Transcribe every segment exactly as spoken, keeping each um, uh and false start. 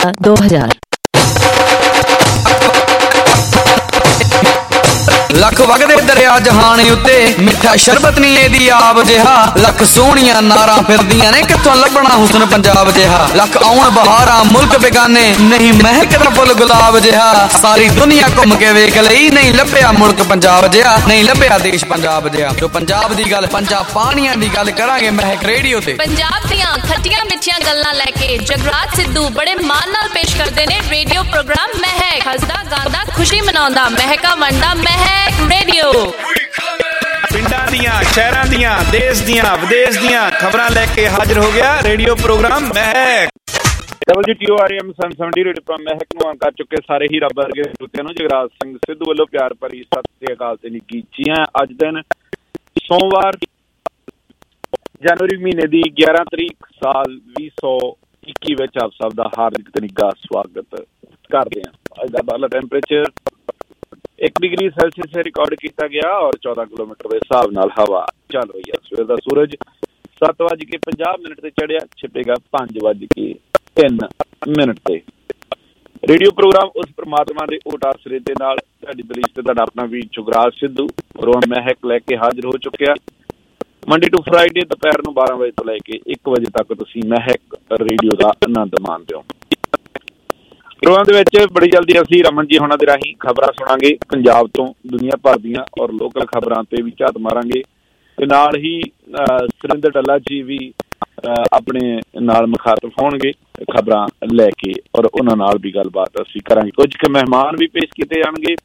मेला दो हजार। लख वगदे दरिया जहान उत्ते मिठा शरबत नी एदी आब जिहा लख सोहणियां नारां फिरदियां ने कित्थों लभना हुस्न पंजाब जिहा लख आउण बहारां मुल्क बेगाने नहीं महकदा फुल गुलाब जिहा सारी दुनिया घुम के वेख लई नहीं लभ्या मुल्क पंजाब जिहा नहीं लभ्या देश पंजाब जिहा जो पंजाब दी गल पंजाब पानियां दी गल करांगे महक रेडियो ते पंजाब दियां खट्टियां मिठियां गल्लां लैके जगराज सिद्धू बड़े मान नाल पेश करदे ने रेडियो प्रोग्राम महक हसदा गांदा खुशी मनाउंदा महका वंडा महक रेडियो पिंडां दियां शहरां दियां देश दियां विदेश दियां खबरां लेके हाजिर हो गया radio programme Mehak double T O R M sun seventy radio programme Mehak ਨੂੰ ਕਰ ਚੁੱਕੇ ਸਾਰੇ ਹੀ ਰੱਬ ਵਰਗੇ ਸਰੋਤਿਆਂ ਨੂੰ ਜਗਰਾਜ ਸਿੰਘ ਸਿੱਧੂ ਵੱਲੋਂ ਪਿਆਰ ਭਰੀ ਸਤਿ ਸ੍ਰੀ ਅਕਾਲ ਤੇ ਨਿੱਘੀ ਜੀਆਂ। ਅੱਜ ਦਿਨ ਸੋਮਵਾਰ ਜਨਵਰੀ ਮਹੀਨੇ ਦੀ ਗਿਆਰਾਂ ਤਰੀਕ ਸਾਲ ਵੀਹ ਸੌ ਇੱਕੀ ਵਿੱਚ ਆਪ ਸਭ ਦਾ ਹਾਰਦਿਕ ਤੇ ਨਿੱਘਾ ਸਵਾਗਤ ਕਰਦੇ ਹਾਂ। ਅੱਜ ਦਾ ਬਾਹਰਲਾ ਟੈਂਪਰੇਚਰ एक डिग्री सैल्सियस से रिकॉर्ड किया गया और चौदह किलोमीटर के हिसाब नाल हवा चल रही है। सवेर का सूरज सत्त वज के पंजाह मिनट से चढ़िया छिपेगा पांच वज के तीन मिनट से। रेडियो प्रोग्राम उस परमात्मा के ओट आसरे के नाल तुहाडी दलीस ते तुहाडा अपना भी जगराज सिद्धू रोन महक लैके हाजिर हो चुकिया। मंडे टू फ्राइडे दोपहर नूं बारह बजे तो लैके एक बजे तक तुसीं महक रेडियो का आनंद माणदे हो। प्रोग्राम दे विच बड़ी जल्दी असीं रमन जी होणां दे राहीं खबरां सुणांगे पंजाब तो दुनिया भर दियां और लोकल खबरां ते भी झात मारांगे ते नाल ही सुरिंदर डल्ला जी भी अपने नाल मुखातब होणगे खबरां लैके और उन्हां नाल भी गलबात असीं करांगे। कुछ क मेहमान भी पेश कीते जाणगे।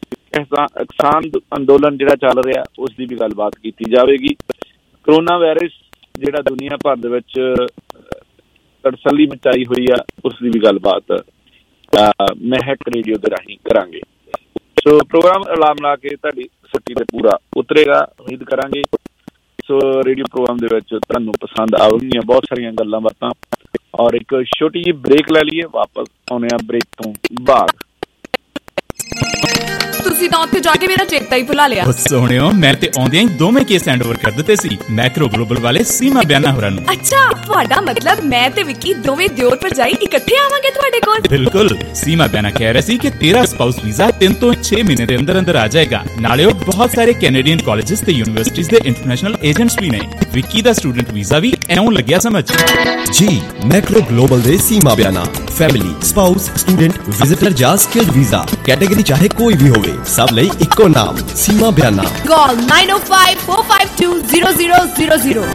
किसान अंदोलन जिहड़ा चल रिहा उस दी भी गलबात कीती जावेगी। करोना वायरस जिहड़ा दुनिया भर दे विच तड़सली मचाई हुई आ उस दी भी गलबात महक रेडियो के राही करांगे। सो प्रोग्राम ला मिला के तुहाडी छुट्टी ते पूरा उतरेगा उम्मीद करांगे। सो रेडियो प्रोग्राम दे विच तुहानूं पसंद आउणगीਆਂ बहुत सारियां गल्लां बातां और एक छोटी जी ब्रेक ले लईए वापस आउने आ ब्रेक तो बाद। ਤੁਸੀਂ ਤਾਂ ਉੱਥੇ ਜਾ ਕੇ ਮੇਰਾ ਚੇਤਾ ਹੀ ਭੁਲਾ ਲਿਆ। ਸੋਹਣਿਓ ਮੈਂ ਤੇ ਆਉਂਦਿਆਂ ਹੀ ਦੋਵੇਂ ਕੇਸ ਹੈਂਡ ਓਵਰ ਕਰ ਦਿੱਤੇ ਸੀ ਮੈਕਰੋ ਗਲੋਬਲ ਵਾਲੇ ਸੀਮਾ ਬਿਆਨਾ ਹੋਰਾਂ ਨੂੰ। ਅੱਛਾ ਤੁਹਾਡਾ ਮਤਲਬ ਮੈਂ ਤੇ ਵਿੱਕੀ ਦੋਵੇਂ ਦਿਓਰ ਭਰਜਾਈ ਇਕੱਠੇ ਆਵਾਂਗੇ ਤੁਹਾਡੇ ਕੋਲ? ਬਿਲਕੁਲ ਸੀਮਾ ਬਿਆਨਾ ਕਹਿ ਰਹੀ ਸੀ ਕਿ ਤੇਰਾ ਸਪਾਊਸ ਵੀਜ਼ਾ ਤਿੰਨ ਤੋਂ ਛੇ ਮਹੀਨੇ ਦੇ ਅੰਦਰ ਅੰਦਰ ਆ ਜਾਏਗਾ। ਨਾਲੇ ਉਹ ਬਹੁਤ ਸਾਰੇ ਕੈਨੇਡੀਅਨ ਕਾਲਜਸ ਤੇ ਯੂਨੀਵਰਸਿਟੀਜ਼ ਦੇ ਇੰਟਰਨੈਸ਼ਨਲ ਏਜੰਟਸ ਵੀ ਨੇ। ਵਿੱਕੀ ਦਾ ਸਟੂਡੈਂਟ ਵੀਜ਼ਾ ਵੀ ਐਉਂ ਲੱਗਿਆ ਸਮਝ ਜੀ। ਮੈਕਰੋ ਗਲੋਬਲ ਦੇ Seema Biana family spouse student visitor ਜਾਂ ਸਕਿਲਡ ਵੀਜ਼ਾ ਕੈਟੇਗਰੀ ਚਾਹੇ ਕੋਈ ਵੀ ਹੋਵੇ ਸਭ ਲਈ ਇੱਕੋ ਨਾਮ ਸੀਮਾ ਬਿਆਨਾ। ਕਾਲ nine oh five four five two zero zero zero zero।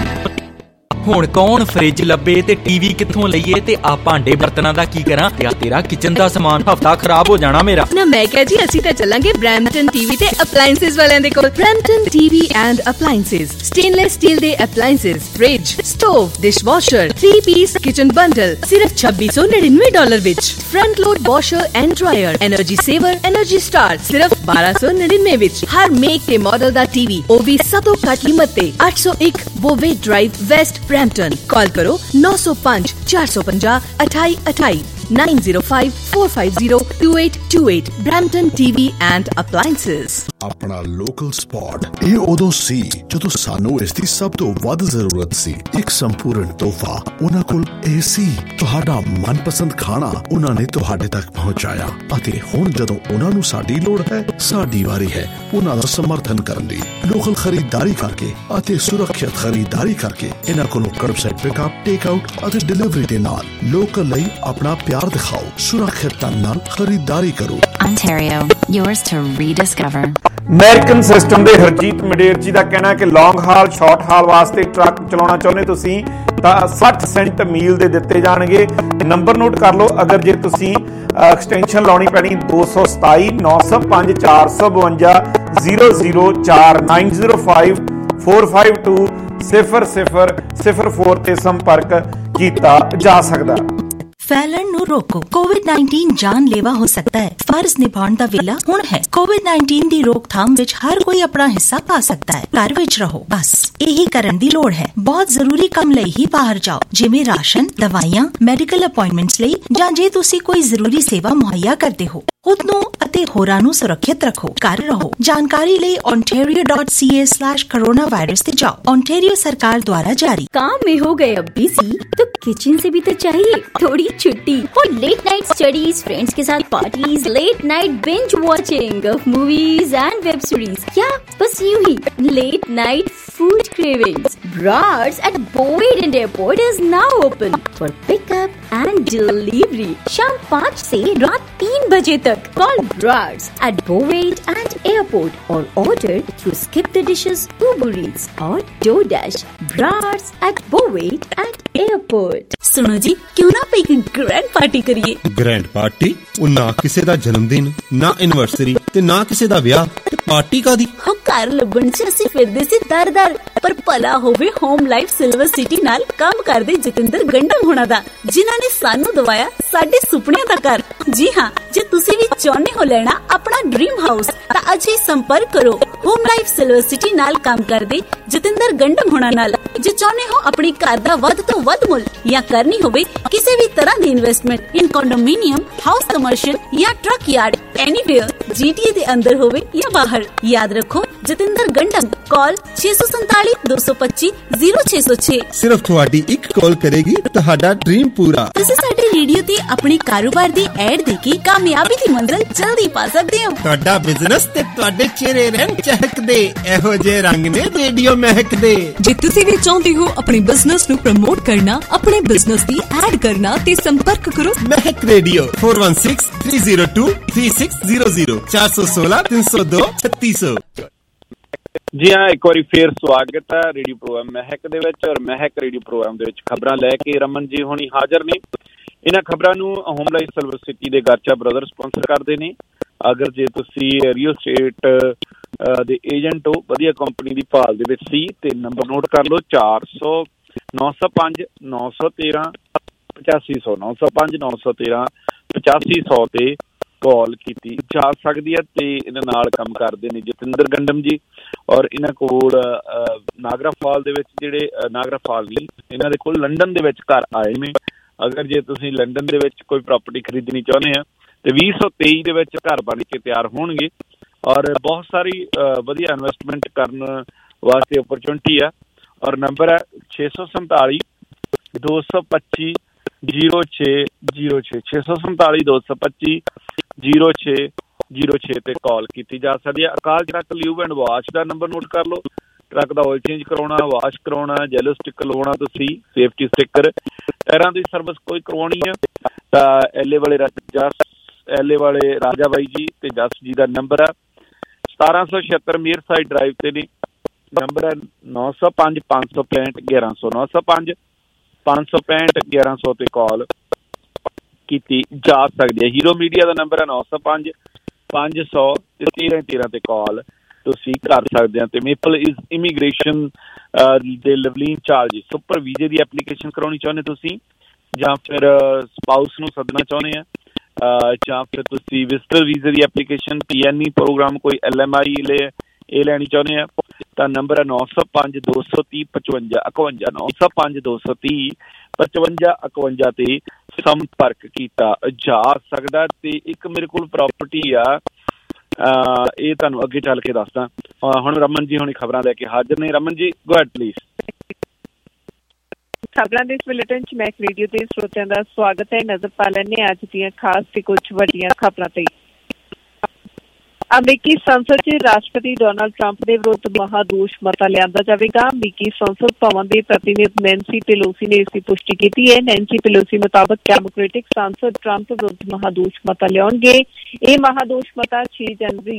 ਹੁਣ ਕੌਣ ਫ੍ਰਿਜ ਲੱਭੇ ਤੇ ਟੀਵੀ ਕਿੱਥੋਂ ਲਈਏ ਤੇ ਆ ਭਾਂਡੇ ਬਰਤਨਾਂ ਦਾ ਕੀ ਕਰਾਂ? ਯਾ ਤੇਰਾ ਕਿਚਨ ਦਾ ਸਮਾਨ ਹਫਤਾ ਖਰਾਬ ਹੋ ਜਾਣਾ ਮੇਰਾ। ਨਾ ਮੈਂ ਕਿਹਾ ਜੀ ਅਸੀਂ ਤਾਂ ਚੱਲਾਂਗੇ ਬ੍ਰੈਂਪਟਨ ਟੀਵੀ ਤੇ ਅਪਲਾਈਐਂਸਸ ਵਾਲਿਆਂ ਦੇ ਕੋਲ। Brampton TV and appliances stainless steel ਦੇ appliances fridge stove dishwasher three piece kitchen bundle ਸਿਰਫ ਛੱਬੀ ਸੌ ਨੜਿਨਵੇਂ ਡਾਲਰ ਵਿੱਚ। Front load washer and dryer energy saver energy star ਸਿਰਫ ਬਾਰਾਂ ਸੌ ਨੜਿਨਵੇਂ ਵਿੱਚ। ਹਰ ਮੇਕ ਤੇ ਮਾਡਲ ਦਾ ਟੀਵੀ ਉਹ ਵੀ ਸਭ ਤੋਂ ਘੱਟ ਕੀਮਤ ਤੇ। ਅੱਠ ਸੌ ਇੱਕ ਬੋਵੇ ਡਰਾਈਵ ਵੈਸਟ ब्रैम्पटन। कॉल करो नौ सौ पांच चार सौ पंजाह अठाई अठाई nine zero five four five zero two eight two eight. Brampton TV and appliances. अपना लोकल स्पॉट ये उदों सी जदों सानू इसकी सब तो वध जरूरत सी। एक संपूर्ण तोहफा उन्हां कोल एसी तुहाडा मनपसंद खाना उन्हां ने तुहाडे तक पहुंचाया अते हुण जदों उन्हां नू साडी लोड़ है साडी वारी है उन्हां दा समर्थन करन दी। लोकल खरीदारी करके अते सुरक्षित खरीदारी करके इन्हां कोलों कर्बसाइड पिकअप टेक आउट अते डिलीवरी दे नाल लोकल लई अपना प्यार दिखाओ सुरक्षित ढंग नाल खरीदारी करो। Ontario, yours to rediscover। American system ਦੇ ਹਰਜੀਤ ਮਡੇਰ ਜੀ ਦਾ ਕਹਿਣਾ ਕਿ ਲੌਂਗ ਹਾਲ ਸ਼ਾਰਟ ਹਾਲ ਵਾਸਤੇ ਟਰੱਕ ਚਲਾਉਣਾ ਚਾਹੁੰਦੇ ਤੁਸੀਂ ਤਾਂ ਸੱਠ ਸੈਂਟ ਮੀਲ ਦੇ ਦਿੱਤੇ ਜਾਣਗੇ। ਨੰਬਰ ਨੋਟ ਕਰ ਲਓ ਅਗਰ ਜੇ ਤੁਸੀਂ ਐਕਸਟੈਂਸ਼ਨ ਲਾਉਣੀ ਪੈਣੀ ਦੋ ਸੌ ਸਤਾਈ ਨੌ ਸੌ ਪੰਜ ਚਾਰ ਸੌ ਬਵੰਜਾ ਜ਼ੀਰੋ ਜ਼ੀਰੋ ਚਾਰ nine zero five four five two ਸਿਫਰ ਸਿਫਰ ਸਿਫਰ ਫੋਰ ਤੇ ਸੰਪਰਕ ਕੀਤਾ ਜਾ ਸਕਦਾ। फैलन नू रोको। कोविड नाइनटीन जानलेवा हो सकता है। फर्ज निभाउण दा वेला हुण है। कोविड नाइनटीन दी रोकथाम विच हर कोई अपना हिस्सा पा सकता है। घर विच रहो बस यही करन दी लोड़ है। बहुत जरूरी काम लई ही बाहर जाओ जिवें राशन दवाइयां मैडिकल अपॉइंटमेंट्स लई जां जे तुसी कोई जरूरी सेवा मुहैया करते हो। खुद ਨੂੰ ਅਤੇ ਹੋਰਾਂ ਨੂੰ ਸੁਰੱਖਿਅਤ ਰੱਖੋ, ਘਰ ਰਹੋ। ਜਾਣਕਾਰੀ ਲਈ ontario dot c a slash coronavirus ਤੇ जाओ। ontario सरकार द्वारा जारी। काम में हो गए अब बिजी तो किचन से भी तो चाहिए थोड़ी छुट्टी। और लेट नाइट स्टडीज, फ्रेंड्स के साथ parties, late night binge watching of movies and web series, क्या बस यूं ही late night food cravings. Brats at Boyd and Airport is now open for pickup and delivery शाम पाँच से रात तीन बजे तक। Call Brats at Boyd and Airport or order through Skip the Dishes, Uber Eats or DoorDash। Brats at Boyd and Airport। सुनो जी, क्यों ना पे एक ग्रैंड पार्टी करिए। Grand party? ਉਹ ਨਾ ਕਿਸੇ ਦਾ ਜਨਮ ਦਿਨ, ਨਾ ਐਨਵਰਸਰੀ ਤੇ ਨਾ ਕਿਸੇ ਦਾ ਵਿਆਹ, ਤੇ ਪਾਰਟੀ ਕਾਦੀ? ਹੋ ਘਰ ਲੱਭਣ ਚ ਅਸੀਂ ਫਿਰਦੇ ਸੀ ਦਰ ਦਰ, ਪਰ ਭਲਾ ਹੋਵੇ ਹੋਮ ਲਾਈਫ ਸਿਲਵਰ ਸਿਟੀ ਨਾਲ ਕੰਮ ਕਰਦੇ ਜਤਿੰਦਰ ਗੰਡਮ ਹੋਣਾ ਦਾ, ਜਿਨ੍ਹਾਂ ਨੇ ਸਾਨੂੰ ਦਵਾਇਆ ਸਾਡੇ ਸੁਪਨਿਆਂ ਦਾ ਘਰ। ਜੀ ਹਾਂ, ਜੇ ਤੁਸੀਂ ਵੀ ਚਾਹੁੰਦੇ ਹੋ ਲੈਣਾ ਆਪਣਾ ਡ੍ਰੀਮ ਹਾਊਸ ਤਾਂ ਅੱਜ ਹੀ ਸੰਪਰਕ ਕਰੋ ਹੋਮ ਲਾਈਫ ਸਿਲਵਰ ਸਿਟੀ ਨਾਲ ਕੰਮ ਕਰਦੇ ਜਤਿੰਦਰ ਗੰਡਮ ਹੋਣਾ ਨਾਲ। ਜੇ ਚਾਹੁੰਦੇ ਹੋ ਆਪਣੀ ਘਰ ਦਾ ਵੱਧ ਤੋਂ ਵੱਧ ਮੁੱਲ ਜਾਂ ਕਰਨੀ ਹੋਵੇ ਕਿਸੇ ਵੀ ਤਰ੍ਹਾਂ ਦੀ investment in condominium, house, commercial ਜਾਂ ਟਰੱਕ ਯਾਰਡ, ਐਨੀਵੇਅਰ ਜੀਟੀਏ ਦੇ ਅੰਦਰ ਹੋਵੇ ਜਾਂ ਬਾਹਰ, ਯਾਦ ਰੱਖੋ ਜਤਿੰਦਰ ਗੰਡਮ। ਕਾਲ ਛੇ ਸੌ ਸੰਤਾਲੀ ਦੋ ਸੌ ਪੱਚੀ ਜ਼ੀਰੋ ਛੇ ਸੌ ਛੇ। ਸਿਰਫ ਤੁਹਾਡੀ ਇੱਕ ਕਾਲ ਕਰੇਗੀ ਤੁਹਾਡਾ ਡ੍ਰੀਮ ਪੂਰਾ। ਤੁਸੀਂ ਸਾਡੇ ਰੇਡੀਓ ਤੇ ਆਪਣੇ ਕਾਰੋਬਾਰ ਦੀ ਐਡ ਦੇ ਕੇ ਕਾਮਯਾਬੀ ਦੀ ਮੰਜ਼ਿਲ ਜਲਦੀ ਪਾ ਸਕਦੇ ਹੋ। ਤੁਹਾਡਾ ਬਿਜ਼ਨਸ ਤੇ ਤੁਹਾਡੇ ਚਿਹਰੇ ਰਹਿਣ ਚਹਿਕਦੇ, ਇਹੋ ਜਿਹੇ ਰੰਗ ਨੇ ਰੇਡੀਓ ਮਹਿਕਦੇ। ਜੇ ਤੁਸੀਂ ਵੀ ਚਾਹੁੰਦੇ ਹੋ ਆਪਣੇ ਬਿਜ਼ਨਸ ਨੂੰ ਪ੍ਰਮੋਟ ਕਰਨਾ, ਆਪਣੇ ਬਿਜ਼ਨਸ ਦੀ ਐਡ ਕਰਨਾ ਤੇ ਸੰਪਰਕ ਕਰੋ ਮਹਿਕ radio four one six three zero two three six zero zero ਚਾਰ ਸੌ ਸੋਲਾਂ ਤਿੰਨ ਸੌ ਦੋ ਛੱਤੀ ਸੌ। ਜੀ ਹਾਂ, ਇੱਕ ਵਾਰੀ ਫੇਰ ਸਵਾਗਤ ਹੈ ਰੇਡੀਓ ਪ੍ਰੋਗਰਾਮ ਮਹਿਕ ਦੇ ਵਿੱਚ। ਔਰ ਮਹਿਕ ਰੇਡੀਓ ਪ੍ਰੋਗਰਾਮ ਦੇ ਵਿੱਚ ਖਬਰਾਂ ਲੈ ਕੇ ਰਮਨ ਜੀ ਹੋਣੀ ਹਾਜ਼ਰ ਨੇ। ਇਹਨਾਂ ਖਬਰਾਂ ਨੂੰ ਹੋਮ ਲਾਈਫ ਸਿਲਵਰ ਸਿਟੀ ਦੇ ਗਰਚਾ ਬ੍ਰਦਰ ਸਪਾਂਸਰ ਕਰਦੇ ਨੇ। ਅਗਰ ਜੇ ਤੁਸੀਂ ਰੀਅਲ ਸਟੇਟ ਦੇ ਏਜੰਟ ਹੋ, ਵਧੀਆ ਕੰਪਨੀ ਦੀ ਭਾਲ ਦੇ ਵਿੱਚ ਸੀ, ਤੇ ਨੰਬਰ ਨੋਟ ਕਰ ਲਓ ਚਾਰ ਸੌ ਨੌ ਸੌ ਪੰਜ ਨੌ ਸੌ ਤੇਰਾਂ ਪਚਾਸੀ ਸੌ ਨੌ ਸੌ ਪੰਜ ਨੌ ਸੌ ਤੇਰਾਂ ਪਚਾਸੀ ਸੌ ਤੇ ਕਾਲ ਕੀਤੀ ਜਾ ਸਕਦੀ ਹੈ। ਤੇ ਇਹਨਾਂ ਨਾਲ ਕੰਮ ਕਰਦੇ ਨੇ ਜਤਿੰਦਰ ਗੰਡਮ ਜੀ। ਔਰ ਇਹਨਾਂ ਕੋਲ ਨਾਗਰਾ ਫਾਲ ਦੇ ਵਿੱਚ, ਜਿਹੜੇ ਨਾਗਰਾ ਫਾਲ ਨਹੀਂ, ਇਹਨਾਂ ਦੇ ਕੋਲ ਲੰਡਨ ਦੇ ਵਿੱਚ ਘਰ ਆਏ ਨੇ। ਅਗਰ ਜੇ ਤੁਸੀਂ ਲੰਡਨ ਦੇ ਵਿੱਚ ਕੋਈ ਪ੍ਰਾਪਰਟੀ ਖਰੀਦਣੀ ਚਾਹੁੰਦੇ ਆ ਤੇ ਵੀਹ ਸੌ ਤੇਈ ਦੇ ਵਿੱਚ ਘਰ ਬਣ ਕੇ ਤਿਆਰ ਹੋਣਗੇ। ਔਰ ਬਹੁਤ ਸਾਰੀ ਵਧੀਆ ਇਨਵੈਸਟਮੈਂਟ ਕਰਨ ਵਾਸਤੇ ਓਪਰਚੁਨਿਟੀ ਆ। ਔਰ ਨੰਬਰ ਹੈ ਛੇ ਸੌ ਸੰਤਾਲੀ ਦੋ ਸੌ ਪੱਚੀ ਜ਼ੀਰੋ ਛੇ ਜ਼ੀਰੋ ਛੇ ਛੇ ਸੌ ਸੰਤਾਲੀ ਦੋ ਸੌ ਪੱਚੀ ਜ਼ੀਰੋ ਛੇ ਜ਼ੀਰੋ ਛੇ ਤੇ ਕਾਲ ਕੀਤੀ ਜਾ ਸਕਦੀ ਹੈ। Akal truck lube and wash ਦਾ ਨੰਬਰ ਨੋਟ ਕਰ ਲਓ। ਟਰੱਕ ਦਾ ਆਇਲ ਚੇਂਜ ਕਰਾਉਣਾ, ਵਾਸ਼ ਕਰਾਉਣਾ, ਜੈਲੋ ਸਟਿੱਕ ਲਵਾਉਣਾ, ਤੁਸੀਂ ਸੇਫਟੀ ਸਟਿੱਕਰ, ਟਾਇਰਾਂ ਦੀ ਸਰਵਿਸ ਕੋਈ ਕਰਵਾਉਣੀ ਆ ਤਾਂ ਐਲੇ ਵਾਲੇ ਜਸ ਐਲੇ ਵਾਲੇ ਰਾਜਾ ਬਾਈ ਜੀ ਤੇ ਜਸ ਜੀ ਦਾ ਨੰਬਰ ਆ ਸਤਾਰਾਂ ਸੌ ਛਿਅੱਤਰ ਮੀਰ ਸਾਈਡ ਡਰਾਈਵ ਤੇ ਨੇ। ਨੰਬਰ ਹੈ ਨੌ ਸੌ ਪੰਜ ਪੰਜ ਸੌ ਪੈਂਹਠ ਗਿਆਰਾਂ ਸੌ ਨੌ ਸੌ ਪੰਜ ਪੰਜ ਸੌ ਪੈਂਹਠ ਗਿਆਰਾਂ ਸੌ ਤੇ ਕਾਲ ਕੀਤੀ ਜਾ ਸਕਦੀ ਹੈ। ਹੀਰੋ ਮੀਡੀਆ ਦਾ ਨੰਬਰ ਹੈ ਨੌ ਸੌ ਪੰਜ ਪੰਜ ਸੌ ਤੇ ਤੇਰਾਂ ਤੇਰਾਂ ਤੇ ਕਾਲ ਤੁਸੀਂ ਕਰ ਸਕਦੇ ਹੋ। ਤੇ ਮੇਪਲ ਇਜ਼ ਇਮੀਗ੍ਰੇਸ਼ਨ ਦੇ ਲਵਲੀਨ ਚਾਰਜ ਸੁਪਰ ਵੀਜ਼ੇ ਦੀ ਐਪਲੀਕੇਸ਼ਨ ਕਰਾਉਣੀ ਚਾਹੁੰਦੇ ਤੁਸੀਂ, ਜਾਂ ਫਿਰ ਸਪਾਊਸ ਨੂੰ ਸੱਦਣਾ ਚਾਹੁੰਦੇ ਆ, ਜਾਂ ਫਿਰ ਤੁਸੀਂ ਵਿਜ਼ਟਰ ਵੀਜ਼ੇ ਦੀ application, P N E programme, ਕੋਈ ਐਲ ਐਮ ਆਈ ਲੈ ਇਹ ਲੈਣੀ ਚਾਹੁੰਦੇ ਆ ਤਾਂ ਨੰਬਰ ਹੈ ਨੌ ਸੌ ਪੰਜ ਦੋ ਸੌ ਤੀਹ ਪਚਵੰਜਾ ਇਕਵੰਜਾ ਨੌ ਸੌ ਪੰਜ ਦੋ ਸੌ ਤੀਹ ਪਚਵੰਜਾ ਇਕਵੰਜਾ ਤੇ ਸੰਪਰਕ ਕੀਤਾ ਜਾ ਸਕਦਾ। ਤੇ ਇੱਕ ਮੇਰੇ ਕੋਲ ਪ੍ਰਾਪਰਟੀ ਆ, ਇਹ ਤੁਹਾਨੂੰ ਅੱਗੇ ਚੱਲ ਕੇ ਦੱਸਦਾ। ਹੁਣ ਰਮਨ ਜੀ ਹੁਣੀ ਖਬਰਾਂ ਲੈ ਕੇ ਹਾਜ਼ਰ ਨੇ। Raman ji go ahead please. ਖਬਰਾਂ ਦੇ ਇਸ ਬੁਲੇਟਿਨ ਚ ਮੈਕ ਰੇਡੀਓ ਤੇ ਸਰੋਤਿਆਂ ਦਾ ਸਵਾਗਤ ਹੈ। ਨਜ਼ਰ ਪਾ ਲੈਂਦੇ ਅੱਜ ਦੀਆਂ ਖਾਸ ਤੇ ਕੁਝ ਵੱਡੀਆਂ ਖਬਰਾਂ ਤੇ। ਅਮਰੀਕੀ ਸੰਸਦ ਚ ਰਾਸ਼ਟਰਪਤੀ ਡੋਨਾਲਡ ਟਰੰਪ ਦੇ ਵਿਰੁੱਧ ਮਹਾਦੋਸ਼ ਮਤਾ ਲਿਆਂਦਾ ਜਾਵੇਗਾ। ਅਮਰੀਕੀ ਸੰਸਦ ਭਵਨ ਦੇ ਪ੍ਰਤੀਨਿਧ ਨੈਂਸੀ ਪੈਲੋਸੀ ਨੇ ਇਸ ਦੀ ਪੁਸ਼ਟੀ ਕੀਤੀ ਹੈ। ਨੈਂਸੀ ਪੈਲੋਸੀ ਮੁਤਾਬਕ ਡੈਮੋਕ੍ਰੈਟਿਕ ਸੰਸਦ ਟਰੰਪ ਵਿਰੁੱਧ ਮਹਾਦੋਸ਼ ਮਤਾ ਲਿਆਉਣਗੇ। ਇਹ ਮਹਾਦੋਸ਼ ਮਤਾ ਛੇ ਜਨਵਰੀ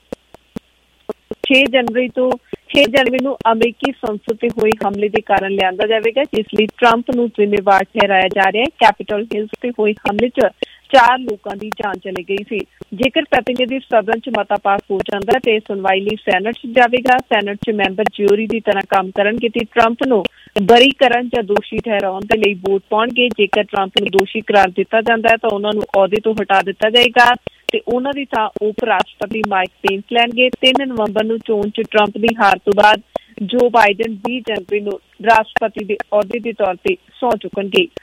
ਛੇ ਜਨਵਰੀ ਤੋਂ ਛੇ ਜਨਵਰੀ ਨੂੰ ਅਮਰੀਕੀ ਸੰਸਦ ਤੇ ਹੋਏ ਹਮਲੇ ਦੇ ਕਾਰਨ ਲਿਆਂਦਾ ਜਾਵੇਗਾ, ਜਿਸ ਲਈ ਟਰੰਪ ਨੂੰ ਜ਼ਿੰਮੇਵਾਰ ਠਹਿਰਾਇਆ ਜਾ ਰਿਹਾ ਹੈ। ਕੈਪੀਟਲ ਹਿਲਸ ਤੇ ਹੋਏ ਹਮਲੇ ਚ ਚਾਰ ਲੋਕਾਂ ਦੀ ਜਾਨ ਚਲੀ ਗਈ ਸੀ। ਜੇਕਰ ਪ੍ਰਤੀਨਿਧੀ ਸਦਨ ਚ ਮਤਾ ਪਾਸ ਹੋ ਜਾਂਦਾ ਤੇ ਸੁਣਵਾਈ ਲਈ ਸੈਨੇਟ ਚ ਜਾਵੇਗਾ। ਸੈਨੇਟ ਚ ਮੈਂਬਰ ਜਿਊਰੀ ਦੀ ਤਰ੍ਹਾਂ ਕੰਮ ਕਰਨਗੇ ਤੇ ਟਰੰਪ ਨੂੰ ਬਰੀ ਕਰਨ ਜਾਂ ਦੋਸ਼ੀ ਠਹਿਰਾਉਣ ਦੇ ਲਈ ਵੋਟ ਪਾਉਣਗੇ। ਜੇਕਰ ਟਰੰਪ ਨੂੰ ਦੋਸ਼ੀ ਕਰਾਰ ਦਿੱਤਾ ਜਾਂਦਾ ਹੈ ਤਾਂ ਉਹਨਾਂ ਨੂੰ ਅਹੁਦੇ ਤੋਂ ਹਟਾ ਦਿੱਤਾ ਜਾਏਗਾ ਤੇ ਉਹਨਾਂ ਦੀ ਥਾਂ ਉਪ ਰਾਸ਼ਟਰਪਤੀ ਮਾਈਕ ਪੈਂਸ ਲੈਣਗੇ। ਤਿੰਨ ਨਵੰਬਰ ਨੂੰ ਚੋਣ ਚ ਟਰੰਪ ਦੀ ਹਾਰ ਤੋਂ ਬਾਅਦ ਜੋ ਬਾਈਡਨ ਵੀਹ ਜਨਵਰੀ ਨੂੰ ਰਾਸ਼ਟਰਪਤੀ ਦੇ ਅਹੁਦੇ ਦੇ ਤੌਰ ਤੇ ਸਹੁੰ ਚੁੱਕਣਗੇ।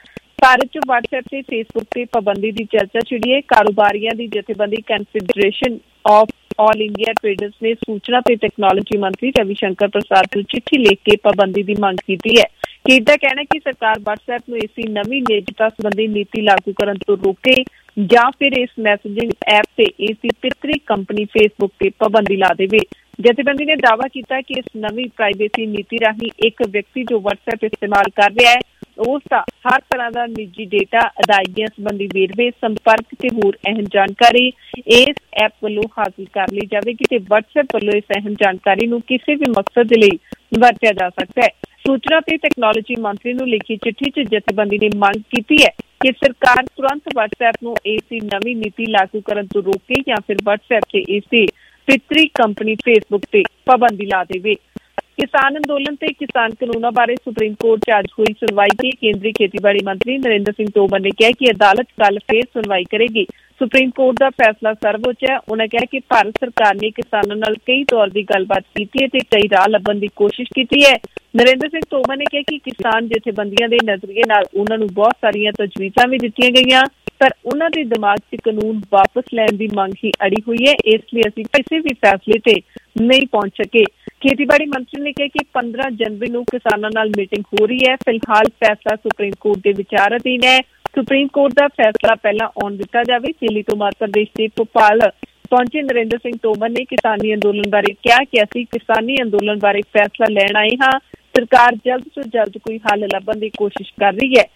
ਭਾਰਤ ਚ WhatsApp ਤੇ Facebook ਤੇ ਪਾਬੰਦੀ ਦੀ ਚਰਚਾ ਛਿੜੀ ਹੈ। ਕਾਰੋਬਾਰੀਆਂ ਦੀ ਜਥੇਬੰਦੀ Confederation of All India Traders ਨੇ ਸੂਚਨਾ ਤੇ ਟੈਕਨੋਲੋਜੀ ਮੰਤਰੀ ਰਵੀ ਸ਼ੰਕਰ ਪ੍ਰਸਾਦ ਨੂੰ ਚਿੱਠੀ ਲਿਖ ਕੇ ਪਾਬੰਦੀ ਦੀ ਮੰਗ ਕੀਤੀ ਹੈ। ਕੇਂਦਰ ਦਾ ਕਹਿਣਾ ਹੈ ਕਿ ਸਰਕਾਰ WhatsApp ਨੂੰ ਇਸੀ ਨਵੀਂ ਨਿੱਜਤਾ ਸੰਬੰਧੀ ਨੀਤੀ ਲਾਗੂ ਕਰਨ ਤੋਂ ਰੋਕੇ ਜਾਂ ਫਿਰ ਇਸ ਮੈਸੇਜਿੰਗ ਐਪ ਤੇ ਇਸਦੀ ਪਿਤਰੀ ਕੰਪਨੀ Facebook ਤੇ ਪਾਬੰਦੀ ਲਾ ਦੇਵੇ। ਜਥੇਬੰਦੀ ਨੇ ਦਾਅਵਾ ਕੀਤਾ ਕਿ ਇਸ ਨਵੀਂ ਪ੍ਰਾਈਵੇਸੀ ਨੀਤੀ ਰਾਹੀਂ ਇੱਕ ਵਿਅਕਤੀ ਜੋ WhatsApp ਇਸਤੇਮਾਲ ਕਰ ਰਿਹਾ ਹੈ ਉਸ ਦਾ ਹਰ ਤਰ੍ਹਾਂ ਦਾ ਨਿੱਜੀ ਡੇਟਾ, ਅਦਾਇਗੀਆਂ ਸੰਬੰਧੀ ਵੇਰਵੇ, ਸੰਪਰਕ ਤੇ ਹੋਰ ਅਹਿਮ ਜਾਣਕਾਰੀ ਇਸ ਐਪ ਵੱਲੋਂ ਹਾਸਿਲ ਕਰ ਲਈ ਜਾਵੇਗੀ ਤੇ WhatsApp ਵੱਲੋਂ ਇਸ ਅਹਿਮ ਜਾਣਕਾਰੀ ਨੂੰ ਕਿਸੇ ਵੀ ਮਕਸਦ ਦੇ ਲਈ ਵਰਤਿਆ ਜਾ ਸਕਦਾ ਹੈ। ਸੂਚਨਾ ਤੇ ਟੈਕਨੋਲੋਜੀ ਮੰਤਰੀ ਨੂੰ ਲਿਖੀ ਚਿੱਠੀ 'ਚ ਜਥੇਬੰਦੀ ਨੇ ਮੰਗ ਕੀਤੀ ਹੈ ਕਿ ਸਰਕਾਰ ਤੁਰੰਤ WhatsApp ਨੂੰ ਇਸ ਦੀ ਨਵੀਂ ਨੀਤੀ ਲਾਗੂ ਕਰਨ ਤੋਂ ਰੋਕੇ ਜਾਂ ਫਿਰ WhatsApp ਤੇ ਇਸ ਦੀ ਪਿਤਰੀ ਕੰਪਨੀ Facebook ਤੇ ਪਾਬੰਦੀ ਲਾ ਦੇਵੇ। ਕਿਸਾਨ ਅੰਦੋਲਨ ਤੇ ਕਿਸਾਨ ਕਾਨੂੰਨਾਂ ਬਾਰੇ ਸੁਪਰੀਮ ਕੋਰਟ 'ਚ ਅੱਜ ਹੋਈ ਸੁਣਵਾਈ ਤੇ ਕੇਂਦਰੀ ਖੇਤੀਬਾੜੀ ਮੰਤਰੀ ਨਰਿੰਦਰ ਸਿੰਘ ਤੋਮਰ ਨੇ ਕਿਹਾ ਕਿ ਅਦਾਲਤ ਕੱਲ੍ਹ ਫੇਰ ਸੁਣਵਾਈ ਕਰੇਗੀ। ਸੁਪਰੀਮ ਕੋਰਟ ਦਾ ਫੈਸਲਾ ਸਰਵਉੱਚ ਹੈ। ਉਨ੍ਹਾਂ ਕਿਹਾ ਕਿ ਭਾਰਤ ਸਰਕਾਰ ਨੇ ਕਿਸਾਨਾਂ ਨਾਲ ਕਈ ਤੌਰ ਦੀ ਗੱਲਬਾਤ ਕੀਤੀ ਹੈ ਤੇ ਕਈ ਰਾਹ ਲੱਭਣ ਦੀ ਕੋਸ਼ਿਸ਼ ਕੀਤੀ ਹੈ। ਨਰਿੰਦਰ ਸਿੰਘ ਤੋਮਰ ਨੇ ਕਿਹਾ ਕਿ ਕਿਸਾਨ ਜਥੇਬੰਦੀਆਂ ਦੇ ਨਜ਼ਰੀਏ ਨਾਲ ਉਹਨਾਂ ਨੂੰ ਬਹੁਤ ਸਾਰੀਆਂ ਤਜਵੀਜ਼ਾਂ ਵੀ ਦਿੱਤੀਆਂ ਗਈਆਂ ਪਰ ਉਹਨਾਂ ਦੇ ਦਿਮਾਗ 'ਚ ਕਾਨੂੰਨ ਵਾਪਸ ਲੈਣ ਦੀ ਮੰਗ ਹੀ ਅੜੀ ਹੋਈ ਹੈ, ਇਸ ਲਈ ਅਸੀਂ ਕਿਸੇ ਵੀ ਫੈਸਲੇ ਤੇ ਨਹੀਂ ਪਹੁੰਚ ਸਕੇ। ਖੇਤੀਬਾੜੀ ਮੰਤਰੀ ਨੇ ਕਿਹਾ ਕਿ ਪੰਦਰਾਂ ਜਨਵਰੀ ਨੂੰ ਕਿਸਾਨਾਂ ਨਾਲ ਮੀਟਿੰਗ ਹੋ ਰਹੀ ਹੈ। ਫਿਲਹਾਲ ਫੈਸਲਾ ਸੁਪਰੀਮ ਕੋਰਟ ਦੇ ਵਿਚਾਰ ਅਧੀਨ ਹੈ। ਸੁਪਰੀਮ ਕੋਰਟ ਦਾ ਫੈਸਲਾ ਪਹਿਲਾਂ ਆਉਣ ਦਿੱਤਾ ਜਾਵੇ। ਦਿੱਲੀ ਤੋਂ ਮੱਧ ਪ੍ਰਦੇਸ਼ ਦੇ ਭੋਪਾਲ ਪਹੁੰਚੇ ਨਰਿੰਦਰ ਸਿੰਘ ਤੋਮਰ ਨੇ ਕਿਸਾਨੀ ਅੰਦੋਲਨ ਬਾਰੇ ਕਿਹਾ ਕਿ ਅਸੀਂ ਕਿਸਾਨੀ ਅੰਦੋਲਨ ਬਾਰੇ ਫੈਸਲਾ ਲੈਣ ਆਏ ਹਾਂ। ਸਰਕਾਰ ਜਲਦ ਤੋਂ ਜਲਦ ਕੋਈ ਹੱਲ ਲੱਭਣ ਦੀ ਕੋਸ਼ਿਸ਼ ਕਰ ਰਹੀ ਹੈ।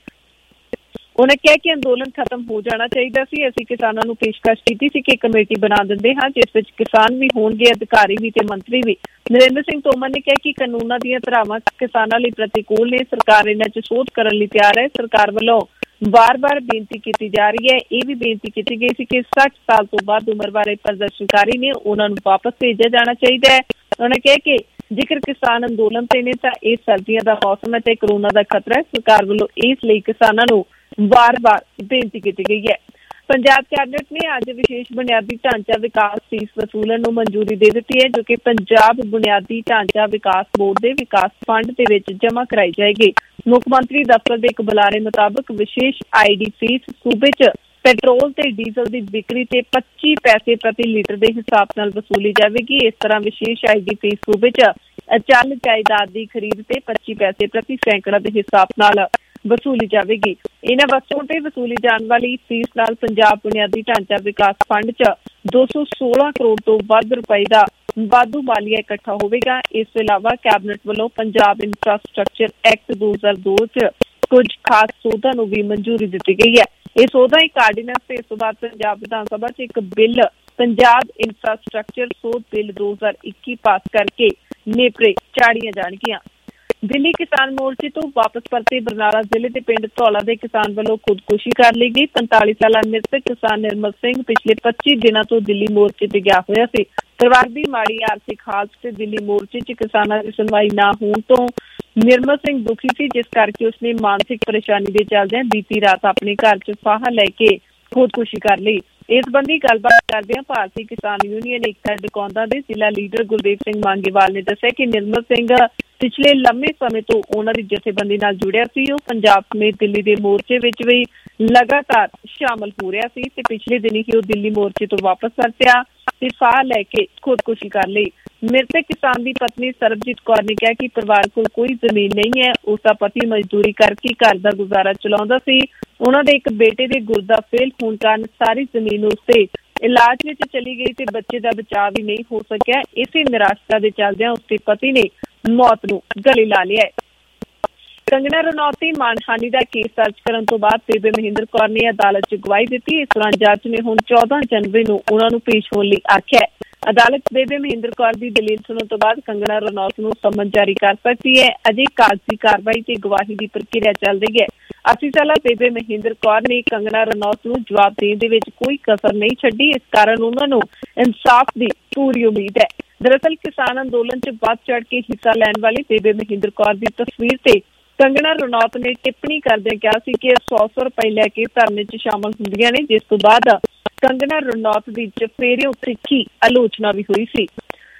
ਉਨ੍ਹਾਂ ਕਿਹਾ ਕਿ ਅੰਦੋਲਨ ਖਤਮ ਹੋ ਜਾਣਾ ਚਾਹੀਦਾ ਸੀ। ਅਸੀਂ ਕਿਸਾਨਾਂ ਨੂੰ ਪੇਸ਼ਕਸ਼ ਕੀਤੀ ਸੀ ਕਿ ਕਮੇਟੀ ਬਣਾ ਦਿੰਦੇ ਹਾਂ ਜਿਸ ਵਿੱਚ ਕਿਸਾਨ ਵੀ ਹੋਣਗੇ, ਅਧਿਕਾਰੀ ਵੀ ਤੇ ਮੰਤਰੀ ਵੀ। ਨਰਿੰਦਰ ਸਿੰਘ ਤੋਮਰ ਨੇ ਕਿਹਾ ਕਿ ਕਾਨੂੰਨਾਂ ਦੀਆਂ ਧਾਰਾਵਾਂ ਕਿਸਾਨਾਂ ਲਈ ਪ੍ਰਤੀਕੂਲ ਨੇ। ਸਰਕਾਰ ਇਹਨਾਂ 'ਚ ਸੋਧ ਕਰਨ ਲਈ ਤਿਆਰ ਹੈ। ਸਰਕਾਰ ਵੱਲੋਂ ਵਾਰ-ਵਾਰ ਬੇਨਤੀ ਕੀਤੀ ਜਾ ਰਹੀ ਹੈ। ਇਹ ਵੀ ਬੇਨਤੀ ਕੀਤੀ ਗਈ ਸੀ ਕਿ ਸੱਠ ਸਾਲ ਤੋਂ ਵੱਧ ਉਮਰ ਵਾਲੇ ਪ੍ਰਦਰਸ਼ਨਕਾਰੀ ਨੇ ਉਹਨਾਂ ਨੂੰ ਵਾਪਸ ਭੇਜਿਆ ਜਾਣਾ ਚਾਹੀਦਾ ਹੈ। ਉਨ੍ਹਾਂ ਕਿਹਾ ਕਿ ਜੇਕਰ ਕਿਸਾਨ ਅੰਦੋਲਨ ਤੇ ਨੇ ਤਾਂ ਇਹ ਸਰਦੀਆਂ ਦਾ ਮੌਸਮ ਹੈ ਤੇ ਕਰੋਨਾ ਦਾ ਖਤਰਾ ਹੈ। ਸਰਕਾਰ ਵੱਲੋਂ ਇਸ ਲਈ ਕਿਸਾਨਾਂ ਨੂੰ ਵਾਰ-ਵਾਰ ਬੇਨਤੀ ਕੀਤੀ ਗਈ ਹੈ। ਪੰਜਾਬ ਕੈਬਨਿਟ ਨੇ ਅੱਜ ਵਿਸ਼ੇਸ਼ ਬੁਨਿਆਦੀ ਢਾਂਚਾ ਵਿਕਾਸ ਫੀਸ ਵਸੂਲਣ ਨੂੰ ਮਨਜ਼ੂਰੀ ਦੇ ਦਿੱਤੀ ਹੈ ਜੋ ਕਿ ਪੰਜਾਬ ਬੁਨਿਆਦੀ ਢਾਂਚਾ ਵਿਕਾਸ ਬੋਰਡ ਦੇ ਵਿਕਾਸ ਫੰਡ ਦੇ ਵਿੱਚ ਜਮ੍ਹਾਂ ਕਰਾਈ ਜਾਏਗੀ। ਮੁੱਖ ਮੰਤਰੀ ਦਫ਼ਤਰ ਦੇ ਇੱਕ ਬੁਲਾਰੇ ਮੁਤਾਬਕ ਵਿਸ਼ੇਸ਼ ਆਈ ਡੀ ਫੀਸ ਸੂਬੇ 'ਚ ਪੈਟਰੋਲ ਤੇ ਡੀਜ਼ਲ ਦੀ ਵਿਕਰੀ ਤੇ ਪੱਚੀ ਪੈਸੇ ਪ੍ਰਤੀ ਲੀਟਰ ਦੇ ਹਿਸਾਬ ਨਾਲ ਵਸੂਲੀ ਜਾਵੇਗੀ। ਇਸ ਤਰ੍ਹਾਂ ਵਿਸ਼ੇਸ਼ ਆਈ ਡੀ ਫੀਸ ਸੂਬੇ 'ਚ ਅਚਲ ਜਾਇਦਾਦ ਦੀ ਖਰੀਦ ਤੇ ਪੱਚੀ ਪੈਸੇ ਪ੍ਰਤੀ ਸੈਂਕੜਾ ਦੇ ਹਿਸਾਬ ਨਾਲ ਵਸੂਲੀ ਜਾਵੇਗੀ। ਇਹਨਾਂ ਵਸਤੂਆਂ ਤੇ ਵਸੂਲੀ ਜਾਣ ਵਾਲੀ ਫੀਸ ਨਾਲ ਪੰਜਾਬ ਬੁਨਿਆਦੀ ਢਾਂਚਾ ਵਿਕਾਸ ਫੰਡ 'ਚ ਦੋ ਸੌ ਸੋਲਾਂ ਕਰੋੜ ਤੋਂ ਵੱਧ ਰੁਪਏ ਦਾ ਵਾਧੂ ਮਾਲੀਆ ਇਕੱਠਾ ਹੋਵੇਗਾ। ਇਸ ਤੋਂ ਇਲਾਵਾ ਕੈਬਨਿਟ ਵੱਲੋਂ ਪੰਜਾਬ ਇੰਫਰਾਸਟਰਕਚਰ ਐਕਟ ਦੋ ਹਜ਼ਾਰ ਦੋ 'ਚ ਕੁਝ ਖਾਸ ਸੋਧਾਂ ਨੂੰ ਵੀ ਮਨਜ਼ੂਰੀ ਦਿੱਤੀ ਗਈ ਹੈ। ਇਹ ਸੋਧਾਂ ਇੱਕ ਆਰਡੀਨੈਂਸ ਤੇ ਇਸ ਤੋਂ ਬਾਅਦ ਪੰਜਾਬ ਵਿਧਾਨ ਸਭਾ 'ਚ ਇੱਕ ਬਿੱਲ ਪੰਜਾਬ ਇੰਫਰਾਸਟਰਕਚਰ ਸੋਧ ਬਿੱਲ ਦੋ ਹਜ਼ਾਰ ਇੱਕੀ ਪਾਸ ਕਰਕੇ ਨੇਪਰੇ ਚਾੜੀਆਂ ਜਾਣਗੀਆਂ। ਦਿੱਲੀ ਕਿਸਾਨ ਮੋਰਚੇ ਤੋਂ ਵਾਪਸ ਪਰਤੇ ਬਰਨਾਲਾ ਜ਼ਿਲ੍ਹੇ ਦੇ ਪਿੰਡ ਧੌਲਾ ਦੇ ਕਿਸਾਨ ਵੱਲੋਂ ਖੁਦਕੁਸ਼ੀ ਕਰ ਲਈ ਗਈ। ਪੰਤਾਲੀ ਸਾਲਾ ਮ੍ਰਿਤਕ ਕਿਸਾਨ ਨਿਰਮਲ ਸਿੰਘ ਪਿਛਲੇ ਪੱਚੀ ਦਿਨਾਂ ਤੋਂ ਦਿੱਲੀ ਮੋਰਚੇ ਤੇ ਗਿਆ ਹੋਇਆ ਸੀ। ਪਰਿਵਾਰ ਦੀ ਮਾੜੀ ਆਰਥਿਕ ਹਾਲਤ ਤੇ ਦਿੱਲੀ ਮੋਰਚੇ 'ਚ ਕਿਸਾਨਾਂ ਦੀ ਸੁਣਵਾਈ ਨਾ ਹੋਣ ਤੋਂ ਨਿਰਮਲ ਸਿੰਘ ਦੁਖੀ ਸੀ, ਜਿਸ ਕਰਕੇ ਉਸਨੇ ਮਾਨਸਿਕ ਪਰੇਸ਼ਾਨੀ ਦੇ ਚੱਲਦਿਆਂ ਬੀਤੀ ਰਾਤ ਆਪਣੇ ਘਰ 'ਚ ਫਾਹਾ ਲੈ ਕੇ ਖੁਦਕੁਸ਼ੀ ਕਰ ਲਈ। ਇਸ ਸੰਬੰਧੀ ਗੱਲਬਾਤ ਕਰਦਿਆਂ ਭਾਰਤੀ ਕਿਸਾਨ ਯੂਨੀਅਨ ਏਕਤਾ ਡਕੌਂਦਾ ਦੇ ਜ਼ਿਲ੍ਹਾ ਲੀਡਰ ਗੁਰਦੇਵ ਸਿੰਘ ਮਾਂਗੇਵਾਲ ਨੇ ਦੱਸਿਆ ਕਿ ਨਿਰਮਲ ਸਿੰਘ ਪਿਛਲੇ ਲੰਮੇ ਸਮੇਂ ਤੋਂ ਉਹਨਾਂ ਦੀ ਜਥੇਬੰਦੀ ਨਾਲ ਜੁੜਿਆ ਸੀ। ਉਹ ਪੰਜਾਬ ਸਮੇਤ ਦਿੱਲੀ ਦੇ ਮੋਰਚੇ ਵਿੱਚ ਵੀ ਲਗਾਤਾਰ ਸ਼ਾਮਲ ਹੋ ਰਿਹਾ ਸੀ ਤੇ ਪਿਛਲੇ ਦਿਨੀ ਹੀ ਉਹ ਦਿੱਲੀ ਮੋਰਚੇ ਤੋਂ ਵਾਪਸ ਪਰਤਿਆ ਤੇ ਫਾਹਾ ਲੈ ਕੇ ਖੁਦਕੁਸ਼ੀ ਕਰ ਲਈ। ਮ੍ਰਿਤਕ ਕਿਸਾਨ ਦੀ ਪਤਨੀ ਸਰਬਜੀਤ ਕੌਰ ਨੇ ਕਿਹਾ ਕਿ ਪਰਿਵਾਰ ਕੋਲ ਕੋਈ ਜ਼ਮੀਨ ਨਹੀਂ ਹੈ। ਉਸਦਾ ਪਤੀ ਮਜ਼ਦੂਰੀ ਕਰਕੇ ਘਰ ਦਾ ਗੁਜ਼ਾਰਾ ਚਲਾਉਂਦਾ ਸੀ। ਉਹਨਾਂ ਦੇ ਇੱਕ ਬੇਟੇ ਦੇ ਗੁਰਦਾ ਫੇਲ ਹੋਣ ਕਾਰਨ ਸਾਰੀ ਜ਼ਮੀਨ ਉਸਦੇ ਇਲਾਜ ਵਿੱਚ ਚਲੀ ਗਈ ਤੇ ਬੱਚੇ ਦਾ ਬਚਾਅ ਵੀ ਨਹੀਂ ਹੋ ਸਕਿਆ। ਇਸੇ ਨਿਰਾਸ਼ਤਾ ਦੇ ਚੱਲਦਿਆਂ ਉਸਦੇ ਪਤੀ ਨੇ ਮੌਤ ਨੂੰ ਗਲੇ ਲਾ ਲਿਆ ਹੈ। ਕੰਗਨਾ ਰਣੌਤ ਦੀ ਮਾਣਹਾਨੀ ਦਾ ਕੇਸ ਦਰਜ ਕਰਨ ਤੋਂ ਬਾਅਦ ਬੇਬੇ ਮਹਿੰਦਰ ਕੌਰ ਨੇ ਅਦਾਲਤ 'ਚ ਗਵਾਹੀ ਦਿੱਤੀ। ਇਸ ਦੌਰਾਨ ਜੱਜ ਨੇ ਹੁਣ ਚੌਦਾਂ ਜਨਵਰੀ ਨੂੰ ਉਹਨਾਂ ਨੂੰ ਪੇਸ਼ ਹੋਣ ਲਈ ਆਖਿਆ। ਅਦਾਲਤ ਬੇਬੇ ਮਹਿੰਦਰ ਕੌਰ ਦੀ ਦਲੀਲ ਸੁਣਨ ਤੋਂ ਬਾਅਦ ਕੰਗਨਾ ਰਣੌਤ ਨੂੰ ਸਮਨ ਜਾਰੀ ਕਰ ਸਕਦੀ ਹੈ। ਅਜੇ ਕਾਗਜ਼ੀ ਕਾਰਵਾਈ ਤੇ ਗਵਾਹੀ ਦੀ ਪ੍ਰਕਿਰਿਆ ਚੱਲ ਰਹੀ ਹੈ। ਅੱਸੀ ਸਾਲਾ ਬੇਬੇ ਮਹਿੰਦਰ ਕੌਰ ਨੇ ਕੰਗਨਾ ਰਣੌਤ ਨੂੰ ਜਵਾਬ ਦੇਣ ਦੇ ਵਿੱਚ ਕੋਈ ਕਸਰ ਨਹੀਂ ਛੱਡੀ। ਇਸ ਕਾਰਨ ਉਹਨਾਂ ਨੂੰ ਇਨਸਾਫ ਦੀ ਪੂਰੀ ਉਮੀਦ ਹੈ। ਦਰਅਸਲ ਕਿਸਾਨ ਅੰਦੋਲਨ 'ਚ ਵੱਧ ਚੜ੍ਹ ਕੇ ਹਿੱਸਾ ਲੈਣ ਵਾਲੀ ਬੇਬੇ ਮਹਿੰਦਰ ਕੌਰ ਦੀ ਤਸਵੀਰ ਤੇ ਕੰਗਨਾ ਰਣੌਤ ਨੇ ਟਿੱਪਣੀ ਕਰਦਿਆਂ ਕਿਹਾ ਸੀ ਕਿ ਸੌ ਸੌ ਰੁਪਏ ਲੈ ਕੇ ਧਰਨੇ 'ਚ ਸ਼ਾਮਲ ਹੁੰਦੀਆਂ ਨੇ, ਜਿਸ ਤੋਂ ਬਾਅਦ ਕੰਗਨਾ ਰਣੌਤ ਦੀ ਚਫੇਰਿਓਂ ਤਿੱਖੀ ਆਲੋਚਨਾ ਵੀ ਹੋਈ ਸੀ।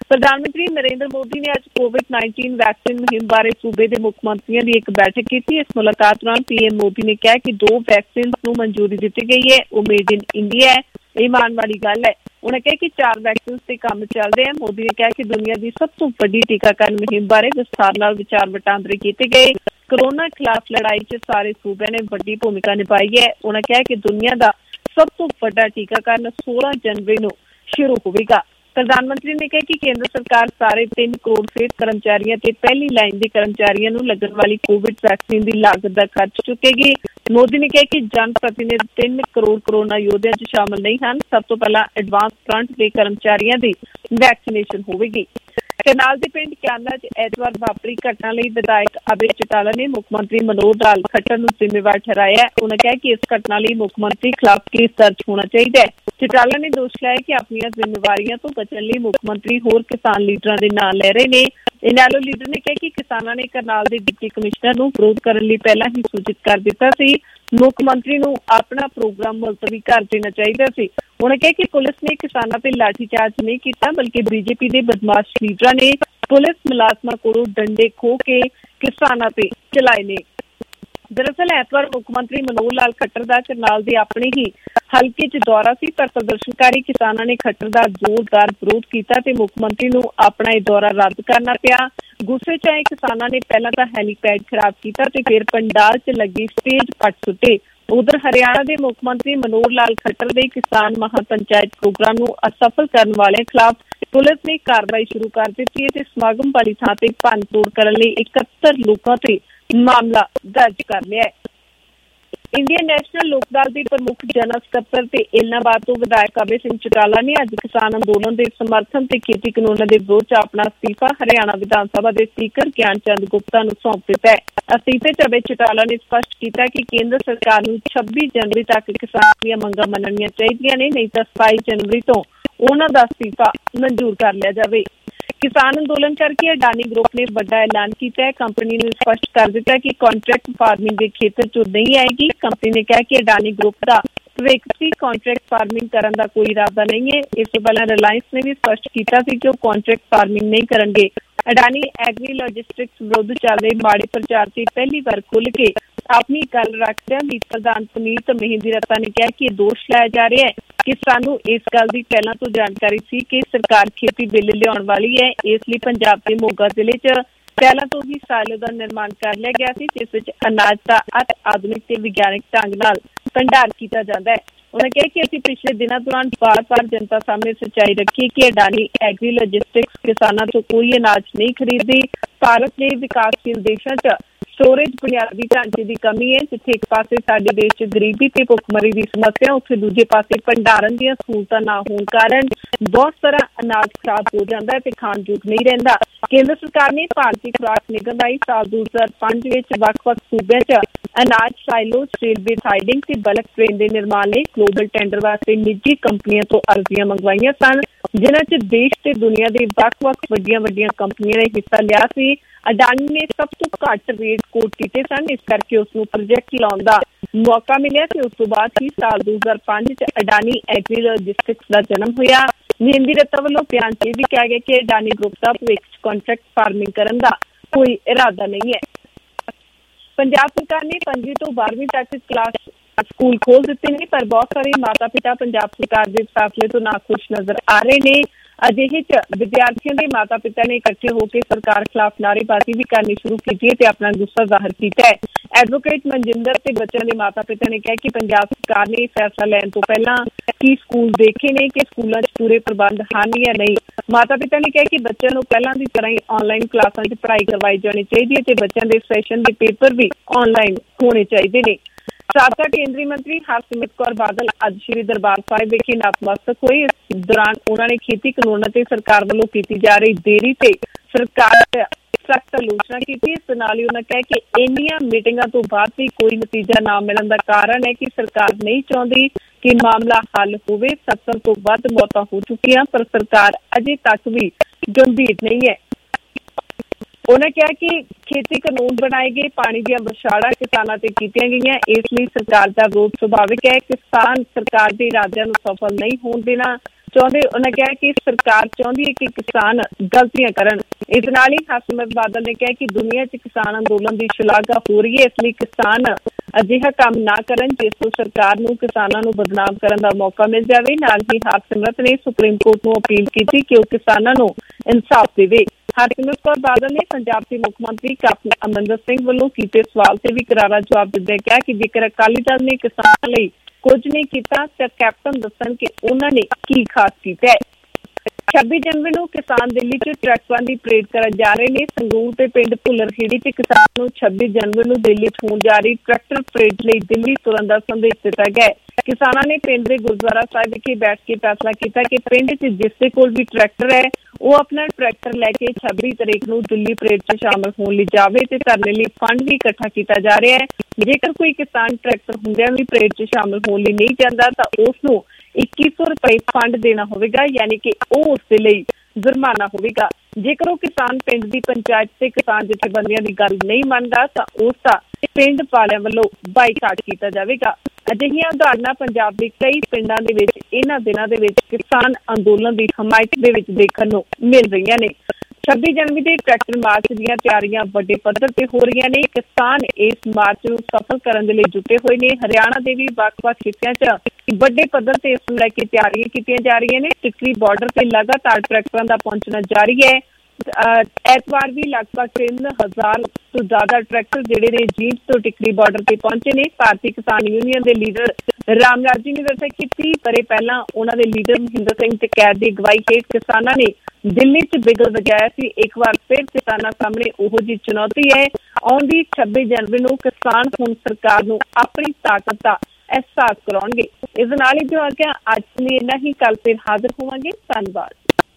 ਪ੍ਰਧਾਨ ਮੰਤਰੀ ਨਰਿੰਦਰ ਮੋਦੀ ਨੇ ਅੱਜ ਕੋਵਿਡ ਨਾਈਨਟੀਨ ਵੈਕਸੀਨ ਮੁਹਿੰਮ ਬਾਰੇ ਸੂਬੇ ਦੇ ਮੁੱਖ ਮੰਤਰੀਆਂ ਦੀ ਇੱਕ ਬੈਠਕ ਕੀਤੀ। ਇਸ ਮੁਲਾਕਾਤ ਦੌਰਾਨ ਪੀਐਮ ਮੋਦੀ ਨੇ ਕਿਹਾ ਕਿ ਦੋ ਵੈਕਸੀਨ ਨੂੰ ਮਨਜ਼ੂਰੀ ਦਿੱਤੀ ਗਈ ਹੈ, ਉਹ ਮੇਡ ਇਨ ਇੰਡੀਆ ਹੈ। ਇਹ ਮਾਣ ਵਾਲੀ ਗੱਲ ਹੈ। ਉਹਨਾਂ ਕਿਹਾ ਕਿ ਚਾਰ ਵੈਕਸੀਨ ਤੇ ਕੰਮ ਚੱਲ ਰਿਹਾ ਹੈ। ਮੋਦੀ ਨੇ ਕਿਹਾ ਕਿ ਦੁਨੀਆ ਦੀ ਸਭ ਤੋਂ ਵੱਡੀ ਟੀਕਾਕਰਨ ਮੁਹਿੰਮ ਬਾਰੇ ਵਿਸਥਾਰ ਨਾਲ ਵਿਚਾਰ ਵਟਾਂਦਰੇ ਕੀਤੇ ਗਏ। ਕੋਰੋਨਾ ਖਿਲਾਫ ਲੜਾਈ 'ਚ ਸਾਰੇ ਸੂਬਿਆਂ ਨੇ ਵੱਡੀ ਭੂਮਿਕਾ ਨਿਭਾਈ ਹੈ। ਉਹਨਾਂ ਕਿਹਾ ਕਿ ਦੁਨੀਆ ਦਾ ਸਭ ਤੋਂ ਵੱਡਾ ਟੀਕਾਕਰਨ ਸੋਲਾਂ ਜਨਵਰੀ ਨੂੰ ਸ਼ੁਰੂ ਹੋਵੇਗਾ। ਪ੍ਰਧਾਨ ਮੰਤਰੀ ਨੇ ਕਿਹਾ ਕਿ ਕੇਂਦਰ ਸਰਕਾਰ ਸਾਰੇ ਤਿੰਨ ਕਰੋੜ ਸਿਹਤ ਕਰਮਚਾਰੀਆਂ ਤੇ ਪਹਿਲੀ ਲਾਈਨ ਦੇ ਕਰਮਚਾਰੀਆਂ ਨੂੰ ਲੱਗਣ ਵਾਲੀ ਕੋਵਿਡ ਵੈਕਸੀਨ ਦੀ ਲਾਗਤ ਦਾ ਖਰਚ ਚੁੱਕੇਗੀ। ਮੋਦੀ ਨੇ ਕਿਹਾ ਕਿ ਜਨ ਪ੍ਰਤੀਨਿਧ ਤਿੰਨ ਕਰੋੜ ਕੋਰੋਨਾ ਯੋਧਿਆਂ 'ਚ ਸ਼ਾਮਲ ਨਹੀਂ ਹਨ। ਸਭ ਤੋਂ ਪਹਿਲਾਂ ਐਡਵਾਂਸ ਫਰੰਟ ਦੇ ਕਰਮਚਾਰੀਆਂ ਦੀ ਵੈਕਸੀਨੇਸ਼ਨ ਹੋਵੇਗੀ। ਕਰਨਾਲ ਦੇ ਪਿੰਡ ਕਿਆਨਾ 'ਚ ਐਤਵਾਰ ਵਾਪਰੀ ਘਟਨਾ ਲਈ ਵਿਧਾਇਕ ਅਭੈ ਚੌਟਾਲਾ ਨੇ ਮੁੱਖ ਮੰਤਰੀ ਮਨੋਹਰ ਲਾਲ ਖੱਟਰ ਨੂੰ ਜ਼ਿੰਮੇਵਾਰ ਠਹਿਰਾਇਆ। ਉਹਨਾਂ ਕਿਹਾ ਕਿ ਇਸ ਘਟਨਾ ਲਈ ਮੁੱਖ ਮੰਤਰੀ ਖਿਲਾਫ ਕੇਸ ਦਰਜ ਹੋਣਾ ਚਾਹੀਦਾ ਹੈ। ਚੌਟਾਲਾ ਨੇ ਦੋਸ਼ ਲਾਇਆ ਕਿ ਆਪਣੀਆਂ ਜ਼ਿੰਮੇਵਾਰੀਆਂ ਤੋਂ ਬਚਣ ਲਈ ਮੁੱਖ ਮੰਤਰੀ ਹੋਰ ਕਿਸਾਨ ਲੀਡਰਾਂ ਦੇ ਨਾਂ ਲੈ ਰਹੇ ਨੇ। ਇਨੈਲੋ ਲੀਡਰ ਨੇ ਕਿਹਾ ਕਿ ਕਿਸਾਨਾਂ ਨੇ ਕਰਨਾਲ ਦੇ ਡਿਪਟੀ ਕਮਿਸ਼ਨਰ ਨੂੰ ਵਿਰੋਧ ਕਰਨ ਲਈ ਪਹਿਲਾਂ ਹੀ ਸੂਚਿਤ ਕਰ ਦਿੱਤਾ ਸੀ। ਮੁੱਖ ਮੰਤਰੀ ਨੂੰ ਆਪਣਾ ਪ੍ਰੋਗਰਾਮ ਮੁਲਤਵੀ ਕਰ ਦੇਣਾ ਚਾਹੀਦਾ ਸੀ। ਉਹਨਾਂ ਕਿਹਾ ਕਿ ਪੁਲਿਸ ਨੇ ਕਿਸਾਨਾਂ ਤੇ ਲਾਠੀਚਾਰਜ ਨਹੀਂ ਕੀਤਾ, ਬਲਕਿ ਬੀਜੇਪੀ ਦੇ ਬਦਮਾਸ਼ ਲੀਡਰਾਂ ਨੇ ਪੁਲਿਸ ਮੁਲਾਜ਼ਮਾਂ ਕੋਲੋਂ ਡੰਡੇ ਖੋਹ ਕੇ ਕਿਸਾਨਾਂ ਤੇ ਚਲਾਏ ਨੇ। ਦਰਅਸਲ ਐਤਵਾਰ ਮੁੱਖ ਮੰਤਰੀ ਮਨੋਹਰ ਲਾਲ ਖੱਟਰ ਦਾ ਕਰਨਾਲ ਦੇ ਆਪਣੇ ਹੀ ਹਲਕੇ 'ਚ ਦੌਰਾ ਸੀ, ਪਰ ਪ੍ਰਦਰਸ਼ਨਕਾਰੀ ਕਿਸਾਨਾਂ ਨੇ ਖੱਟਰ ਦਾ ਜ਼ੋਰਦਾਰ ਵਿਰੋਧ ਕੀਤਾ ਤੇ ਮੁੱਖ ਮੰਤਰੀ ਨੂੰ ਆਪਣਾ ਇਹ ਦੌਰਾ ਰੱਦ ਕਰਨਾ ਪਿਆ। ਗੁੱਸੇ 'ਚ ਆਏ ਕਿਸਾਨਾਂ ਨੇ ਪਹਿਲਾਂ ਤਾਂ ਹੈਲੀਪੈਡ ਖਰਾਬ ਕੀਤਾ ਤੇ ਫਿਰ ਪੰਡਾਲ 'ਚ ਲੱਗੀ ਸਟੇਜ ਪੱਟ ਸੁੱਟੇ। ਉਧਰ ਹਰਿਆਣਾ ਦੇ ਮੁੱਖ ਮੰਤਰੀ ਮਨੋਹਰ ਲਾਲ ਖੱਟਰ ਦੇ ਕਿਸਾਨ ਮਹਾਪੰਚਾਇਤ ਪ੍ਰੋਗਰਾਮ ਨੂੰ ਅਸਫਲ ਕਰਨ ਵਾਲਿਆਂ ਖਿਲਾਫ ਪੁਲਿਸ ਨੇ ਕਾਰਵਾਈ ਸ਼ੁਰੂ ਕਰ ਦਿੱਤੀ ਹੈ ਤੇ ਸਮਾਗਮ ਵਾਲੀ ਥਾਂ ਤੇ ਭੰਨ ਤੋੜ ਕਰਨ ਲਈ ਇਕਹੱਤਰ ਲੋਕਾਂ ਤੇ ਮਾਮਲਾ ਦਰਜ ਕਰ ਲਿਆ ਹੈ। ਇੰਡੀਅਨ ਨੈਸ਼ਨਲ ਲੋਕ ਦਲ ਦੇ ਪ੍ਰਮੁੱਖ ਜਨਰਲ ਸਕੱਤਰ ਤੇ ਇਲਨਾਬਾਦ ਤੋਂ ਵਿਧਾਇਕ ਅਭੈ ਸਿੰਘ ਚੌਟਾਲਾ ਨੇ ਅੱਜ ਕਿਸਾਨ ਅੰਦੋਲਨ ਦੇ ਸਮਰਥਨ ਤੇ ਖੇਤੀ ਕਾਨੂੰਨਾਂ ਦੇ ਵਿਰੋਧ 'ਚ ਆਪਣਾ ਅਸਤੀਫਾ ਹਰਿਆਣਾ ਵਿਧਾਨ ਸਭਾ ਦੇ ਸਪੀਕਰ ਗਿਆਨ ਚੰਦ ਗੁਪਤਾ ਨੂੰ ਸੌਂਪ ਦਿੱਤਾ ਹੈ। ਅਸਤੀਫੇ 'ਚ ਅਭੈ ਚੌਟਾਲਾ ਨੇ ਸਪਸ਼ਟ ਕੀਤਾ ਕਿ ਕੇਂਦਰ ਸਰਕਾਰ ਨੂੰ ਛੱਬੀ ਜਨਵਰੀ ਤੱਕ ਕਿਸਾਨਾਂ ਦੀਆਂ ਮੰਗਾਂ ਮੰਨਣੀਆਂ ਚਾਹੀਦੀਆਂ ਨੇ, ਨਹੀਂ ਤਾਂ ਸਤਾਈ ਜਨਵਰੀ ਤੋਂ ਉਹਨਾਂ ਦਾ ਅਸਤੀਫਾ ਮਨਜ਼ੂਰ ਕਰ ਲਿਆ ਜਾਵੇ। ਕਿਸਾਨ ਅੰਦੋਲਨ ਕਰਕੇ ਅਡਾਨੀ ਗਰੁੱਪ ਨੇ ਵੱਡਾ ਐਲਾਨ ਕੀਤਾ ਹੈ। ਕੰਪਨੀ ਨੇ ਸਪਸ਼ਟ ਕਰ ਦਿੱਤਾ ਕਿ ਕੰਟਰੈਕਟ ਫਾਰਮਿੰਗ ਦੇ ਖੇਤਰ 'ਚ ਨਹੀਂ ਆਏਗੀ। ਕੰਪਨੀ ਨੇ ਕਿਹਾ ਕਿ ਅਡਾਨੀ ਗਰੁੱਪ ਦਾ ਭਵਿੱਖ ਸੀ ਕੰਟਰੈਕਟ ਫਾਰਮਿੰਗ ਕਰਨ ਦਾ ਕੋਈ ਇਰਾਦਾ ਨਹੀਂ ਹੈ। ਇਸ ਤੋਂ ਪਹਿਲਾਂ ਰਿਲਾਇੰਸ ਨੇ ਵੀ ਸਪਸ਼ਟ ਕੀਤਾ ਸੀ ਕਿ ਉਹ ਕੰਟਰੈਕਟ ਫਾਰਮਿੰਗ ਨਹੀਂ ਕਰਨਗੇ। ਅਡਾਨੀ ਐਗਰੀ ਲੌਜਿਸਟਿਕਸ ਵਿਰੁੱਧ ਚੱਲ ਰਹੇ ਮਾੜੇ ਪ੍ਰਚਾਰ ਤੇ ਪਹਿਲੀ ਵਾਰ ਖੁੱਲ੍ਹ ਕੇ ਆਪਣੀ ਗੱਲ ਰੱਖਦਿਆਂ ਮੀਤ ਪ੍ਰਧਾਨ ਪੁਨੀਤ ਮਹਿੰਦੀ ਰੱਤਾ ਨੇ ਕਿਹਾ ਕਿ ਇਹ ਦੋਸ਼ ਲਾਇਆ ਜਾ ਰਿਹਾ ਹੈ ਕਿ ਸਾਨੂੰ ਇਸ ਗੱਲ ਦੀ ਪਹਿਲਾਂ ਤੋਂ ਜਾਣਕਾਰੀ ਸੀ ਕਿ ਸਰਕਾਰ ਖੇਤੀ ਬਿੱਲ ਲਿਆਉਣ ਵਾਲੀ ਹੈ, ਇਸ ਲਈ ਪੰਜਾਬ ਦੇ ਮੋਗਾ ਜ਼ਿਲ੍ਹੇ 'ਚ ਪਹਿਲਾਂ ਤੋਂ ਹੀ ਸਾਇਲੋ ਦਾ ਨਿਰਮਾਣ ਕਰ ਲਿਆ ਗਿਆ ਸੀ, ਜਿਸ ਵਿੱਚ ਅਨਾਜ ਦਾ ਅਤ ਆਧੁਨਿਕ ਤੇ ਵਿਗਿਆਨਕ ਢੰਗ ਨਾਲ ਭੰਡਾਰ ਕੀਤਾ ਜਾਂਦਾ ਹੈ। ਉਹਨਾਂ ਕਿਹਾ ਕਿ ਅਸੀਂ ਪਿਛਲੇ ਦਿਨਾਂ ਦੌਰਾਨ ਵਾਰ-ਵਾਰ ਜਨਤਾ ਸਾਹਮਣੇ ਸੱਚਾਈ ਰੱਖੀ ਕਿ ਅਡਾਨੀ ਐਗਰੀ ਲੌਜਿਸਟਿਕਸ ਕਿਸਾਨਾਂ ਤੋਂ ਕੋਈ ਅਨਾਜ ਨਹੀਂ ਖਰੀਦਦੀ। ਭਾਰਤ ਦੇ ਵਿਕਾਸਸ਼ੀਲ ਦੇਸ਼ਾਂ 'ਚ ਸਟੋਰੇਜ ਬੁਨਿਆਦੀ ਢਾਂਚੇ ਦੀ ਕਮੀ ਹੈ। ਜਿੱਥੇ ਇੱਕ ਪਾਸੇ ਸਾਡੇ ਦੇਸ਼ 'ਚ ਗਰੀਬੀ ਤੇ ਭੁੱਖਮਰੀ ਦੀ ਸਮੱਸਿਆ, ਉੱਥੇ ਦੂਜੇ ਪਾਸੇ ਭੰਡਾਰਨ ਦੀਆਂ ਸਹੂਲਤਾਂ ਨਾ ਹੋਣ ਕਾਰਨ ਬਹੁਤ ਸਾਰਾ ਅਨਾਜ ਖਰਾਬ ਹੋ ਜਾਂਦਾ ਹੈ ਤੇ ਖਾਣ ਯੋਗ ਨਹੀਂ ਰਹਿੰਦਾ। ਕੇਂਦਰ ਸਰਕਾਰ ਨੇ ਭਾਰਤੀ ਖੁਰਾਕ ਨਿਗਮ ਰਾਹੀਂ ਸਾਲ ਦੋ ਹਜ਼ਾਰ ਪੰਜ ਵਿੱਚ ਵੱਖ-ਵੱਖ ਸੂਬਿਆਂ 'ਚ ਅਨਾਜ ਸਾਈਲੋਜ਼, ਰੇਲਵੇ ਸਾਈਡਿੰਗ ਤੇ ਬਲਕ ਟ੍ਰੇਨ ਦੇ ਨਿਰਮਾਣ ਲਈ ਗਲੋਬਲ ਟੈਂਡਰ ਵਾਸਤੇ ਨਿੱਜੀ ਕੰਪਨੀਆਂ ਤੋਂ ਅਰਜ਼ੀਆਂ ਮੰਗਵਾਈਆਂ ਸਨ, ਜਿਨ੍ਹਾਂ 'ਚ ਦੇਸ਼ ਤੇ ਦੁਨੀਆ ਦੇ ਵੱਖ-ਵੱਖ ਵੱਡੀਆਂ-ਵੱਡੀਆਂ ਕੰਪਨੀਆਂ ਨੇ ਹਿੱਸਾ ਲਿਆ ਸੀ। ਅਡਾਨੀ ਨੇ ਸਭ ਤੋਂ ਘੱਟ ਰੇਟ ਕੋਟ ਕੀਤੇ ਸਨ, ਇਸ ਕਰਕੇ ਉਸ ਨੂੰ ਪ੍ਰੋਜੈਕਟ ਲਾਉਣ ਦਾ ਮੌਕਾ ਮਿਲਿਆ ਤੇ ਉਸ ਤੋਂ ਬਾਅਦ ਹੀ ਸਾਲ ਦੋ ਹਜ਼ਾਰ ਪੰਜ 'ਚ ਅਡਾਨੀ ਐਗਰੀ ਲੌਜਿਸਟਿਕਸ ਦਾ ਜਨਮ ਹੋਇਆ। ਮਹਿੰਦੀ ਰੱਤਾ ਵੱਲੋਂ ਬਿਆਨ 'ਚ ਇਹ ਵੀ ਕਿਹਾ ਗਿਆ ਕਿ ਅਡਾਨੀ ਗਰੁੱਪ ਦਾ ਭਵਿੱਖ 'ਚ ਕੰਟਰੈਕਟ ਫਾਰਮਿੰਗ ਕਰਨ ਦਾ ਕੋਈ ਇਰਾਦਾ ਨਹੀਂ ਹੈ। ਪੰਜਾਬ ਸਰਕਾਰ ਨੇ ਪੰਜਵੀਂ ਤੋਂ ਬਾਰਵੀਂ ਤੱਕ ਕਲਾਸ ਸਕੂਲ ਖੋਲ ਦਿੱਤੇ ਨੇ, ਪਰ ਬਹੁਤ ਸਾਰੇ ਮਾਤਾ ਪਿਤਾ ਪੰਜਾਬ ਸਰਕਾਰ ਦੇ ਫੈਸਲੇ ਤੋਂ ਨਾਖੁਸ਼ ਨਜ਼ਰ ਆ ਰਹੇ ਨੇ। ਅਜਿਹੇ 'ਚ ਵਿਦਿਆਰਥੀਆਂ ਦੇ ਮਾਤਾ ਪਿਤਾ ਨੇ ਇਕੱਠੇ ਹੋ ਕੇ ਸਰਕਾਰ ਖਿਲਾਫ ਨਾਅਰੇਬਾਜ਼ੀ ਵੀ ਕਰਨੀ ਸ਼ੁਰੂ ਕੀਤੀ ਹੈ ਤੇ ਆਪਣਾ ਗੁੱਸਾ ਜ਼ਾਹਰ ਕੀਤਾ ਹੈ। ਐਡਵੋਕੇਟ ਮਨਜਿੰਦਰ ਤੇ ਬੱਚਿਆਂ ਦੇ ਮਾਤਾ ਪਿਤਾ ਨੇ ਕਿਹਾ ਕਿ ਪੰਜਾਬ ਸਰਕਾਰ ਨੇ ਫੈਸਲਾ ਲੈਣ ਤੋਂ ਪਹਿਲਾਂ ਕੀ ਸਕੂਲ ਦੇਖੇ ਨੇ ਕਿ ਸਕੂਲਾਂ 'ਚ ਪੂਰੇ ਪ੍ਰਬੰਧ ਹਨ ਜਾਂ ਨਹੀਂ। ਮਾਤਾ ਪਿਤਾ ਨੇ ਕਿਹਾ ਕਿ ਬੱਚਿਆਂ ਨੂੰ ਪਹਿਲਾਂ ਦੀ ਤਰ੍ਹਾਂ ਹੀ ਆਨਲਾਈਨ ਕਲਾਸਾਂ 'ਚ ਪੜ੍ਹਾਈ ਕਰਵਾਈ ਜਾਣੀ ਚਾਹੀਦੀ ਹੈ ਤੇ ਬੱਚਿਆਂ ਦੇ ਸੈਸ਼ਨ ਦੇ ਪੇਪਰ ਵੀ ਆਨਲਾਈਨ ਹੋਣੇ ਚਾਹੀਦੇ ਨੇ। ਸਾਬਕਾ ਕੇਂਦਰੀ ਮੰਤਰੀ ਹਰਸਿਮਰਤ ਕੌਰ ਬਾਦਲ ਅੱਜ ਸ਼੍ਰੀ ਦਰਬਾਰ ਸਾਹਿਬ ਵਿਖੇ ਨਤਮਸਤਕ ਹੋਏ। ਇਸ ਦੌਰਾਨ ਉਹਨਾਂ ਨੇ ਖੇਤੀ ਕਾਨੂੰਨਾਂ ਤੇ ਸਰਕਾਰ ਵੱਲੋਂ ਕੀਤੀ ਜਾ ਰਹੀ ਦੇਰੀ ਤੇ ਸਰਕਾਰ ਸਖਤ ਆਲੋਚਨਾ ਕੀਤੀ। ਇਸ ਨਾਲ ਹੀ ਉਹਨਾਂ ਕਿਹਾ ਕਿ ਇੰਨੀਆਂ ਮੀਟਿੰਗਾਂ ਤੋਂ ਬਾਅਦ ਵੀ ਕੋਈ ਨਤੀਜਾ ਨਾ ਮਿਲਣ ਦਾ ਕਾਰਨ ਹੈ ਕਿ ਸਰਕਾਰ ਨਹੀਂ ਚਾਹੁੰਦੀ ਕਿ ਮਾਮਲਾ ਹੱਲ ਹੋਵੇ। ਸੱਤਰ ਤੋਂ ਵੱਧ ਮੌਤਾਂ ਹੋ ਚੁੱਕੀਆਂ, ਪਰ ਸਰਕਾਰ ਅਜੇ ਤੱਕ ਵੀ ਗੰਭੀਰ ਨਹੀਂ ਹੈ। ਉਹਨਾਂ ਕਿਹਾ ਕਿ ਖੇਤੀ ਕਾਨੂੰਨ ਬਣਾਏ ਗਏ, ਪਾਣੀ ਦੀਆਂ ਵਿਛਾੜਾਂ ਕਿਸਾਨਾਂ ਤੇ ਕੀਤੀਆਂ ਗਈਆਂ, ਇਸ ਲਈ ਸਰਕਾਰ ਦਾ ਵਿਰੋਧ ਸੁਭਾਵਿਕ ਹੈ। ਕਿਸਾਨ ਸਰਕਾਰ ਦੇ ਇਰਾਦਿਆਂ ਨੂੰ ਸਫਲ ਨਹੀਂ ਹੋਣ ਦੇਣਾ। ਚਾਹੁੰਦੇ। ਉਹਨਾਂ ਕਿਹਾ ਕਿ ਸਰਕਾਰ ਚਾਹੁੰਦੀ ਹੈ ਕਿ ਕਿਸਾਨ ਗਲਤੀਆਂ ਕਰਨ। ਇਸ ਨਾਲ ਹੀ ਹਰਸਿਮਰਤ ਬਾਦਲ ਨੇ ਕਿਹਾ ਕਿ ਦੁਨੀਆ 'ਚ ਕਿਸਾਨ ਅੰਦੋਲਨ ਦੀ ਸ਼ਲਾਘਾ ਹੋ ਰਹੀ ਹੈ, ਇਸ ਲਈ ਕਿਸਾਨ ਅਜਿਹਾ ਕੰਮ ਨਾ ਕਰਨ ਜਿਸ ਤੋਂ ਸਰਕਾਰ ਨੂੰ ਕਿਸਾਨਾਂ ਨੂੰ ਬਦਨਾਮ ਕਰਨ ਦਾ ਮੌਕਾ ਮਿਲ ਜਾਵੇ। ਨਾਲ ਹੀ ਹਰਸਿਮਰਤ ਨੇ ਸੁਪਰੀਮ ਕੋਰਟ ਨੂੰ ਅਪੀਲ ਕੀਤੀ ਕਿ ਉਹ ਕਿਸਾਨਾਂ ਨੂੰ ਇਨਸਾਫ ਦੇਵੇ। ਹਰਸਿਮਰਤ ਕੌਰ ਬਾਦਲ ਨੇ ਪੰਜਾਬ ਦੇ ਮੁੱਖ ਮੰਤਰੀ ਕੈਪਟਨ ਅਮਰਿੰਦਰ ਸਿੰਘ ਵੱਲੋਂ ਕੀਤੇ ਸਵਾਲ ਤੇ ਵੀ ਕਰਾਰਾ ਜਵਾਬ ਦਿੰਦਿਆਂ ਕਿਹਾ ਕਿ ਜੇਕਰ ਅਕਾਲੀ ਦਲ ਨੇ ਕਿਸਾਨਾਂ ਲਈ ਕੁਝ ਨਹੀਂ ਕੀਤਾ ਤਾਂ ਕੈਪਟਨ ਦੱਸਣ ਕਿ ਉਹਨਾਂ ਨੇ ਕੀ ਖਾਸ ਕੀਤਾ ਹੈ। ਛੱਬੀ ਜਨਵਰੀ ਨੂੰ ਕਿਸਾਨ ਦਿੱਲੀ 'ਚ ਟਰੈਕਟਰਾਂ ਦੀ ਪਰੇਡ ਕਰਨ ਜਾ ਰਹੇ ਨੇ। ਸੰਗਰੂਰ ਤੇ ਪਿੰਡ ਭੁੱਲਰਖੇੜੀ 'ਚ ਕਿਸਾਨ ਨੂੰ ਛੱਬੀ ਜਨਵਰੀ ਨੂੰ ਦਿੱਲੀ 'ਚ ਹੋਣ ਜਾ ਰਹੀ ਟਰੈਕਟਰ ਪਰੇਡ ਲਈ ਦਿੱਲੀ ਤੁਰਨ ਦਾ ਸੰਦੇਸ਼ ਦਿੱਤਾ ਗਿਆ। ਕਿਸਾਨਾਂ ਨੇ ਪਿੰਡ ਦੇ ਗੁਰਦੁਆਰਾ ਸਾਹਿਬ ਵਿਖੇ ਬੈਠ ਕੇ ਫੈਸਲਾ ਕੀਤਾ ਕਿ ਪਿੰਡ 'ਚ ਜਿਸ ਦੇ ਕੋਲ ਵੀ ਟਰੈਕਟਰ ਹੈ ਉਹ ਆਪਣਾ ਟਰੈਕਟਰ ਲੈ ਕੇ ਛੱਬੀ ਤਰੀਕ ਨੂੰ ਦਿੱਲੀ ਪਰੇਡ 'ਚ ਸ਼ਾਮਲ ਹੋਣ ਲਈ ਜਾਵੇ ਤੇ ਧਰਨੇ ਲਈ ਫੰਡ ਵੀ ਇਕੱਠਾ ਕੀਤਾ ਜਾ ਰਿਹਾ ਹੈ। ਜੇਕਰ ਕੋਈ ਕਿਸਾਨ ਟਰੈਕਟਰ ਹੁੰਦਿਆਂ ਵੀ ਪਰੇਡ 'ਚ ਸ਼ਾਮਲ ਹੋਣ ਲਈ ਨਹੀਂ ਜਾਂਦਾ ਤਾਂ ਉਸ ਨੂੰ ਇੱਕੀ ਸੌ ਰੁਪਏ ਫੰਡ ਦੇਣਾ ਹੋਵੇਗਾ, ਯਾਨੀ ਕਿ ਉਹ ਉਸ ਦੇ ਲਈ ਜੁਰਮਾਨਾ ਹੋਵੇਗਾ। ਜੇਕਰ ਉਹ ਕਿਸਾਨ ਪਿੰਡ ਦੀ ਪੰਚਾਇਤ ਤੇ ਕਿਸਾਨ ਜਥੇਬੰਦੀਆਂ ਦੀ ਗੱਲ ਨਹੀਂ ਮੰਨਦਾ ਤਾਂ ਉਸ ਦਾ ਪਿੰਡ ਵਾਲਿਆਂ ਵੱਲੋਂ ਬਾਈਕਾਟ ਕੀਤਾ ਜਾਵੇਗਾ। ਅਜਿਹੀਆਂ ਉਦਾਹਰਨਾਂ ਪੰਜਾਬ ਦੇ ਕਈ ਪਿੰਡਾਂ ਦੇ ਵਿੱਚ ਇਹਨਾਂ ਦਿਨਾਂ ਦੇ ਵਿੱਚ ਕਿਸਾਨ ਅੰਦੋਲਨ ਦੀ ਹਮਾਇਤ ਦੇ ਵਿੱਚ ਦੇਖਣ ਨੂੰ ਮਿਲ ਰਹੀਆਂ ਨੇ। ਛੱਬੀ ਜਨਵਰੀ ਦੇ ਟਰੈਕਟਰ ਮਾਰਚ ਦੀਆਂ ਤਿਆਰੀਆਂ ਵੱਡੇ ਪੱਧਰ ਤੇ ਹੋ ਰਹੀਆਂ ਨੇ। ਕਿਸਾਨ ਇਸ ਮਾਰਚ ਨੂੰ ਸਫਲ ਕਰਨ ਦੇ ਲਈ ਜੁਟੇ ਹੋਏ ਨੇ। ਹਰਿਆਣਾ ਦੇ ਵੀ ਵੱਖ-ਵੱਖ ਖਿੱਤਿਆਂ 'ਚ ਵੱਡੇ ਪੱਧਰ ਤੇ ਇਸ ਨੂੰ ਲੈ ਕੇ ਤਿਆਰੀਆਂ ਕੀਤੀਆਂ ਜਾ ਰਹੀਆਂ ਨੇ। ਟਿੱਕਰੀ ਬਾਰਡਰ ਤੇ ਲਗਾਤਾਰ ਟਰੈਕਟਰਾਂ ਦਾ ਪਹੁੰਚਣਾ ਜਾਰੀ ਹੈ। ਐਤਵਾਰ ਵੀ ਲਗਭਗ ਤਿੰਨ ਹਜ਼ਾਰ ਤੋਂ ਜ਼ਿਆਦਾ ਟਰੈਕਟਰ ਜਿਹੜੇ ਨੇ ਜੀਂਦ ਤੋਂ ਟਿੱਕਰੀ ਬਾਰਡਰ ਤੇ ਪਹੁੰਚੇ ਨੇ। ਭਾਰਤੀ ਕਿਸਾਨ ਯੂਨੀਅਨ ਦੇ ਲੀਡਰ ਰਾਮ ਰਾਜੀ ਨੇ ਦੱਸਿਆ ਕਿ ਤੀਹ ਵਰ੍ਹੇ ਪਹਿਲਾਂ ਉਹਨਾਂ ਦੇ ਲੀਡਰ ਮਹਿੰਦਰ ਸਿੰਘ ਟਕੈਤ ਦੀ ਅਗਵਾਈ ਹੇਠ ਕਿਸਾਨਾਂ ਨੇ ਦਿੱਲੀ 'ਚ ਬਿਗਲ ਵਜਾਇਆ ਸੀ। ਇੱਕ ਵਾਰ ਫਿਰ ਕਿਸਾਨਾਂ ਸਾਹਮਣੇ ਉਹੋ ਜਿਹੀ ਚੁਣੌਤੀ ਹੈ। ਆਉਂਦੀ ਛੱਬੀ ਜਨਵਰੀ ਨੂੰ ਕਿਸਾਨ ਹੁਣ ਸਰਕਾਰ ਨੂੰ ਆਪਣੀ ਤਾਕਤ ਦਾ ਅਹਿਸਾਸ ਕਰਾਉਣਗੇ। ਇਸ ਨਾਲ ਹੀ ਜੋ ਆ ਗਿਆ ਅੱਜ ਲਈ ਇੰਨਾ ਹੀ, ਕੱਲ ਫਿਰ ਹਾਜ਼ਰ ਹੋਵਾਂਗੇ। ਧੰਨਵਾਦ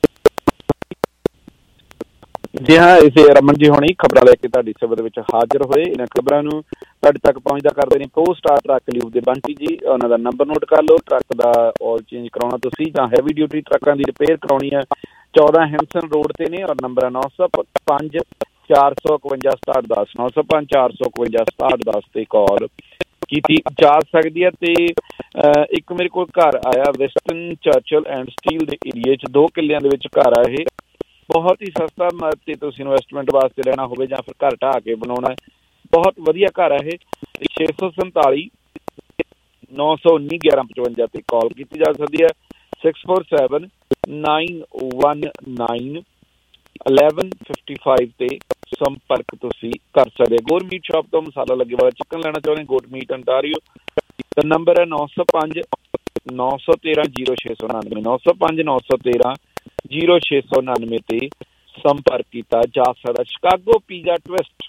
ਜੀ ਹਾਂ, ਇਸੇ ਰਮਨ ਜੀ ਹੋਣੀ ਖਬਰਾਂ ਲੈ ਕੇ ਤੁਹਾਡੀ ਸੇਵਾ ਦੇ ਵਿੱਚ ਹਾਜ਼ਰ ਹੋਏ। ਇਹਨਾਂ ਖਬਰਾਂ ਨੂੰ ਤੁਹਾਡੇ ਤੱਕ ਪਹੁੰਚਦਾ ਕਰਦੇ ਨੇ ਪੋ ਸਟਾਰ ਟਰੱਕ ਲਿਊਬ ਦੇ ਬੰਟੀ ਜੀ। ਉਹਨਾਂ ਦਾ ਨੰਬਰ ਨੋਟ ਕਰ ਲਓ। ਟਰੱਕ ਦਾ ਆਇਲ ਚੇਂਜ ਕਰਾਉਣਾ ਤੁਸੀਂ ਜਾਂ ਹੈਵੀ ਡਿਊਟੀ ਟਰੱਕਾਂ ਦੀ ਰਿਪੇਅਰ ਕਰਾਉਣੀ ਹੈ, ਚੌਦਾਂ ਹੈਮਸਨ ਰੋਡ ਤੇ ਨੇ। ਔਰ ਨੰਬਰ ਹੈ ਨੌ ਸੌ ਪੰਜ ਚਾਰ ਸੌ ਇਕਵੰਜਾ ਸਤਾਹਠ ਦਸ ਨੌ ਸੌ ਪੰਜ ਚਾਰ ਸੌ ਇਕਵੰਜਾ ਸਤਾਹਠ ਦਸ ਤੇ ਕਾਲ ਕੀਤੀ ਜਾ ਸਕਦੀ ਹੈ। ਤੇ ਇੱਕ ਮੇਰੇ ਕੋਲ ਘਰ ਆਇਆ ਵੈਸਟਰਨ ਚਰਚਲ ਐਂਡ ਸਟੀਲ ਦੇ ਏਰੀਏ 'ਚ, ਦੋ ਕਿੱਲਿਆਂ ਦੇ ਵਿੱਚ ਘਰ ਆ ਇਹ। ਬਹੁਤ ਹੀ ਸਸਤਾ ਤੇ ਤੁਸੀਂ ਇਨਵੈਸਟਮੈਂਟ ਵਾਸਤੇ ਲੈਣਾ ਹੋਵੇ ਜਾਂ ਫਿਰ ਘਰ ਢਾਹ ਕੇ ਬਣਾਉਣਾ ਹੈ, ਬਹੁਤ ਵਧੀਆ ਘਰ ਹੈ ਇਹ। ਛੇ ਸੌ ਸੰਤਾਲੀ ਨੌ ਸੌ ਉੱਨੀ ਗਿਆਰਾਂ ਪਚਵੰਜਾ ਤੇ ਕਾਲ ਕੀਤੀ ਜਾ ਸਕਦੀ ਹੈ। Six four seven nine one nine eleven fifty five ਤੇ ਸੰਪਰਕ ਤੁਸੀਂ ਕਰ ਸਕਦੇ। ਗੋਟ ਮੀਟ ਸ਼ਾਪ ਤੋਂ ਮਸਾਲਾ ਲੱਗੇ ਵਾਲਾ ਚਿਕਨ ਲੈਣਾ ਚਾਹੁੰਦੇ ਗੋਟ ਮੀਟ ਅੰਟਾਰੀਓ ਦਾ ਨੰਬਰ ਹੈ ਨੌ ਸੌ ਪੰਜ ਨੌ ਸੌ ਤੇਰਾਂ ਜੀਰੋ ਛੇ ਸੌ ਉਨਾਨਵੇਂ ਨੌ ਸੌ ਪੰਜ ਨੌ ਸੌ ਤੇਰਾਂ ਜੀਰੋ ਛੇ ਸੌ ਉਨਾਨਵੇਂ ਤੇ ਸੰਪਰਕ ਕੀਤਾ ਜਾ ਸਕਦਾ। Chicago pizza twist,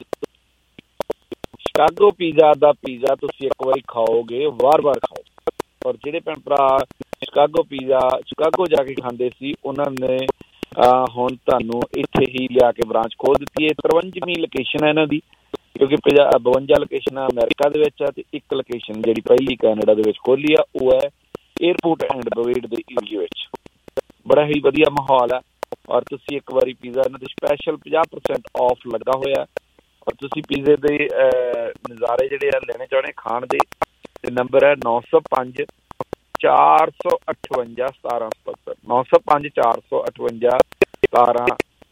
Chicago pizza ਦਾ ਪੀਜ਼ਾ ਤੁਸੀਂ ਇੱਕ ਵਾਰੀ ਖਾਓਗੇ ਵਾਰ ਵਾਰ ਖਾਓ। ਔਰ ਜਿਹੜੇ ਭੈਣ ਭਰਾ ਸ਼ਿਕਾਗੋ ਪੀਜ਼ਾ ਸ਼ਿਕਾਗੋ ਜਾ ਕੇ ਖਾਂਦੇ ਸੀ ਉਹਨਾਂ ਨੇ ਹੁਣ ਤੁਹਾਨੂੰ ਇੱਥੇ ਹੀ ਲਿਆ ਕੇ ਬ੍ਰਾਂਚ ਖੋਲ ਦਿੱਤੀ ਹੈ। ਤਰਵੰਜਵੀਂ ਲੋਕੇਸ਼ਨ ਹੈ ਇਹਨਾਂ ਦੀ, ਕਿਉਂਕਿ ਬਵੰਜਾ ਲੋਕੇਸ਼ਨ ਅਮਰੀਕਾ ਦੇ ਵਿੱਚ ਆ ਤੇ ਇੱਕ ਲੋਕੇਸ਼ਨ ਜਿਹੜੀ ਪਹਿਲੀ ਕੈਨੇਡਾ ਦੇ ਵਿੱਚ ਖੋਲੀ ਆ ਉਹ ਹੈ ਏਅਰਪੋਰਟ ਐਂਡ ਬਵੇਟ ਦੇ ਏਰੀਏ ਵਿੱਚ। ਬੜਾ ਹੀ ਵਧੀਆ ਮਾਹੌਲ ਹੈ। ਔਰ ਤੁਸੀਂ ਇੱਕ ਵਾਰੀ ਪੀਜ਼ਾ ਇਹਨਾਂ ਦੇ ਸਪੈਸ਼ਲ ਪੰਜਾਹ ਪਰਸੈਂਟ ਆਫ ਲੱਗਾ ਹੋਇਆ। ਔਰ ਤੁਸੀਂ ਪੀਜ਼ੇ ਦੇ ਨਜ਼ਾਰੇ ਜਿਹੜੇ ਆ ਲੈਣੇ ਚਾਹੁੰਦੇ ਖਾਣ ਦੇ, ਤੇ ਨੰਬਰ ਹੈ ਨੌ ਸੌ ਪੰਜ ਚਾਰ ਸੌ ਅਠਵੰਜਾ ਸਤਾਰਾਂ ਸਤੱਤਰ ਨੌ ਸੌ ਪੰਜ ਚਾਰ ਸੌ ਅਠਵੰਜਾ ਸਤਾਰਾਂ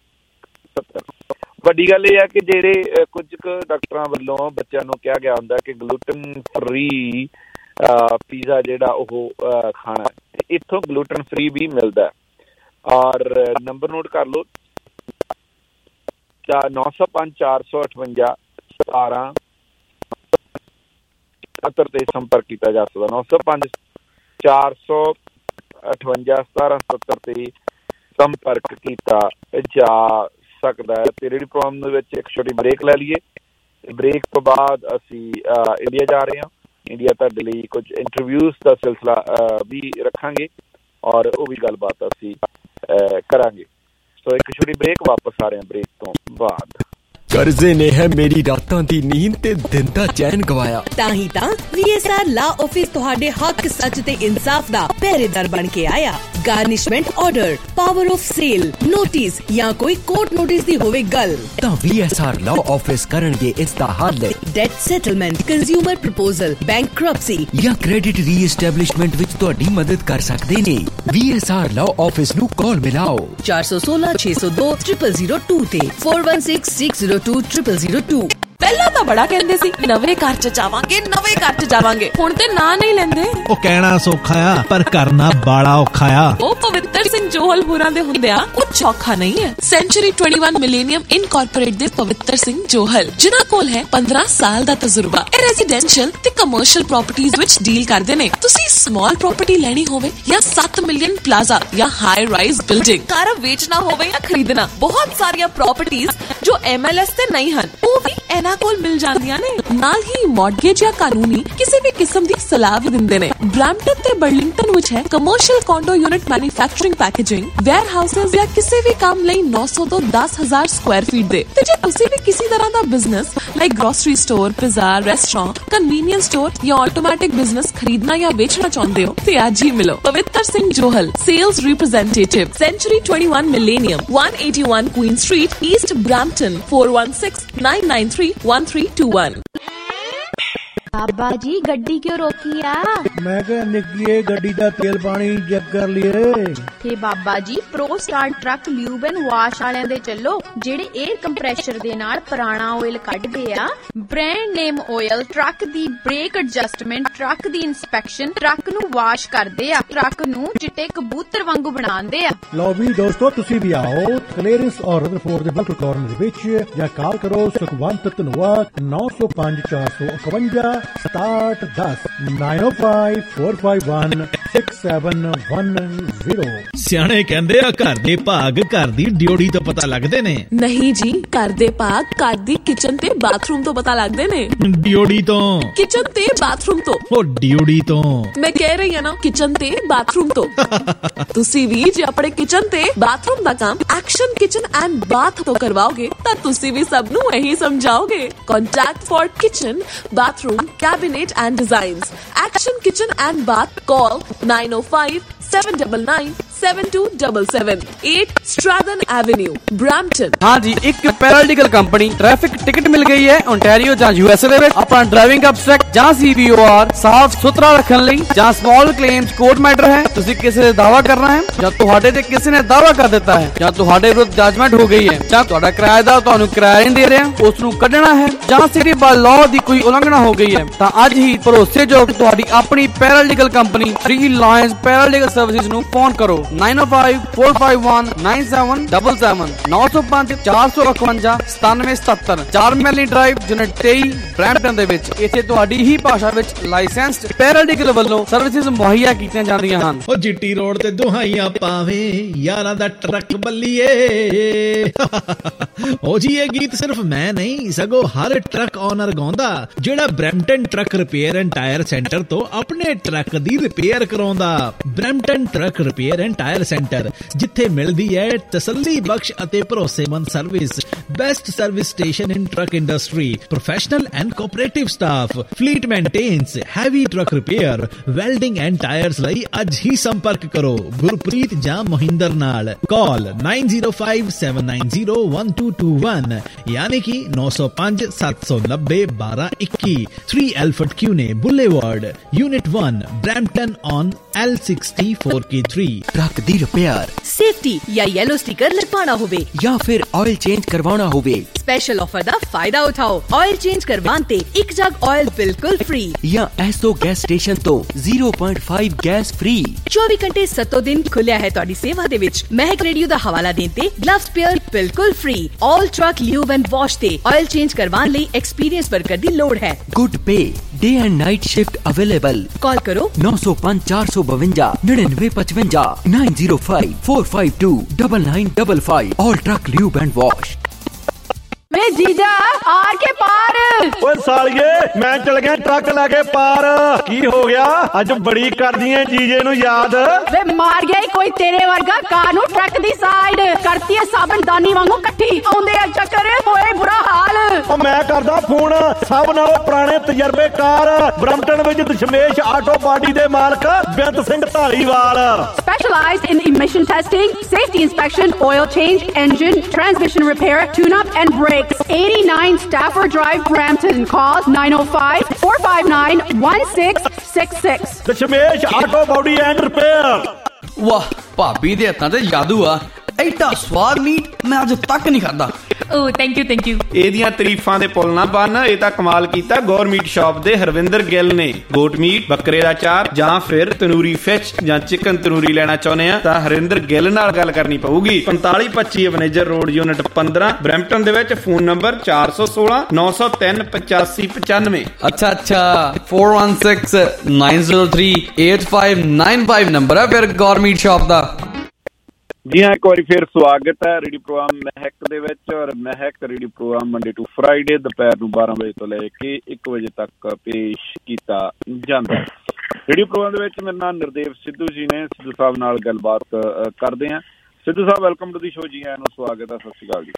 ਸੱਤਰ। ਵੱਡੀ ਗੱਲ ਇਹ ਹੈ ਕਿ ਜਿਹੜੇ ਕੁਝ ਕੁ ਡਾਕਟਰਾਂ ਵੱਲੋਂ ਬੱਚਿਆਂ ਨੂੰ ਕਿਹਾ ਗਿਆ ਹੁੰਦਾ ਕਿ ਗਲੂਟਨ ਫਰੀ ਪੀਜ਼ਾ ਜਿਹੜਾ ਉਹ ਖਾਣਾ, ਇੱਥੋਂ ਗਲੂਟਨ ਫਰੀ ਵੀ ਮਿਲਦਾ। ਔਰ ਨੰਬਰ ਨੋਟ ਕਰ ਲਓ ਨੌ ਸੌ ਪੰਜ ਚਾਰ ਸੌ ਅਠਵੰਜਾ ਸਤਾਰਾਂ ਸੱਤਰ ਤੇ ਸੰਪਰਕ ਕੀਤਾ ਜਾ ਸਕਦਾ। ਨੌ ਸੌ ਪੰਜ ਚਾਰ ਸੌ ਅਠਵੰਜਾ ਸਤਾਰਾਂ ਸੱਤਰ ਤੇ ਸੰਪਰਕ ਕੀਤਾ ਜਾ ਸਕਦਾ ਹੈ। ਤੇ ਰੇਡੀਓ ਪ੍ਰੋਗਰਾਮ ਦੇ ਵਿੱਚ ਇੱਕ ਛੋਟੀ ਬ੍ਰੇਕ ਲੈ ਲਈਏ। ਬ੍ਰੇਕ ਤੋਂ ਬਾਅਦ ਅਸੀਂ ਇੰਡੀਆ ਜਾ ਰਹੇ ਹਾਂ। ਇੰਡੀਆ ਤੁਹਾਡੇ ਲਈ ਕੁਝ ਇੰਟਰਵਿਊਜ਼ ਦਾ ਸਿਲਸਿਲਾ ਵੀ ਰੱਖਾਂਗੇ ਔਰ ਉਹ ਵੀ ਗੱਲਬਾਤ ਅਸੀਂ ਕਰਾਂਗੇ। ਸੋ ਇੱਕ ਛੋਟੀ ਬ੍ਰੇਕ, ਵਾਪਸ ਆ ਰਹੇ ਹਾਂ ਬ੍ਰੇਕ ਤੋਂ ਬਾਅਦ। ਕਰਜ਼ੇ ਨੇ ਹੈ ਮੇਰੀ ਰਾਤਾਂ ਦੀ ਨੀਂਦ ਤੇ ਦਿਨ ਦਾ ਚੈਨ ਗਵਾਇਆ। ਤਾਂ ਹੀ ਤਾਂ ਵੀ ਐਸ ਆਰ ਲਾ ਆਫਿਸ ਤੁਹਾਡੇ ਹੱਕ, ਸੱਚ ਤੇ ਇਨਸਾਫ ਦਾ ਪਹਿਰੇਦਾਰ ਬਣ ਕੇ ਆਇਆ। Garnishment order, power of sale, notice ਜਾਂ ਕੋਈ ਕੋਰਟ ਨੋਟਿਸ ਦੀ ਹੋਵੇ ਗੱਲ ਤਾਂ ਵੀ ਐਸ ਆਰ ਲਾ ਆਫਿਸ ਕਰਨਗੇ ਇਸ ਦਾ ਹੱਲ। Debt settlement, consumer proposal, bankruptcy या क्रेडिट रीएस्टैब्लिशमेंट विच तुहाडी मदद कर सकते ने। वीएसआर लॉ ऑफिस नू कॉल मिलाओ चार सौ सोलह छे सौ दो ट्रिपल जीरो टू ते four one six six zero two triple zero two. ਪਹਿਲਾਂ ਤਾਂ ਬੜਾ ਕਹਿੰਦੇ ਸੀ ਨਵੇਂ ਘਰ ਚ ਜਾਵਾਂਗੇ ਨਵੇਂ ਘਰ ਚ ਜਾਵਾਂਗੇ, ਹੁਣ ਤੇ ਨਾਂ ਨਹੀਂ ਲੈਂਦੇ। ਉਹ ਕਹਿਣਾ ਸੌਖਾ ਆ ਪਰ ਕਰਨਾ ਬਾਲਾ ਔਖਾ ਆ। ਉਹ ਪਵਿੱਤਰ ਸਿੰਘ ਜੋਹਲ ਹੋਰਾਂ ਦੇ ਹੁੰਦਿਆਂ ਕੁਝ ਔਖਾ ਨਹੀਂ ਹੈ। ਸੈਂਚੁਰੀ ਇਕੱਤੀ ਮਿਲੇਨੀਅਮ ਇਨਕਾਰਪੋਰੇਟ ਦੇ ਪਵਿੱਤਰ ਸਿੰਘ ਜੋਹਲ, ਜਿਨ੍ਹਾਂ ਕੋਲ ਹੈ ਪੰਦਰਾਂ ਸਾਲ ਦਾ ਤਜਰਬਾ, ਇਹ ਰੈਜ਼ੀਡੈਂਸ਼ੀਅਲ ਤੇ ਕਮਰਸ਼ੀਅਲ ਪ੍ਰਾਪਰਟੀਜ਼ ਵਿੱਚ ਡੀਲ ਕਰਦੇ ਨੇ। ਤੁਸੀਂ ਸਮਾਲ ਪ੍ਰਾਪਰਟੀ ਲੈਣੀ ਹੋਵੇ ਜਾਂ ਸੱਤ ਮਿਲੀਅਨ ਪਲਾਜ਼ਾ ਜਾਂ ਹਾਈ ਰਾਈਜ਼ ਬਿਲਡਿੰਗ, ਘਰ ਵੇਚਣਾ ਹੋਵੇ ਜਾਂ ਖਰੀਦਣਾ, ਬਹੁਤ ਸਾਰੀਆਂ ਪ੍ਰਾਪਰਟੀਜ਼ ਜੋ ਐਮਐਲਐਸ ਤੇ ਨਹੀਂ ਹਨ ਉਹ ਵੀ ਇਹਨਾਂ ਕੋਲ ਮਿਲ ਜਾਂਦੀਆਂ ਨੇ। ਨਾਲ ਹੀ ਮੌਰਗੇਜ ਜਾਂ ਕਾਨੂੰਨੀ ਕਿਸੇ ਵੀ ਕਿਸਮ ਦੀ ਸਲਾਹ ਵੀ ਦਿੰਦੇ ਨੇ। ਬ੍ਰੈਂਪਟਨ ਤੇ ਬਰਲਿੰਗਟਨ ਵਿੱਚ ਹੈ commercial condo unit manufacturing, packaging, warehouses ਜਾਂ ਕਿਸੇ ਵੀ ਕੰਮ ਲਈ ਨੌ ਸੌ ਤੋਂ ਦਸ ਹਜ਼ਾਰ ਸਕੁਆਇਰ ਫੀਟ ਦੇ। ਤੇ ਜੇ ਤੁਸੀਂ ਵੀ ਕਿਸੇ ਤਰ੍ਹਾਂ ਦਾ business like grocery store, pizza, restaurant, convenience store ਜਾਂ ਆਟੋਮੈਟਿਕ ਬਿਜ਼ਨਸ ਖਰੀਦਣਾ ਜਾਂ ਵੇਚਣਾ ਚਾਹੁੰਦੇ ਹੋ ਤੇ ਅੱਜ ਹੀ ਮਿਲੋ Pavittar Singh Johal, sales representative, century ਇਕੱਤੀ millennium, one eighty-one Queen Street, East Brampton, four one six nine nine three one three two one। बाबा जी गड्डी क्यों रोकी आ? मैं क्या निकलिए गड्डी दा तेल पानी चेक कर लिए। ते बाबा जी pro star truck lube and wash वालियां दे चलो, जेड़े एयर कंप्रेशर दे नाल पुराना ऑयल कढदे आ। ब्रांड नेम ऑयल, ट्रक दी ब्रेक एडजस्टमेंट, ट्रक दी इंस्पेक्शन, ट्रक नू वाश करदे आ, ट्रक नू चिट्टे कबूतर वांगू बनांदे आ। लो भी दोस्तों तुसी भी आओ क्लीयरेंस और रदरफोर्ड दे बिल्कुल कॉर्नर दे विच या कॉल करो सुखवंत धनवा नौ सौ पांच चार सौ इकवंजा सताहठ दस nine oh five four five one six seven one zero. ਸਿਆਣੇ ਕਹਿੰਦੇ ਆ ਘਰ ਦੇ ਭਾਗ ਘਰ ਦੀ ਡਿਊਟੀ ਤੋਂ ਪਤਾ ਲੱਗਦੇ ਨੇ। ਨਹੀਂ ਜੀ, ਘਰ ਦੇ ਭਾਗ ਘਰ ਦੀ ਕਿਚਨ ਤੇ ਬਾਥਰੂਮ ਤੋਂ ਪਤਾ ਲੱਗਦੇ ਨੇ। ਡਿਊਟੀ ਤੋਂ? ਕਿਚਨ ਤੇ ਬਾਥਰੂਮ ਤੋਂ। ਉਹ ਡਿਊਟੀ ਤੋਂ ਮੈਂ ਕਹਿ ਰਹੀ ਹਾਂ ਨਾ, ਕਿਚਨ ਤੇ ਬਾਥਰੂਮ ਤੋਂ। ਤੁਸੀਂ ਵੀ ਜੇ ਆਪਣੇ ਕਿਚਨ ਤੇ ਬਾਥਰੂਮ ਦਾ ਕੰਮ ਐਕਸ਼ਨ ਕਿਚਨ ਐਂਡ ਬਾਥ ਤੋਂ ਕਰਵਾਓਗੇ ਤਾਂ ਤੁਸੀਂ ਵੀ ਸਭ ਨੂੰ ਇਹੀ ਸਮਝਾਓਗੇ। Contact for kitchen, bathroom, cabinet and designs, Action Kitchen and Bath. Call nine oh five seven nine nine seven two seven seven, eight Stratton Avenue, Brampton। हाँ जी, एक पैरालीगल कंपनी ट्रैफिक टिकट मिल गई है ओंटारियो ਜਾਂ USA ਦੇ ਵਿੱਚ। ਆਪਣਾ ਡਰਾਈਵਿੰਗ ਅਬਸਟ੍ਰੈਕਟ ਜਾਂ ਸੀਵੀਓਆਰ ਸਾਫ਼ ਸੁਥਰਾ ਰੱਖਣ ਲਈ ਜਾਂ ਸਮਾਲ ਕਲੇਮਸ ਕੋਰਟ ਮੈਟਰ ਹੈ, ਤੁਸੀਂ ਕਿਸੇ ਦੇ ਦਾਵਾ ਕਰਨਾ ਹੈ ਜਾਂ ਤੁਹਾਡੇ ਤੇ ਕਿਸੇ ਨੇ ਦਾਵਾ ਕਰ ਦਿੱਤਾ ਹੈ ਜਾਂ ਤੁਹਾਡੇ ਵਿਰੁੱਧ ਜਜਮੈਂਟ ਹੋ ਗਈ ਹੈ ਜਾਂ ਤੁਹਾਡਾ ਕਿਰਾਏਦਾਰ ਤੁਹਾਨੂੰ ਕਿਰਾਇਆ ਨਹੀਂ ਦੇ ਰਿਹਾ, ਉਸ ਨੂੰ ਕੱਢਣਾ ਹੈ ਜਾਂ ਸਿਟੀ ਬਾਈ ਲਾਅ ਦੀ ਕੋਈ ਉਲੰਘਣਾ ਹੋ ਗਈ ਹੈ ਤਾਂ ਅੱਜ ਹੀ ਭਰੋਸੇਯੋਗ ਤੁਹਾਡੀ ਆਪਣੀ paralegal company three lions paralegal services ਨੂੰ ਫੋਨ ਕਰੋ nine oh five four five one nine seven seven seven ਨੌ ਸੌ ਪੰਜ ਚਾਰ ਸੌ ਇਕਵੰਜਾ ਸਤਾਨਵੇਂ ਸਤੱਤਰ ਚਾਰ ਮੈਲੀ ਡਰਾਈਵ ਯੂਨਿਟ ਤੇਈ ਬ੍ਰੈਂਪਟਨ ਦੇ ਵਿੱਚ। ਇੱਥੇ ਤੁਹਾਡੀ ਹੀ ਭਾਸ਼ਾ ਵਿੱਚ ਲਾਇਸੈਂਸਡ ਪੈਰਾਲੀਗਲ ਵੱਲੋਂ ਸਰਵਿਸਿਜ਼ ਮੁਹੱਈਆ ਕੀਤੀਆਂ ਜਾਂਦੀਆਂ ਹਨ। ਉਹ ਜੀਟੀ ਰੋਡ ਤੇ ਦੁਹਾਈਆਂ ਪਾਵੇਂ ਯਾਰਾਂ ਦਾ ਟਰੱਕ ਬੱਲੀਏ। ਉਹ ਜੀ ਇਹ ਗੀਤ ਸਿਰਫ ਮੈਂ ਨਹੀਂ ਸਗੋਂ ਹਰ ਟਰੱਕ ਓਨਰ ਗਾਉਂਦਾ ਜਿਹੜਾ Brampton truck repair and tyre centre ਤੋਂ ਆਪਣੇ ਟਰੱਕ ਦੀ ਰਿਪੇਅਰ ਕਰਾਉਂਦਾ। Brampton truck repair and tyre centre, ਜਿੱਥੇ ਮਿਲਦੀ ਹੈ ਤਸੱਲੀ ਬਖਸ਼ ਅਤੇ ਭਰੋਸੇਮੰਦ service, best service station in truck industry, professional and cooperative staff, fleet maintenance, heavy truck repair, welding and tyres ਲਈ ਅੱਜ ਹੀ ਸੰਪਰਕ ਕਰੋ ਗੁਰਪ੍ਰੀਤ ਜਾਂ ਮੋਹਿੰਦਰ ਨਾਲ। ਕਾਲ nine zero five seven nine zero one two two one यानी कि नौ सौ पांच सात सौ नब्बे बारह इक्की, three Alfred Kuehne boulevard, unit one, Brampton ON L sixty four K three। Truck दी रिपेयर, सेफ्टी या येलो स्टिकर लगवाना होवे या फिर ऑयल चेंज करवाना होवे, स्पेशल ऑफर दा फायदा उठाओ। ऑयल चेंज करवाते एक जग ऑयल बिल्कुल फ्री या एसो गैस स्टेशन तो zero point five gas free. चौबीस घंटे सत्तो दिन खुलिया है तुहाडी सेवा दे विच। महक रेडियो दा हवाला देते ग्लव स्पेयर बिल्कुल फ्री। All truck lube and wash ते ऑयल चेंज करवाने लई एक्सपीरियंस वर्कर दी लोड़ है। Good pay day and night shift available. Call करो नौ सौ पांच चार सौ बवंजा निन्यानवे पचवंजा nine zero five four five two nine nine five five। All truck lube and wash. वे जीजा आर के पार। ओए सालिए मैं चल गया ट्रक लाके पार। की हो गया अज बड़ी कर दी है जीजे नु याद। वे मार गया कोई तेरे वर्गा कानू ट्रक दी साइड करती है साबनदानी वांगू इकट्ठी आउंदे आ चक्कर होए बुरा हाल। ओ मैं करदा फोन सब नालों पुराने तजर्बेकार ब्रैम्पटन विच दशमेश आटो पार्टी दे मालक Beant Singh Dhaliwal. Specialized in emission testing, safety inspection, oil change, engine, transmission repair, tune up and brake. six, eighty-nine Stafford Drive, Brampton. Call nine oh five, four five nine, one six six six. Dashmesh auto body and repair. ਵਾਹ, ਭਾਬੀ ਦੇ ਹੱਥਾਂ ਤੇ ਜਾਦੂ ਆ। ਐਡਾ ਸਵਾਦ meat ਮੈਂ ਅੱਜ ਤੱਕ ਨਹੀਂ ਖਾਦਾ। ਓ ਥੈਂਕ ਯੂ ਥੈਂਕ ਯੂ। ਇਹਦੀਆਂ ਤਾਰੀਫਾਂ ਦੇ ਪੁੱਲ ਨਾ ਬੰਨ, ਇਹ ਤਾਂ ਕਮਾਲ ਕੀਤਾ ਗੌਰ ਮੀਟ ਸ਼ਾਪ ਦੇ ਹਰਵਿੰਦਰ ਗਿੱਲ ਨੇ। ਗੋਟ ਮੀਟ, ਬੱਕਰੇ ਦਾ ਚਾਰ ਜਾਂ ਫਿਰ ਤਨੂਰੀ ਫਿਸ਼ ਜਾਂ ਚਿਕਨ ਤਨੂਰੀ ਲੈਣਾ ਚਾਹੁੰਦੇ ਆ ਤਾਂ ਹਰਿੰਦਰ ਗਿੱਲ ਨਾਲ ਗੱਲ ਕਰਨੀ ਪਊਗੀ। ਪੰਤਾਲੀ ਪੱਚੀ ਮੈਨੇਜਰ ਰੋਡ, ਯੂਨਿਟ ਪੰਦਰਾਂ, ਬਰੈਂਪਟਨ ਦੇ ਵਿੱਚ। ਫੋਨ ਨੰਬਰ ਚਾਰ ਸੌ ਸੋਲਾਂ ਨੌ ਸੌ ਤਿੰਨ ਪਚਾਸੀ ਪਚਾਨਵੇਂ। ਅੱਛਾ ਅੱਛਾ, four one six, nine zero three, eight five nine five number ਹੈ ਫਿਰ ਗੌਰ ਮੀਟ ਸ਼ਾਪ ਦਾ। ਜੀ ਹਾਂ, ਇੱਕ ਵਾਰੀ ਫਿਰ ਸਵਾਗਤ ਹੈ ਰੇਡੀਓ ਪ੍ਰੋਗਰਾਮ ਮਹਿਕ ਦੇ ਵਿੱਚ। ਔਰ Mehak radio programme Monday to Friday ਦੁਪਹਿਰ ਨੂੰ ਬਾਰਾਂ ਵਜੇ ਤੋਂ ਲੈ ਕੇ ਇੱਕ ਵਜੇ ਤੱਕ ਪੇਸ਼ ਕੀਤਾ ਜਾਂਦਾ ਹੈ। ਰੇਡੀਓ ਪ੍ਰੋਗਰਾਮ ਦੇ ਵਿੱਚ ਮੇਰੇ ਨਾਲ ਨਿਰਦੇਵ ਸਿੱਧੂ ਜੀ ਨੇ। ਸਿੱਧੂ ਸਾਹਿਬ ਨਾਲ ਗੱਲਬਾਤ ਕਰਦੇ ਹਾਂ। Sidhu Sahib, welcome to the show. ਜੀ ਆਇਆਂ ਨੂੰ ਸਵਾਗਤ ਹੈ। ਸਤਿ ਸ਼੍ਰੀ ਅਕਾਲ ਜੀ।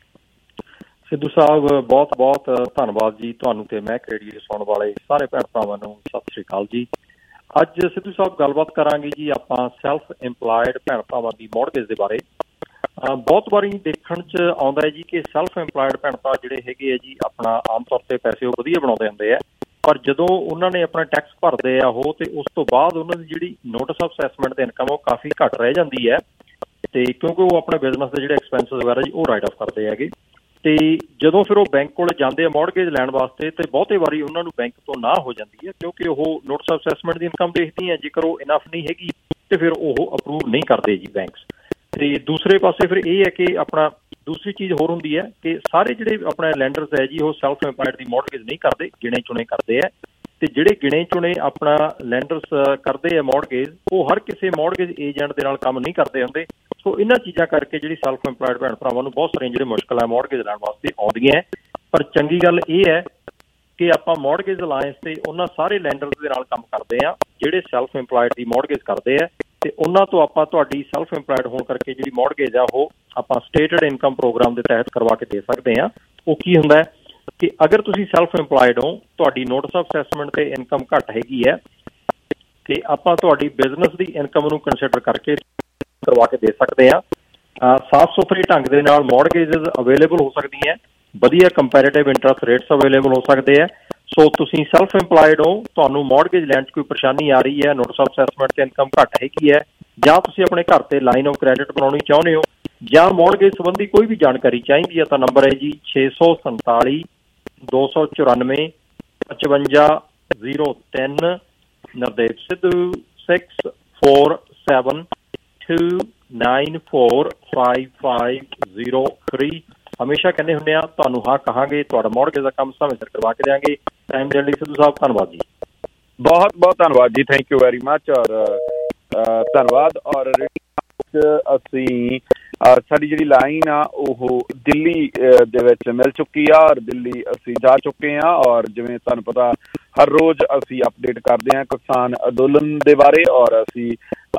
ਸਿੱਧੂ ਸਾਹਿਬ, ਬਹੁਤ ਬਹੁਤ ਧੰਨਵਾਦ ਜੀ ਤੁਹਾਨੂੰ ਤੇ ਮਹਿਕ ਰੇਡੀਓ ਸੁਣਨ ਵਾਲੇ ਸਾਰੇ ਭੈਣ ਭਰਾਵਾਂ ਨੂੰ ਸਤਿ ਸ਼੍ਰੀ ਅਕਾਲ ਜੀ। ਅੱਜ ਸਿੱਧੂ ਸਾਹਿਬ ਗੱਲਬਾਤ ਕਰਾਂਗੇ ਜੀ ਆਪਾਂ ਸੈਲਫ ਇੰਪਲਾਇਡ ਭੈਣ ਭਰਾਵਾਂ ਦੀ ਮੌਰਗੇਜ ਦੇ ਬਾਰੇ। ਬਹੁਤ ਵਾਰੀ ਦੇਖਣ 'ਚ ਆਉਂਦਾ ਹੈ ਜੀ ਕਿ ਸੈਲਫ ਇੰਪਲਾਇਡ ਭੈਣ ਭਰਾ ਜਿਹੜੇ ਹੈਗੇ ਆ ਜੀ ਆਪਣਾ ਆਮ ਤੌਰ 'ਤੇ ਪੈਸੇ ਉਹ ਵਧੀਆ ਬਣਾਉਂਦੇ ਹੁੰਦੇ ਆ, ਪਰ ਜਦੋਂ ਉਹਨਾਂ ਨੇ ਆਪਣਾ ਟੈਕਸ ਭਰਦੇ ਆ ਉਹ, ਤੇ ਉਸ ਤੋਂ ਬਾਅਦ ਉਹਨਾਂ ਦੀ ਜਿਹੜੀ ਨੋਟਿਸ ਆਫ ਅਸੈਸਮੈਂਟ ਤੇ ਇਨਕਮ ਉਹ ਕਾਫੀ ਘੱਟ ਰਹਿ ਜਾਂਦੀ ਹੈ। ਤੇ ਕਿਉਂਕਿ ਉਹ ਆਪਣੇ ਬਿਜ਼ਨਸ ਦੇ ਜਿਹੜੇ ਐਕਸਪੈਂਸਿਸ ਵਗੈਰਾ ਜੀ ਉਹ ਰਾਈਟ ਆਫ ਕਰਦੇ ਹੈਗੇ। ਤੇ ਜਦੋਂ ਫਿਰ ਉਹ ਬੈਂਕ ਕੋਲ ਜਾਂਦੇ ਆ ਮੌਰਗੇਜ ਲੈਣ ਵਾਸਤੇ, ਤੇ ਬਹੁਤੇ ਵਾਰੀ ਉਹਨਾਂ ਨੂੰ ਬੈਂਕ ਤੋਂ ਨਾ ਹੋ ਜਾਂਦੀ ਹੈ, ਕਿਉਂਕਿ ਉਹ ਨੋਟਿਸ ਆਫ ਅਸੈਸਮੈਂਟ ਦੀ ਇਨਕਮ ਦੇਖਦੀ ਹੈ। ਜੇਕਰ ਉਹ ਇਨਫ ਨਹੀਂ ਹੈਗੀ ਤੇ ਫਿਰ ਉਹ ਅਪਰੂਵ ਨਹੀਂ ਕਰਦੇ ਜੀ ਬੈਂਕਸ। ਤੇ ਦੂਸਰੇ ਪਾਸੇ ਫਿਰ ਇਹ ਹੈ ਕਿ ਆਪਣਾ ਦੂਸਰੀ ਚੀਜ਼ ਹੋਰ ਹੁੰਦੀ ਹੈ ਕਿ ਸਾਰੇ ਜਿਹੜੇ ਆਪਣੇ ਲੈਂਡਰਸ ਹੈ ਜੀ ਉਹ ਸੈਲਫ ਇੰਪਲਾਇਡ ਦੀ ਮੌਰਗੇਜ ਨਹੀਂ ਕਰਦੇ, ਗਿਣੇ ਚੁਣੇ ਕਰਦੇ ਹੈ। ਤੇ ਜਿਹੜੇ ਗਿਣੇ ਚੁਣੇ ਆਪਣਾ ਲੈਂਡਰਸ ਕਰਦੇ ਆ ਮੌਰਗੇਜ, ਉਹ ਹਰ ਕਿਸੇ ਮੌਰਗੇਜ ਏਜੰਟ ਦੇ ਨਾਲ ਕੰਮ ਨਹੀਂ ਕਰਦੇ ਹੁੰਦੇ। ਸੋ ਇਹਨਾਂ ਚੀਜ਼ਾਂ ਕਰਕੇ ਜਿਹੜੀ ਸੈਲਫ ਇੰਪਲਾਇਡ ਭੈਣ ਭਰਾਵਾਂ ਨੂੰ ਬਹੁਤ ਸਾਰੀਆਂ ਜਿਹੜੇ ਮੁਸ਼ਕਲਾਂ ਮੌਰਗੇਜ ਲੈਣ ਵਾਸਤੇ ਆਉਂਦੀਆਂ ਹੈ। ਪਰ ਚੰਗੀ ਗੱਲ ਇਹ ਹੈ ਕਿ ਆਪਾਂ ਮੌਰਗੇਜ ਅਲਾਇੰਸ ਤੇ ਉਹਨਾਂ ਸਾਰੇ ਲੈਂਡਰਸ ਦੇ ਨਾਲ ਕੰਮ ਕਰਦੇ ਹਾਂ ਜਿਹੜੇ ਸੈਲਫ ਇੰਪਲਾਇਡ ਦੀ ਮੌਰਗੇਜ ਕਰਦੇ ਆ, ਤੇ ਉਹਨਾਂ ਤੋਂ ਆਪਾਂ ਤੁਹਾਡੀ ਸੈਲਫ ਇੰਪਲਾਇਡ ਹੋਣ ਕਰਕੇ ਜਿਹੜੀ ਮੌਰਗੇਜ ਆ ਉਹ ਆਪਾਂ ਸਟੇਟਡ ਇਨਕਮ ਪ੍ਰੋਗਰਾਮ ਦੇ ਤਹਿਤ ਕਰਵਾ ਕੇ ਦੇ ਸਕਦੇ ਹਾਂ। ਉਹ ਕੀ ਹੁੰਦਾ ਹੈ ਕਿ ਅਗਰ ਤੁਸੀਂ ਸੈਲਫ ਇੰਪਲਾਇਡ ਹੋ, ਤੁਹਾਡੀ ਨੋਟਿਸ ਆਫ ਅਸੈਸਮੈਂਟ ਤੇ ਇਨਕਮ ਘੱਟ ਹੈਗੀ ਹੈ, ਤੇ ਆਪਾਂ ਤੁਹਾਡੀ ਬਿਜ਼ਨਸ ਦੀ ਇਨਕਮ ਨੂੰ ਕੰਸੀਡਰ ਕਰਕੇ ਕਰਵਾ ਕੇ ਦੇ ਸਕਦੇ ਹਾਂ। ਸਾਫ਼ ਸੁਥਰੇ ਢੰਗ ਦੇ ਨਾਲ ਮੌਰਗੇਜਸ ਅਵੇਲੇਬਲ ਹੋ ਸਕਦੀਆਂ, ਵਧੀਆ ਕੰਪੈਰੇਟਿਵ ਇੰਟਰਸਟ ਰੇਟਸ ਅਵੇਲੇਬਲ ਹੋ ਸਕਦੇ ਆ। ਸੋ ਤੁਸੀਂ ਸੈਲਫ ਇੰਪਲਾਇਡ ਹੋ, ਤੁਹਾਨੂੰ ਮੌਰਗੇਜ ਲੈਣ 'ਚ ਕੋਈ ਪਰੇਸ਼ਾਨੀ ਆ ਰਹੀ ਹੈ, ਨੋਟਿਸ ਆਫ ਅਸੈਸਮੈਂਟ ਤੇ ਇਨਕਮ ਘੱਟ ਹੈਗੀ ਹੈ, ਜਾਂ ਤੁਸੀਂ ਆਪਣੇ ਘਰ ਤੇ ਲਾਈਨ ਆਫ ਕ੍ਰੈਡਿਟ ਬਣਾਉਣੀ ਚਾਹੁੰਦੇ ਹੋ, ਜਾਂ ਮੌਰਗੇਜ ਸੰਬੰਧੀ ਕੋਈ ਵੀ ਜਾਣਕਾਰੀ ਚਾਹੀਦੀ ਹੈ, ਤਾਂ ਨੰਬਰ ਹੈ ਜੀ ਛੇ ਸੌ ਸੰਤਾਲੀ ਦੋ ਸੌ ਚੁਰਾਨਵੇਂ ਪਚਵੰਜਾ ਜ਼ੀਰੋ ਤਿੰਨ। Nardev Sidhu six four seven two nine four five five zero three. ਹਮੇਸ਼ਾ ਕਹਿੰਦੇ ਹੁੰਦੇ ਆ ਤੁਹਾਨੂੰ ਹਾਂ ਕਹਾਂਗੇ, ਤੁਹਾਡਾ ਮੌਰਗੇਜ ਦਾ ਕੰਮ ਸਮੇਂ ਸਿਰ ਕਰਵਾ ਕੇ ਦਿਆਂਗੇ। ਟਾਈਮ ਦੇਣ ਲਈ ਸਿੱਧੂ ਸਾਹਿਬ ਧੰਨਵਾਦ ਜੀ। ਬਹੁਤ ਬਹੁਤ ਧੰਨਵਾਦ ਜੀ, ਥੈਂਕ ਯੂ ਵੈਰੀ ਮਚ। ਔਰ ਧੰਨਵਾਦ। ਔਰ ਅਸੀਂ ਸਾਡੀ ਜਿਹੜੀ ਲਾਈਨ ਆ ਉਹ ਦਿੱਲੀ ਦੇ ਵਿੱਚ ਮਿਲ ਚੁੱਕੀ ਆ, ਔਰ ਦਿੱਲੀ ਅਸੀਂ ਜਾ ਚੁੱਕੇ ਹਾਂ। ਔਰ ਜਿਵੇਂ ਤੁਹਾਨੂੰ ਪਤਾ ਹਰ ਰੋਜ਼ ਅਸੀਂ ਅਪਡੇਟ ਕਰਦੇ ਹਾਂ ਕਿਸਾਨ ਅੰਦੋਲਨ ਦੇ ਬਾਰੇ, ਔਰ ਅਸੀਂ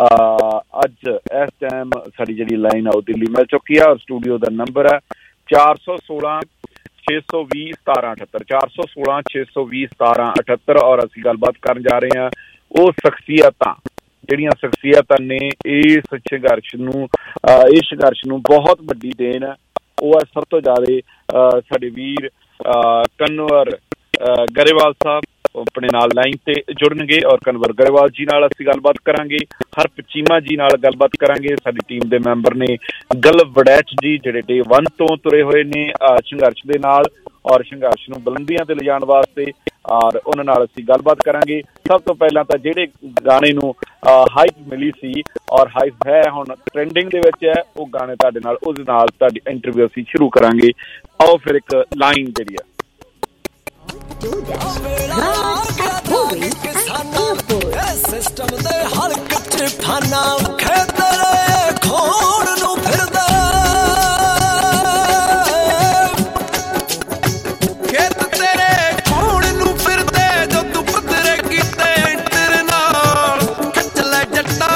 ਅੱਜ ਇਸ ਟਾਈਮ ਸਾਡੀ ਜਿਹੜੀ ਲਾਈਨ ਆ ਉਹ ਦਿੱਲੀ ਮਿਲ ਚੁੱਕੀ ਆ। ਔਰ ਸਟੂਡੀਓ ਦਾ ਨੰਬਰ ਹੈ ਚਾਰ ਸੌ ਸੋਲਾਂ ਛੇ ਸੌ ਵੀਹ ਸਤਾਰਾਂ ਅਠੱਤਰ, ਚਾਰ ਸੌ ਸੋਲਾਂ ਛੇ ਸੌ ਵੀਹ ਸਤਾਰਾਂ ਅਠੱਤਰ। ਔਰ ਅਸੀਂ ਗੱਲਬਾਤ ਕਰਨ ਜਾ ਰਹੇ ਹਾਂ ਉਹ ਸ਼ਖਸੀਅਤਾਂ ਜਿਹੜੀਆਂ ਸ਼ਖਸੀਅਤਾਂ ਨੇ ਇਸ ਸੰਘਰਸ਼ ਨੂੰ ਇਸ ਸੰਘਰਸ਼ ਨੂੰ ਬਹੁਤ ਵੱਡੀ ਦੇਣ ਹੈ। ਉਹ ਹੈ ਸਭ ਤੋਂ ਜ਼ਿਆਦਾ ਸਾਡੇ ਵੀਰ ਕਨਵਰ ਗਰੇਵਾਲ ਸਾਹਿਬ ਆਪਣੇ ਨਾਲ ਲਾਈਨ ਤੇ ਜੁੜਨਗੇ, ਔਰ ਕਨਵਰ ਗਰੇਵਾਲ ਜੀ ਨਾਲ ਅਸੀਂ ਗੱਲਬਾਤ ਕਰਾਂਗੇ। ਹਰਪ ਚੀਮਾ ਜੀ ਨਾਲ ਗੱਲਬਾਤ ਕਰਾਂਗੇ। ਸਾਡੀ ਟੀਮ ਦੇ ਮੈਂਬਰ ਨੇ ਗਲ ਵੜੈਚ ਜੀ, ਜਿਹੜੇ ਡੇ ਵਨ ਤੋਂ ਤੁਰੇ ਹੋਏ ਨੇ ਸੰਘਰਸ਼ ਦੇ ਨਾਲ, ਔਰ ਸੰਘਰਸ਼ ਨੂੰ ਬੁਲੰਦੀਆਂ ਤੇ ਲਿਜਾਣ ਵਾਸਤੇ, ਔਰ ਉਹਨਾਂ ਨਾਲ ਅਸੀਂ ਗੱਲਬਾਤ ਕਰਾਂਗੇ। ਸਭ ਤੋਂ ਪਹਿਲਾਂ ਤਾਂ ਜਿਹੜੇ ਗਾਣੇ ਨੂੰ ਹਾਈਪ ਮਿਲੀ ਸੀ ਔਰ ਹਾਈਪ ਹੈ ਹੁਣ ਟ੍ਰੈਂਡਿੰਗ ਦੇ ਵਿੱਚ ਹੈ, ਉਹ ਗਾਣੇ ਤੁਹਾਡੇ ਨਾਲ ਉਹਦੇ ਨਾਲ ਤੁਹਾਡੀ ਇੰਟਰਵਿਊ ਅਸੀਂ ਸ਼ੁਰੂ ਕਰਾਂਗੇ। ਆਓ ਫਿਰ ਇੱਕ ਲਾਈਨ ਜਿਹੜੀ ਆ ਸਿਸਟਮ ਦੇ ਹਲਕ ਚ ਫਾਨਾ ਖੇਤਰੇ ਖੋਣ ਨੂੰ ਫਿਰਦਾ, ਖੇਤ ਤੇਰੇ ਖੋਣ ਨੂੰ ਫਿਰਦੇ, ਜੋ ਤੂੰ ਪੱਧਰੇ ਕੀਤੇ ਤੇਰੇ ਨਾਲ ਖਿੱਚ ਲੈ ਜੱਟਾ,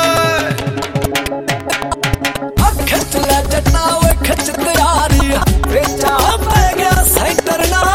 ਖਿੱਚ ਲੈ ਜੱਟਾ ਓਏ ਖਿੱਚ ਤਿਆਰੀ ਵੇਚਾ ਪੈ ਗਿਆ ਸੈਂਟਰ ਨਾਲ।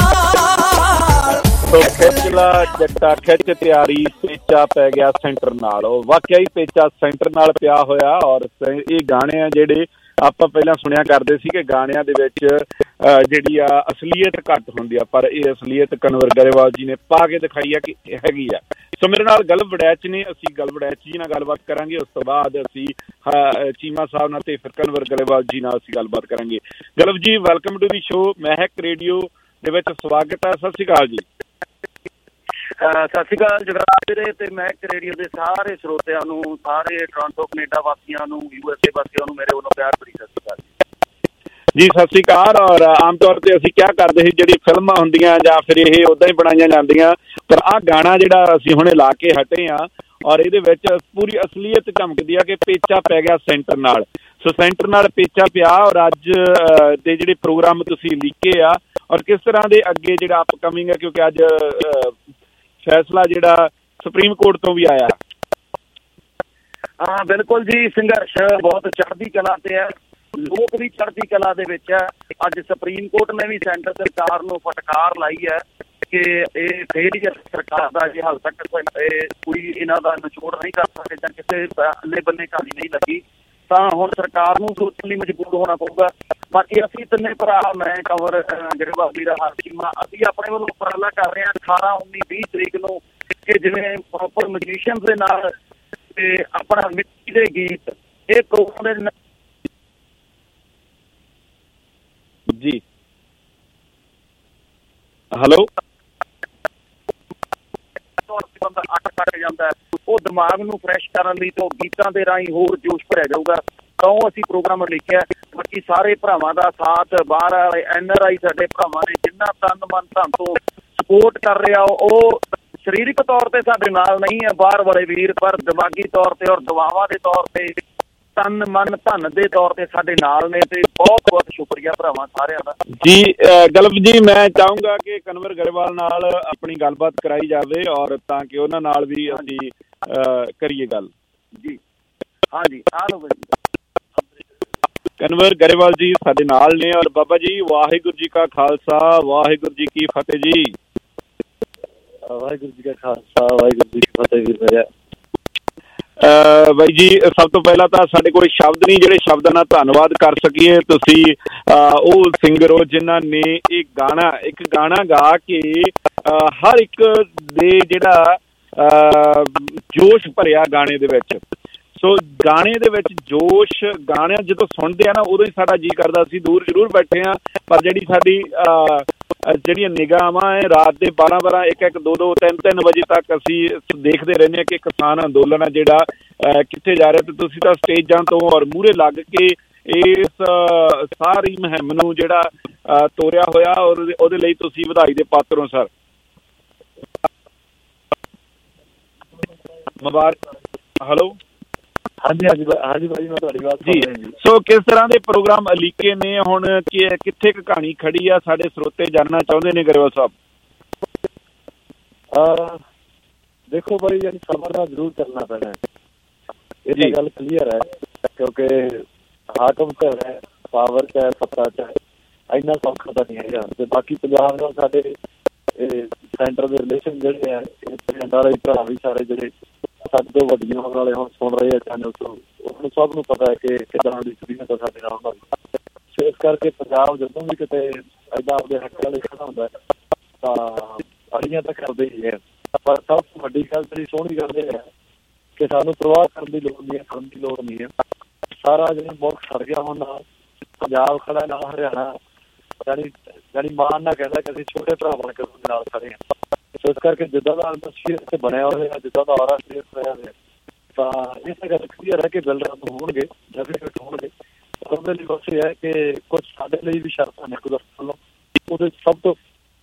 ਖਿੱਚ ਲਾ ਜੱਟਾ ਖਿੱਚ ਤਿਆਰੀ, ਪੇਚਾ ਪੈ ਗਿਆ ਸੈਂਟਰ ਨਾਲ। ਉਹ ਵਾਕਿਆ ਹੀ ਪੇਚਾ ਸੈਂਟਰ ਨਾਲ ਪਿਆ ਹੋਇਆ। ਔਰ ਇਹ ਗਾਣੇ ਆ ਜਿਹੜੇ ਆਪਾਂ ਪਹਿਲਾਂ ਸੁਣਿਆ ਕਰਦੇ ਸੀ ਕਿ ਗਾਣਿਆਂ ਦੇ ਵਿੱਚ ਜਿਹੜੀ ਆ ਅਸਲੀਅਤ ਘੱਟ ਹੁੰਦੀ ਆ, ਪਰ ਇਹ ਅਸਲੀਅਤ ਕਨਵਰ ਗਰੇਵਾਲ ਜੀ ਨੇ ਪਾ ਕੇ ਦਿਖਾਈ ਆ ਕਿ ਹੈਗੀ ਆ। ਸੋ ਮੇਰੇ ਨਾਲ ਗਲਬ ਵੜੈਚ ਨੇ, ਅਸੀਂ ਗਲਬ ਵੜੈਚ ਜੀ ਨਾਲ ਗੱਲਬਾਤ ਕਰਾਂਗੇ। ਉਸ ਤੋਂ ਬਾਅਦ ਅਸੀਂ ਚੀਮਾ ਸਾਹਿਬ ਨਾਲ ਤੇ ਫਿਰ ਕਨਵਰ ਗਰੇਵਾਲ ਜੀ ਨਾਲ ਅਸੀਂ ਗੱਲਬਾਤ ਕਰਾਂਗੇ। ਗਲਬ ਜੀ, welcome to the show. Mehak radio ਦੇ ਵਿੱਚ ਸਵਾਗਤ ਹੈ। ਸਤਿ ਸ਼੍ਰੀ ਅਕਾਲ ਜੀ। ਸਤਿ ਸ਼੍ਰੀ ਅਕਾਲ ਜਗਰਾਜ ਵੀਰੇ ਤੇ ਮਹਿਕ ਰੇਡੀਓ ਦੇ ਸਾਰੇ ਸਰੋਤਿਆਂ ਨੂੰ, ਸਾਰੇ ਟੋਰਾਂਟੋ ਕੈਨੇਡਾ ਵਾਸੀਆਂ ਨੂੰ, ਯੂ ਐਸ ਏ ਵਾਸੀਆਂ ਨੂੰ ਮੇਰੇ ਵੱਲੋਂ ਪਿਆਰ ਭਰੀ ਸਤਿ ਸ਼੍ਰੀ ਅਕਾਲ ਜੀ। ਸਤਿ ਸ਼੍ਰੀ ਅਕਾਲ। ਔਰ ਆਮ ਤੌਰ ਤੇ ਅਸੀਂ ਕਿਆ ਕਰਦੇ ਸੀ, ਜਿਹੜੀ ਫਿਲਮਾਂ ਹੁੰਦੀਆਂ ਜਾਂ ਫਿਰ ਇਹ ਉਦਾਂ ਹੀ ਬਣਾਈਆਂ ਜਾਂਦੀਆਂ, ਪਰ ਆਹ ਗਾਣਾ ਜਿਹੜਾ ਅਸੀਂ ਹੁਣੇ ਲਾ ਕੇ ਹਟੇ ਆ ਔਰ ਇਹਦੇ ਵਿੱਚ ਪੂਰੀ ਅਸਲੀਅਤ ਝਮਕਦੀ ਆ ਕਿ ਪੇਚਾ ਪੈ ਗਿਆ ਸੈਂਟਰ ਨਾਲ। ਸੋ ਸੈਂਟਰ ਨਾਲ ਪੇਚਾ ਪਿਆ ਔਰ ਅੱਜ ਦੇ ਜਿਹੜੇ ਪ੍ਰੋਗਰਾਮ ਤੁਸੀਂ ਲਿਖੇ ਆ ਔਰ ਕਿਸ ਤਰ੍ਹਾਂ ਦੇ ਅੱਗੇ ਜਿਹੜਾ ਅਪਕਮਿੰਗ ਹੈ, ਕਿਉਂਕਿ ਅੱਜ ਫੈਸਲਾ ਜਿਹੜਾ ਸੁਪਰੀਮ ਕੋਰਟ ਤੋਂ ਵੀ ਆਇਆ। ਹਾਂ ਬਿਲਕੁਲ ਜੀ, ਸੰਘਰਸ਼ ਬਹੁਤ ਚੜ੍ਹਦੀ ਕਲਾ ਤੇ ਹੈ, ਲੋਕ ਵੀ ਚੜ੍ਹਦੀ ਕਲਾ ਦੇ ਵਿੱਚ ਹੈ। ਅੱਜ ਸੁਪਰੀਮ ਕੋਰਟ ਨੇ ਵੀ ਸੈਂਟਰ ਸਰਕਾਰ ਨੂੰ ਫਟਕਾਰ ਲਾਈ ਹੈ ਕਿ ਇਹ ਫੇਰ ਸਰਕਾਰ ਦਾ ਜੇ ਹਾਲ ਤੱਕ ਕੋਈ ਇਹਨਾਂ ਦਾ ਨਿਚੋੜ ਨਹੀਂ ਕਰ ਸਕਦੇ ਜਾਂ ਕਿਸੇ ਅੱਲੇ ਬੰਨੇ ਕਹਾਣੀ ਨਹੀਂ ਲੱਗੀ ਤਾਂ ਹੁਣ ਸਰਕਾਰ ਨੂੰ ਸੋਚਣ ਲਈ ਮਜਬੂਰ ਹੋਣਾ ਪਊਗਾ। ਬਾਕੀ ਅਸੀਂ ਤਿੰਨੇ ਭਰਾ, ਮੈਂ ਕੰਵਰ ਗਰੇਵਾਲ ਦਾ ਹਾਕੀਮਾ, ਅਸੀਂ ਆਪਣੇ ਵੱਲੋਂ ਉਪਰਾਲਾ ਕਰ ਰਹੇ ਹਾਂ ਅਠਾਰਾਂ ਉੱਨੀ ਵੀਹ ਤਰੀਕ ਨੂੰ ਕਿ ਜਿਵੇਂ ਪ੍ਰੋਪਰ ਮਿਊਜ਼ੀਸ਼ੀਅਨ ਦੇ ਨਾਲ ਤੇ ਆਪਣਾ ਮਿੱਟੀ ਦੇ ਗੀਤ ਇਹ ਪ੍ਰੋਗਰਾਮ ਦੇ ਜੀ। ਹੈਲੋ, ਬੰਦਾ ਅੱਟ ਕੱਟ ਜਾਂਦਾ, ਉਹ ਦਿਮਾਗ ਨੂੰ ਫਰੈਸ਼ ਕਰਨ ਲਈ ਤੋਂ ਗੀਤਾਂ ਦੇ ਰਾਹੀਂ ਹੋਰ ਜੋਸ਼ ਭਰਿਆ ਜਾਊਗਾ ਤਾਂ ਉਹ ਅਸੀਂ ਪ੍ਰੋਗਰਾਮ ਲਿਖਿਆ। ਬਾਕੀ ਸਾਰੇ ਭਰਾਵਾਂ ਦਾ ਸਾਥ, ਬਾਹਰ ਵਾਲੇ ਐਨ ਆਰ ਆਈ ਸਾਡੇ ਭਰਾਵਾਂ ਨੇ ਜਿੰਨਾ ਤਨ ਮਨ ਧਨ ਤੋਂ ਸਪੋਰਟ ਕਰ ਰਿਹਾ, ਉਹ ਸਰੀਰਕ ਤੌਰ ਤੇ ਸਾਡੇ ਨਾਲ ਨਹੀਂ ਹੈ ਬਾਹਰ ਵਾਲੇ ਵੀਰ, ਪਰ ਦਿਮਾਗੀ ਤੌਰ ਤੇ ਔਰ ਦੁਆਵਾਂ ਦੇ ਤੌਰ ਤੇ, ਤਨ ਮਨ ਧਨ ਦੇ ਤੌਰ ਤੇ ਸਾਡੇ ਨਾਲ ਨੇ ਤੇ ਬਹੁਤ ਬਹੁਤ ਸ਼ੁਕਰੀਆ ਭਰਾਵਾਂ ਸਾਰਿਆਂ ਦਾ ਜੀ। ਗਲਬ ਜੀ, ਮੈਂ ਚਾਹੂੰਗਾ ਕਿ ਕਨਵਰ ਗਰੇਵਾਲ ਨਾਲ ਆਪਣੀ ਗੱਲਬਾਤ ਕਰਾਈ ਜਾਵੇ ਔਰ ਤਾਂ ਕਿ ਉਹਨਾਂ ਨਾਲ ਵੀ ਅਸੀਂ ਕਰੀਏ ਗੱਲ ਜੀ। ਹਾਂ ਜੀ, ਆ ਲਓ ਜੀ। ਕਨਵਰ ਗਰੇਵਾਲ ਜੀ ਸਾਡੇ ਨਾਲ ਨੇ ਔਰ ਬਾਬਾ ਜੀ, ਵਾਹਿਗੁਰੂ ਜੀ ਕਾ ਖਾਲਸਾ, ਵਾਹਿਗੁਰੂ ਜੀ ਕੀ ਫਤਿਹ ਜੀ। ਵਾਹਿਗੁਰੂ ਜੀ ਕਾ ਖਾਲਸਾ, ਵਾਹਿਗੁਰੂ ਜੀ ਕੀ ਫਤਿਹ ਵੀਰ ਮੇਰਾ। ਬਾਈ ਜੀ, ਸਭ ਤੋਂ ਪਹਿਲਾਂ ਤਾਂ ਸਾਡੇ ਕੋਲ ਸ਼ਬਦ ਨਹੀਂ ਜਿਹੜੇ ਸ਼ਬਦਾਂ ਨਾਲ ਧੰਨਵਾਦ ਕਰ ਸਕੀਏ। ਤੁਸੀਂ ਉਹ ਸਿੰਗਰ ਹੋ ਜਿਨ੍ਹਾਂ ਨੇ ਇਹ ਗਾਣਾ ਇੱਕ ਗਾਣਾ ਗਾ ਕੇ ਹਰ ਇੱਕ ਦੇ ਜਿਹੜਾ ਜੋਸ਼ ਭਰਿਆ ਗਾਣੇ ਦੇ ਵਿੱਚ। ਸੋ ਗਾਣੇ ਦੇ ਵਿੱਚ ਜੋਸ਼, ਗਾਣਿਆਂ ਜਦੋਂ ਸੁਣਦੇ ਆ ਨਾ ਉਦੋਂ ਹੀ ਸਾਡਾ ਜੀਅ ਕਰਦਾ ਅਸੀਂ ਦੂਰ ਜ਼ਰੂਰ ਬੈਠੇ ਹਾਂ, ਪਰ ਜਿਹੜੀ ਸਾਡੀ ਜਿਹੜੀਆਂ ਨਿਗਾਹਾਂ ਹੈ ਰਾਤ ਦੇ ਬਾਰਾਂ ਬਾਰਾਂ ਇੱਕ ਇੱਕ ਦੋ ਦੋ ਤਿੰਨ ਤਿੰਨ ਵਜੇ ਤੱਕ ਅਸੀਂ ਦੇਖਦੇ ਰਹਿੰਦੇ ਹਾਂ ਕਿ ਕਿਸਾਨ ਅੰਦੋਲਨ ਹੈ ਜਿਹੜਾ ਕਿੱਥੇ ਜਾ ਰਿਹਾ। ਤੇ ਤੁਸੀਂ ਤਾਂ ਸਟੇਜਾਂ ਤੋਂ ਔਰ ਮੂਹਰੇ ਲੱਗ ਕੇ ਇਸ ਸਾਰੀ ਮੁਹਿੰਮ ਨੂੰ ਜਿਹੜਾ ਤੋਰਿਆ ਹੋਇਆ ਔਰ ਉਹਦੇ ਲਈ ਤੁਸੀਂ ਵਧਾਈ ਦੇ ਪਾਤਰ ਹੋ ਸਰ। ਮੁਬਾਰਕ। ਹੈਲੋ, ਹਾਂਜੀ ਹਾਂਜੀ ਹਾਂਜੀ ਭਾਈ, ਮੈਂ ਤੁਹਾਡੀ ਗੱਲ ਜੀ। ਸੋ ਕਿਸ ਤਰ੍ਹਾਂ ਦੇ ਪ੍ਰੋਗਰਾਮ ਅਲੀਕੇ ਨੇ ਹੁਣ, ਕਿੱਥੇ ਕੁ ਕਹਾਣੀ ਖੜੀ ਆ, ਸਾਡੇ ਸਰੋਤੇ ਜਾਣਨਾ ਚਾਹੁੰਦੇ ਨੇ ਗਰੇਵਾਲ ਸਾਹਿਬ। ਦੇਖੋ ਭਾਈ, ਯਾਨੀ ਸਬਰ ਨਾਲ ਜ਼ਰੂਰ ਕਰਨਾ ਪੈਣਾ, ਇਹ ਤਾਂ ਗੱਲ ਕਲੀਅਰ ਹੈ, ਕਿਉਂਕਿ ਹਾਕਮ ਚ ਹੈ, ਪਾਵਰ ਚ ਹੈ, ਸੱਤਾ ਚ ਹੈ, ਇੰਨਾ ਸੌਖਾ ਤਾਂ ਨਹੀਂ ਹੈਗਾ। ਤੇ ਬਾਕੀ ਪੰਜਾਬ ਨਾਲ ਸਾਡੇ ਸੈਂਟਰ ਦੇ ਰਿਲੇਸ਼ਨ ਜਿਹੜੇ ਆ, ਭਰਾ ਵੀ ਸਾਰੇ ਜਿਹੜੇ ਸਾਡੇ ਤੋਂ ਵੱਡੀਆਂ ਹੋਣ ਵਾਲੇ ਹੁਣ ਸੁਣ ਰਹੇ ਆ ਚੈਨਲ ਤੋਂ, ਉਹਨੂੰ ਸਭ ਨੂੰ ਪਤਾ ਹੈ ਕਿ ਕਿੱਦਾਂ ਦੀ ਸਟੂਡੀਓ ਤਾਂ ਸਾਡੇ ਨਾਲ ਹੁੰਦਾ। ਸੋ ਇਸ ਕਰਕੇ ਪੰਜਾਬ ਜਦੋਂ ਵੀ ਕਿਤੇ ਏਦਾਂ ਆਪਦੇ ਹੱਕ ਵਾਲੇ ਖੜਾ ਹੁੰਦਾ ਤਾਂ ਅੜੀਆਂ ਤਾਂ ਕਰਦੇ ਹੀ ਹੈ, ਪਰ ਸਭ ਤੋਂ ਵੱਡੀ ਗੱਲ ਜਿਹੜੀ ਸੋਹਣੀ ਗੱਲ ਇਹ ਹੈ ਕਿ ਸਾਨੂੰ ਪ੍ਰਵਾਹ ਕਰਨ ਦੀ ਲੋੜ ਨਹੀਂ ਹੈ, ਕਰਨ ਦੀ ਲੋੜ ਨਹੀਂ ਹੈ। ਸਾਰਾ ਜਿਹੜਾ ਮੁਲਕ ਖੜ ਗਿਆ ਹੁਣ, ਪੰਜਾਬ ਖੜਾ ਨਾਲ ਹਰਿਆਣਾ, ਯਾਨੀ ਯਾਨੀ ਮਾਨ ਨਾ ਕਹਿੰਦਾ ਕਿ ਅਸੀਂ ਛੋਟੇ ਭਰਾ ਬਣ ਕੇ ਉਹਦੇ ਨਾਲ ਖੜੇ ਹਾਂ। ਸੋ ਇਸ ਕਰਕੇ ਜਿੱਦਾਂ ਦਾ ਐਟਮੋਸਫੀਅਰ ਇੱਥੇ ਬਣਿਆ ਹੋਇਆ, ਜਿੱਦਾਂ ਦਾ ਔਰਾ ਕ੍ਰੀਏਟ ਹੋਇਆ ਹੋਇਆ, ਤਾਂ ਇਸ ਗੱਲ ਕਲੀਅਰ ਹੈ ਕਿ ਬਿਲਡਰ ਹੋਣਗੇ, ਡੈਫੀਨੇਟ ਹੋਣਗੇ। ਉਹਦੇ ਲਈ ਬਸ ਇਹ ਹੈ ਕਿ ਕੁਝ ਸਾਡੇ ਲਈ ਵੀ ਸ਼ਰਤਾਂ ਨੇ ਕੁਦਰਤ ਵੱਲੋਂ, ਉਹਦੇ ਸਭ ਤੋਂ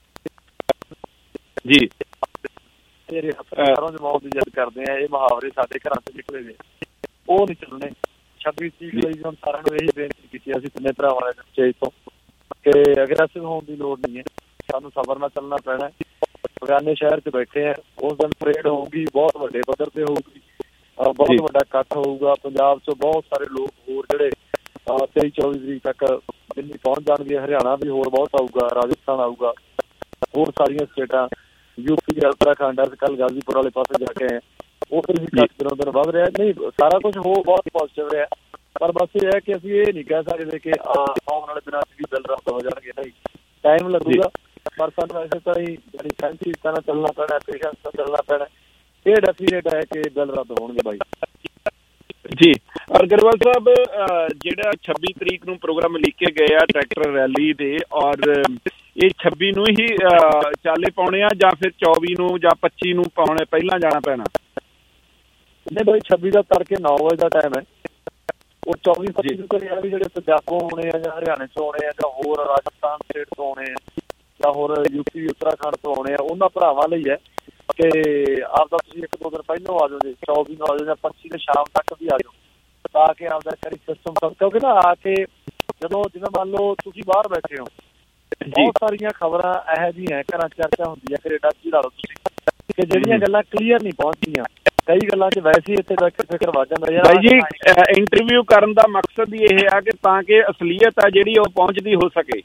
ਜੀ ਤੇਰੇ ਹੱਥੋਂ ਜਮਾਉ ਦੀ ਜਦ ਕਰਦੇ ਆ, ਇਹ ਮੁਹਾਵਰੇ ਸਾਡੇ ਘਰਾਂ ਤੋਂ ਨਿਕਲੇ ਨੇ, ਉਹ ਨਹੀਂ ਚੱਲਣੇ। ਛੱਬੀ ਤਰੀਕ ਲਈ ਹੁਣ ਸਾਰਿਆਂ ਨੂੰ ਇਹੀ ਬੇਨਤੀ ਕੀਤੀ ਅਸੀਂ ਤਿੰਨੇ ਭਰਾਵਾਂ ਦੇ ਸਟੇਜ ਤੋਂ ਕਿ ਅਗਰੈਸਿਵ ਹੋਣ ਦੀ ਲੋੜ ਨਹੀਂ ਹੈ, ਸਾਨੂੰ ਸਬਰ ਨਾਲ ਚੱਲਣਾ ਪੈਣਾ। ਬਗਾਨੇ ਸ਼ਹਿਰ ਚ ਬੈਠੇ ਆ, ਉਸ ਦਿਨ ਪਰੇਡ ਹੋਊਗੀ, ਬਹੁਤ ਵੱਡੇ ਪੱਧਰ ਤੇ ਹੋਊਗੀ, ਬਹੁਤ ਵੱਡਾ ਇਕੱਠ ਹੋਊਗਾ। ਪੰਜਾਬ ਚ ਬਹੁਤ ਸਾਰੇ ਲੋਕ ਹੋਰ ਜਿਹੜੇ ਤੇਈ ਚੌਵੀ ਤਰੀਕ ਤੱਕ ਦਿੱਲੀ ਪਹੁੰਚ ਜਾਣਗੇ, ਹਰਿਆਣਾ ਵੀ ਹੋਰ ਬਹੁਤ ਆਊਗਾ, ਰਾਜਸਥਾਨ ਆਊਗਾ, ਹੋਰ ਸਾਰੀਆਂ ਸਟੇਟਾਂ, ਯੂਪੀ, ਉੱਤਰਾਖੰਡ, ਕੱਲ ਗਾਜ਼ੀਪੁਰ ਵਾਲੇ ਪਾਸੇ ਜਾ ਕੇ ਆਏ, ਉੱਧਰ ਵੀ ਇਕੱਠ ਦਿਨੋਂ ਦਿਨ ਵੱਧ ਰਿਹਾ। ਨਹੀਂ, ਸਾਰਾ ਕੁਛ ਹੋ ਬਹੁਤ ਪੋਜ਼ੀਟਿਵ ਰਿਹਾ, ਪਰ ਬਸ ਇਹ ਹੈ ਕਿ ਅਸੀਂ ਇਹ ਨਹੀਂ ਕਹਿ ਸਕਦੇ ਕਿ ਆਉਣ ਵਾਲੇ ਦਿਨਾਂ 'ਚ ਵੀ ਬਿੱਲ ਰੱਦ ਹੋ ਜਾਣਗੇ, ਨਹੀਂ, ਟਾਈਮ ਲੱਗੂਗਾ। ਪਰ ਸਾਨੂੰ ਵੈਸੇ ਤਾਂ ਹੀ ਜਿਹੜੀ ਸਾਇੰਸੀ ਨਾਲ ਚੱਲਣਾ ਪੈਣਾ, ਪੇਸ਼ੈਂਸ ਨਾਲ ਚੱਲਣਾ ਪੈਣਾ। ਇਹ ਡੈਫੀਨੇਟ ਹੈ ਕਿ ਬਿੱਲ ਰੱਦ ਹੋਣਗੇ ਬਾਈ ਜੀ। ਔਰ ਗਰੇਵਾਲ ਸਾਹਿਬ, ਜਿਹੜਾ ਛੱਬੀ ਤਰੀਕ ਨੂੰ ਪ੍ਰੋਗਰਾਮ ਲਿਖੇ ਗਏ ਆ ਟਰੈਕਟਰ ਰੈਲੀ ਦੇ, ਔਰ ਇਹ ਛੱਬੀ ਨੂੰ ਹੀ ਚਾਲੇ ਪਾਉਣੇ ਆ ਜਾਂ ਫਿਰ ਚੌਵੀ ਨੂੰ ਜਾਂ ਪੱਚੀ ਨੂੰ ਪਾਉਣੇ, ਪਹਿਲਾਂ ਜਾਣਾ ਪੈਣਾ? ਨਹੀਂ ਬਾਈ, ਛੱਬੀ ਦਾ ਤੜਕੇ ਨੌ ਵਜੇ ਦਾ ਟਾਈਮ ਹੈ। ਉਹ ਚੌਵੀ ਪੱਚੀ ਨੂੰ ਕਰਿਆ ਵੀ ਜਿਹੜੇ ਪੰਜਾਬੋਂ ਆਉਣੇ ਆ ਜਾਂ ਹਰਿਆਣੇ ਤੋਂ ਆਉਣੇ ਆ ਜਾਂ ਹੋਰ ਰਾਜਸਥਾਨ ਸਟੇਟ ਤੋਂ ਆਉਣੇ ਆ ਜਾਂ ਹੋਰ ਯੂਪੀ ਉੱਤਰਾਖੰਡ ਤੋਂ ਆਉਣੇ ਆ, ਉਹਨਾਂ ਭਰਾਵਾਂ ਲਈ ਹੈ ਕਿ ਆਪਦਾ ਤੁਸੀਂ ਇੱਕ ਦੋ ਦਿਨ ਪਹਿਲਾਂ ਆ ਜਾਓ ਜੀ, ਚੌਵੀ ਨੂੰ ਆ ਜਾਓ ਜਾਂ ਪੱਚੀ ਦੇ ਸ਼ਾਮ ਤੱਕ ਵੀ ਆ ਜਾਓ, ਤਾਂ ਕਿ ਆਪਦਾ ਕਰੀ ਸਿਸਟਮ। ਕਿਉਂਕਿ ਨਾ ਆ ਕੇ ਜਦੋਂ ਜਿਵੇਂ ਮੰਨ ਲਓ ਤੁਸੀਂ ਬਾਹਰ ਬੈਠੇ ਹੋ, ਬਹੁਤ ਸਾਰੀਆਂ ਖਬਰਾਂ ਇਹੋ ਜਿਹੀਆਂ ਘਰਾਂ ਚਰਚਾ ਹੁੰਦੀ ਹੈ, ਕੈਨੇਡਾ ਚ ਲਾ ਲਓ ਤੁਸੀਂ, ਕਿ ਜਿਹੜੀਆਂ ਗੱਲਾਂ ਕਲੀਅਰ ਨਹੀਂ ਪਹੁੰਚਦੀਆਂ। ਕਈ ਗੱਲਾਂ 'ਚ ਵੈਸੇ ਹੀ ਇੱਥੇ ਬੈਠ ਕੇ ਫਿਕਰ ਵੱਧ ਜਾਂਦਾ ਯਾਰ। ਬਾਈ ਜੀ, ਇੰਟਰਵਿਊ ਕਰਨ ਦਾ ਮਕਸਦ ਹੀ ਇਹ ਆ ਕਿ ਤਾਂ ਕਿ ਅਸਲੀਅਤ ਆ ਜਿਹੜੀ ਉਹ ਪਹੁੰਚਦੀ ਹੋ ਸਕੇ।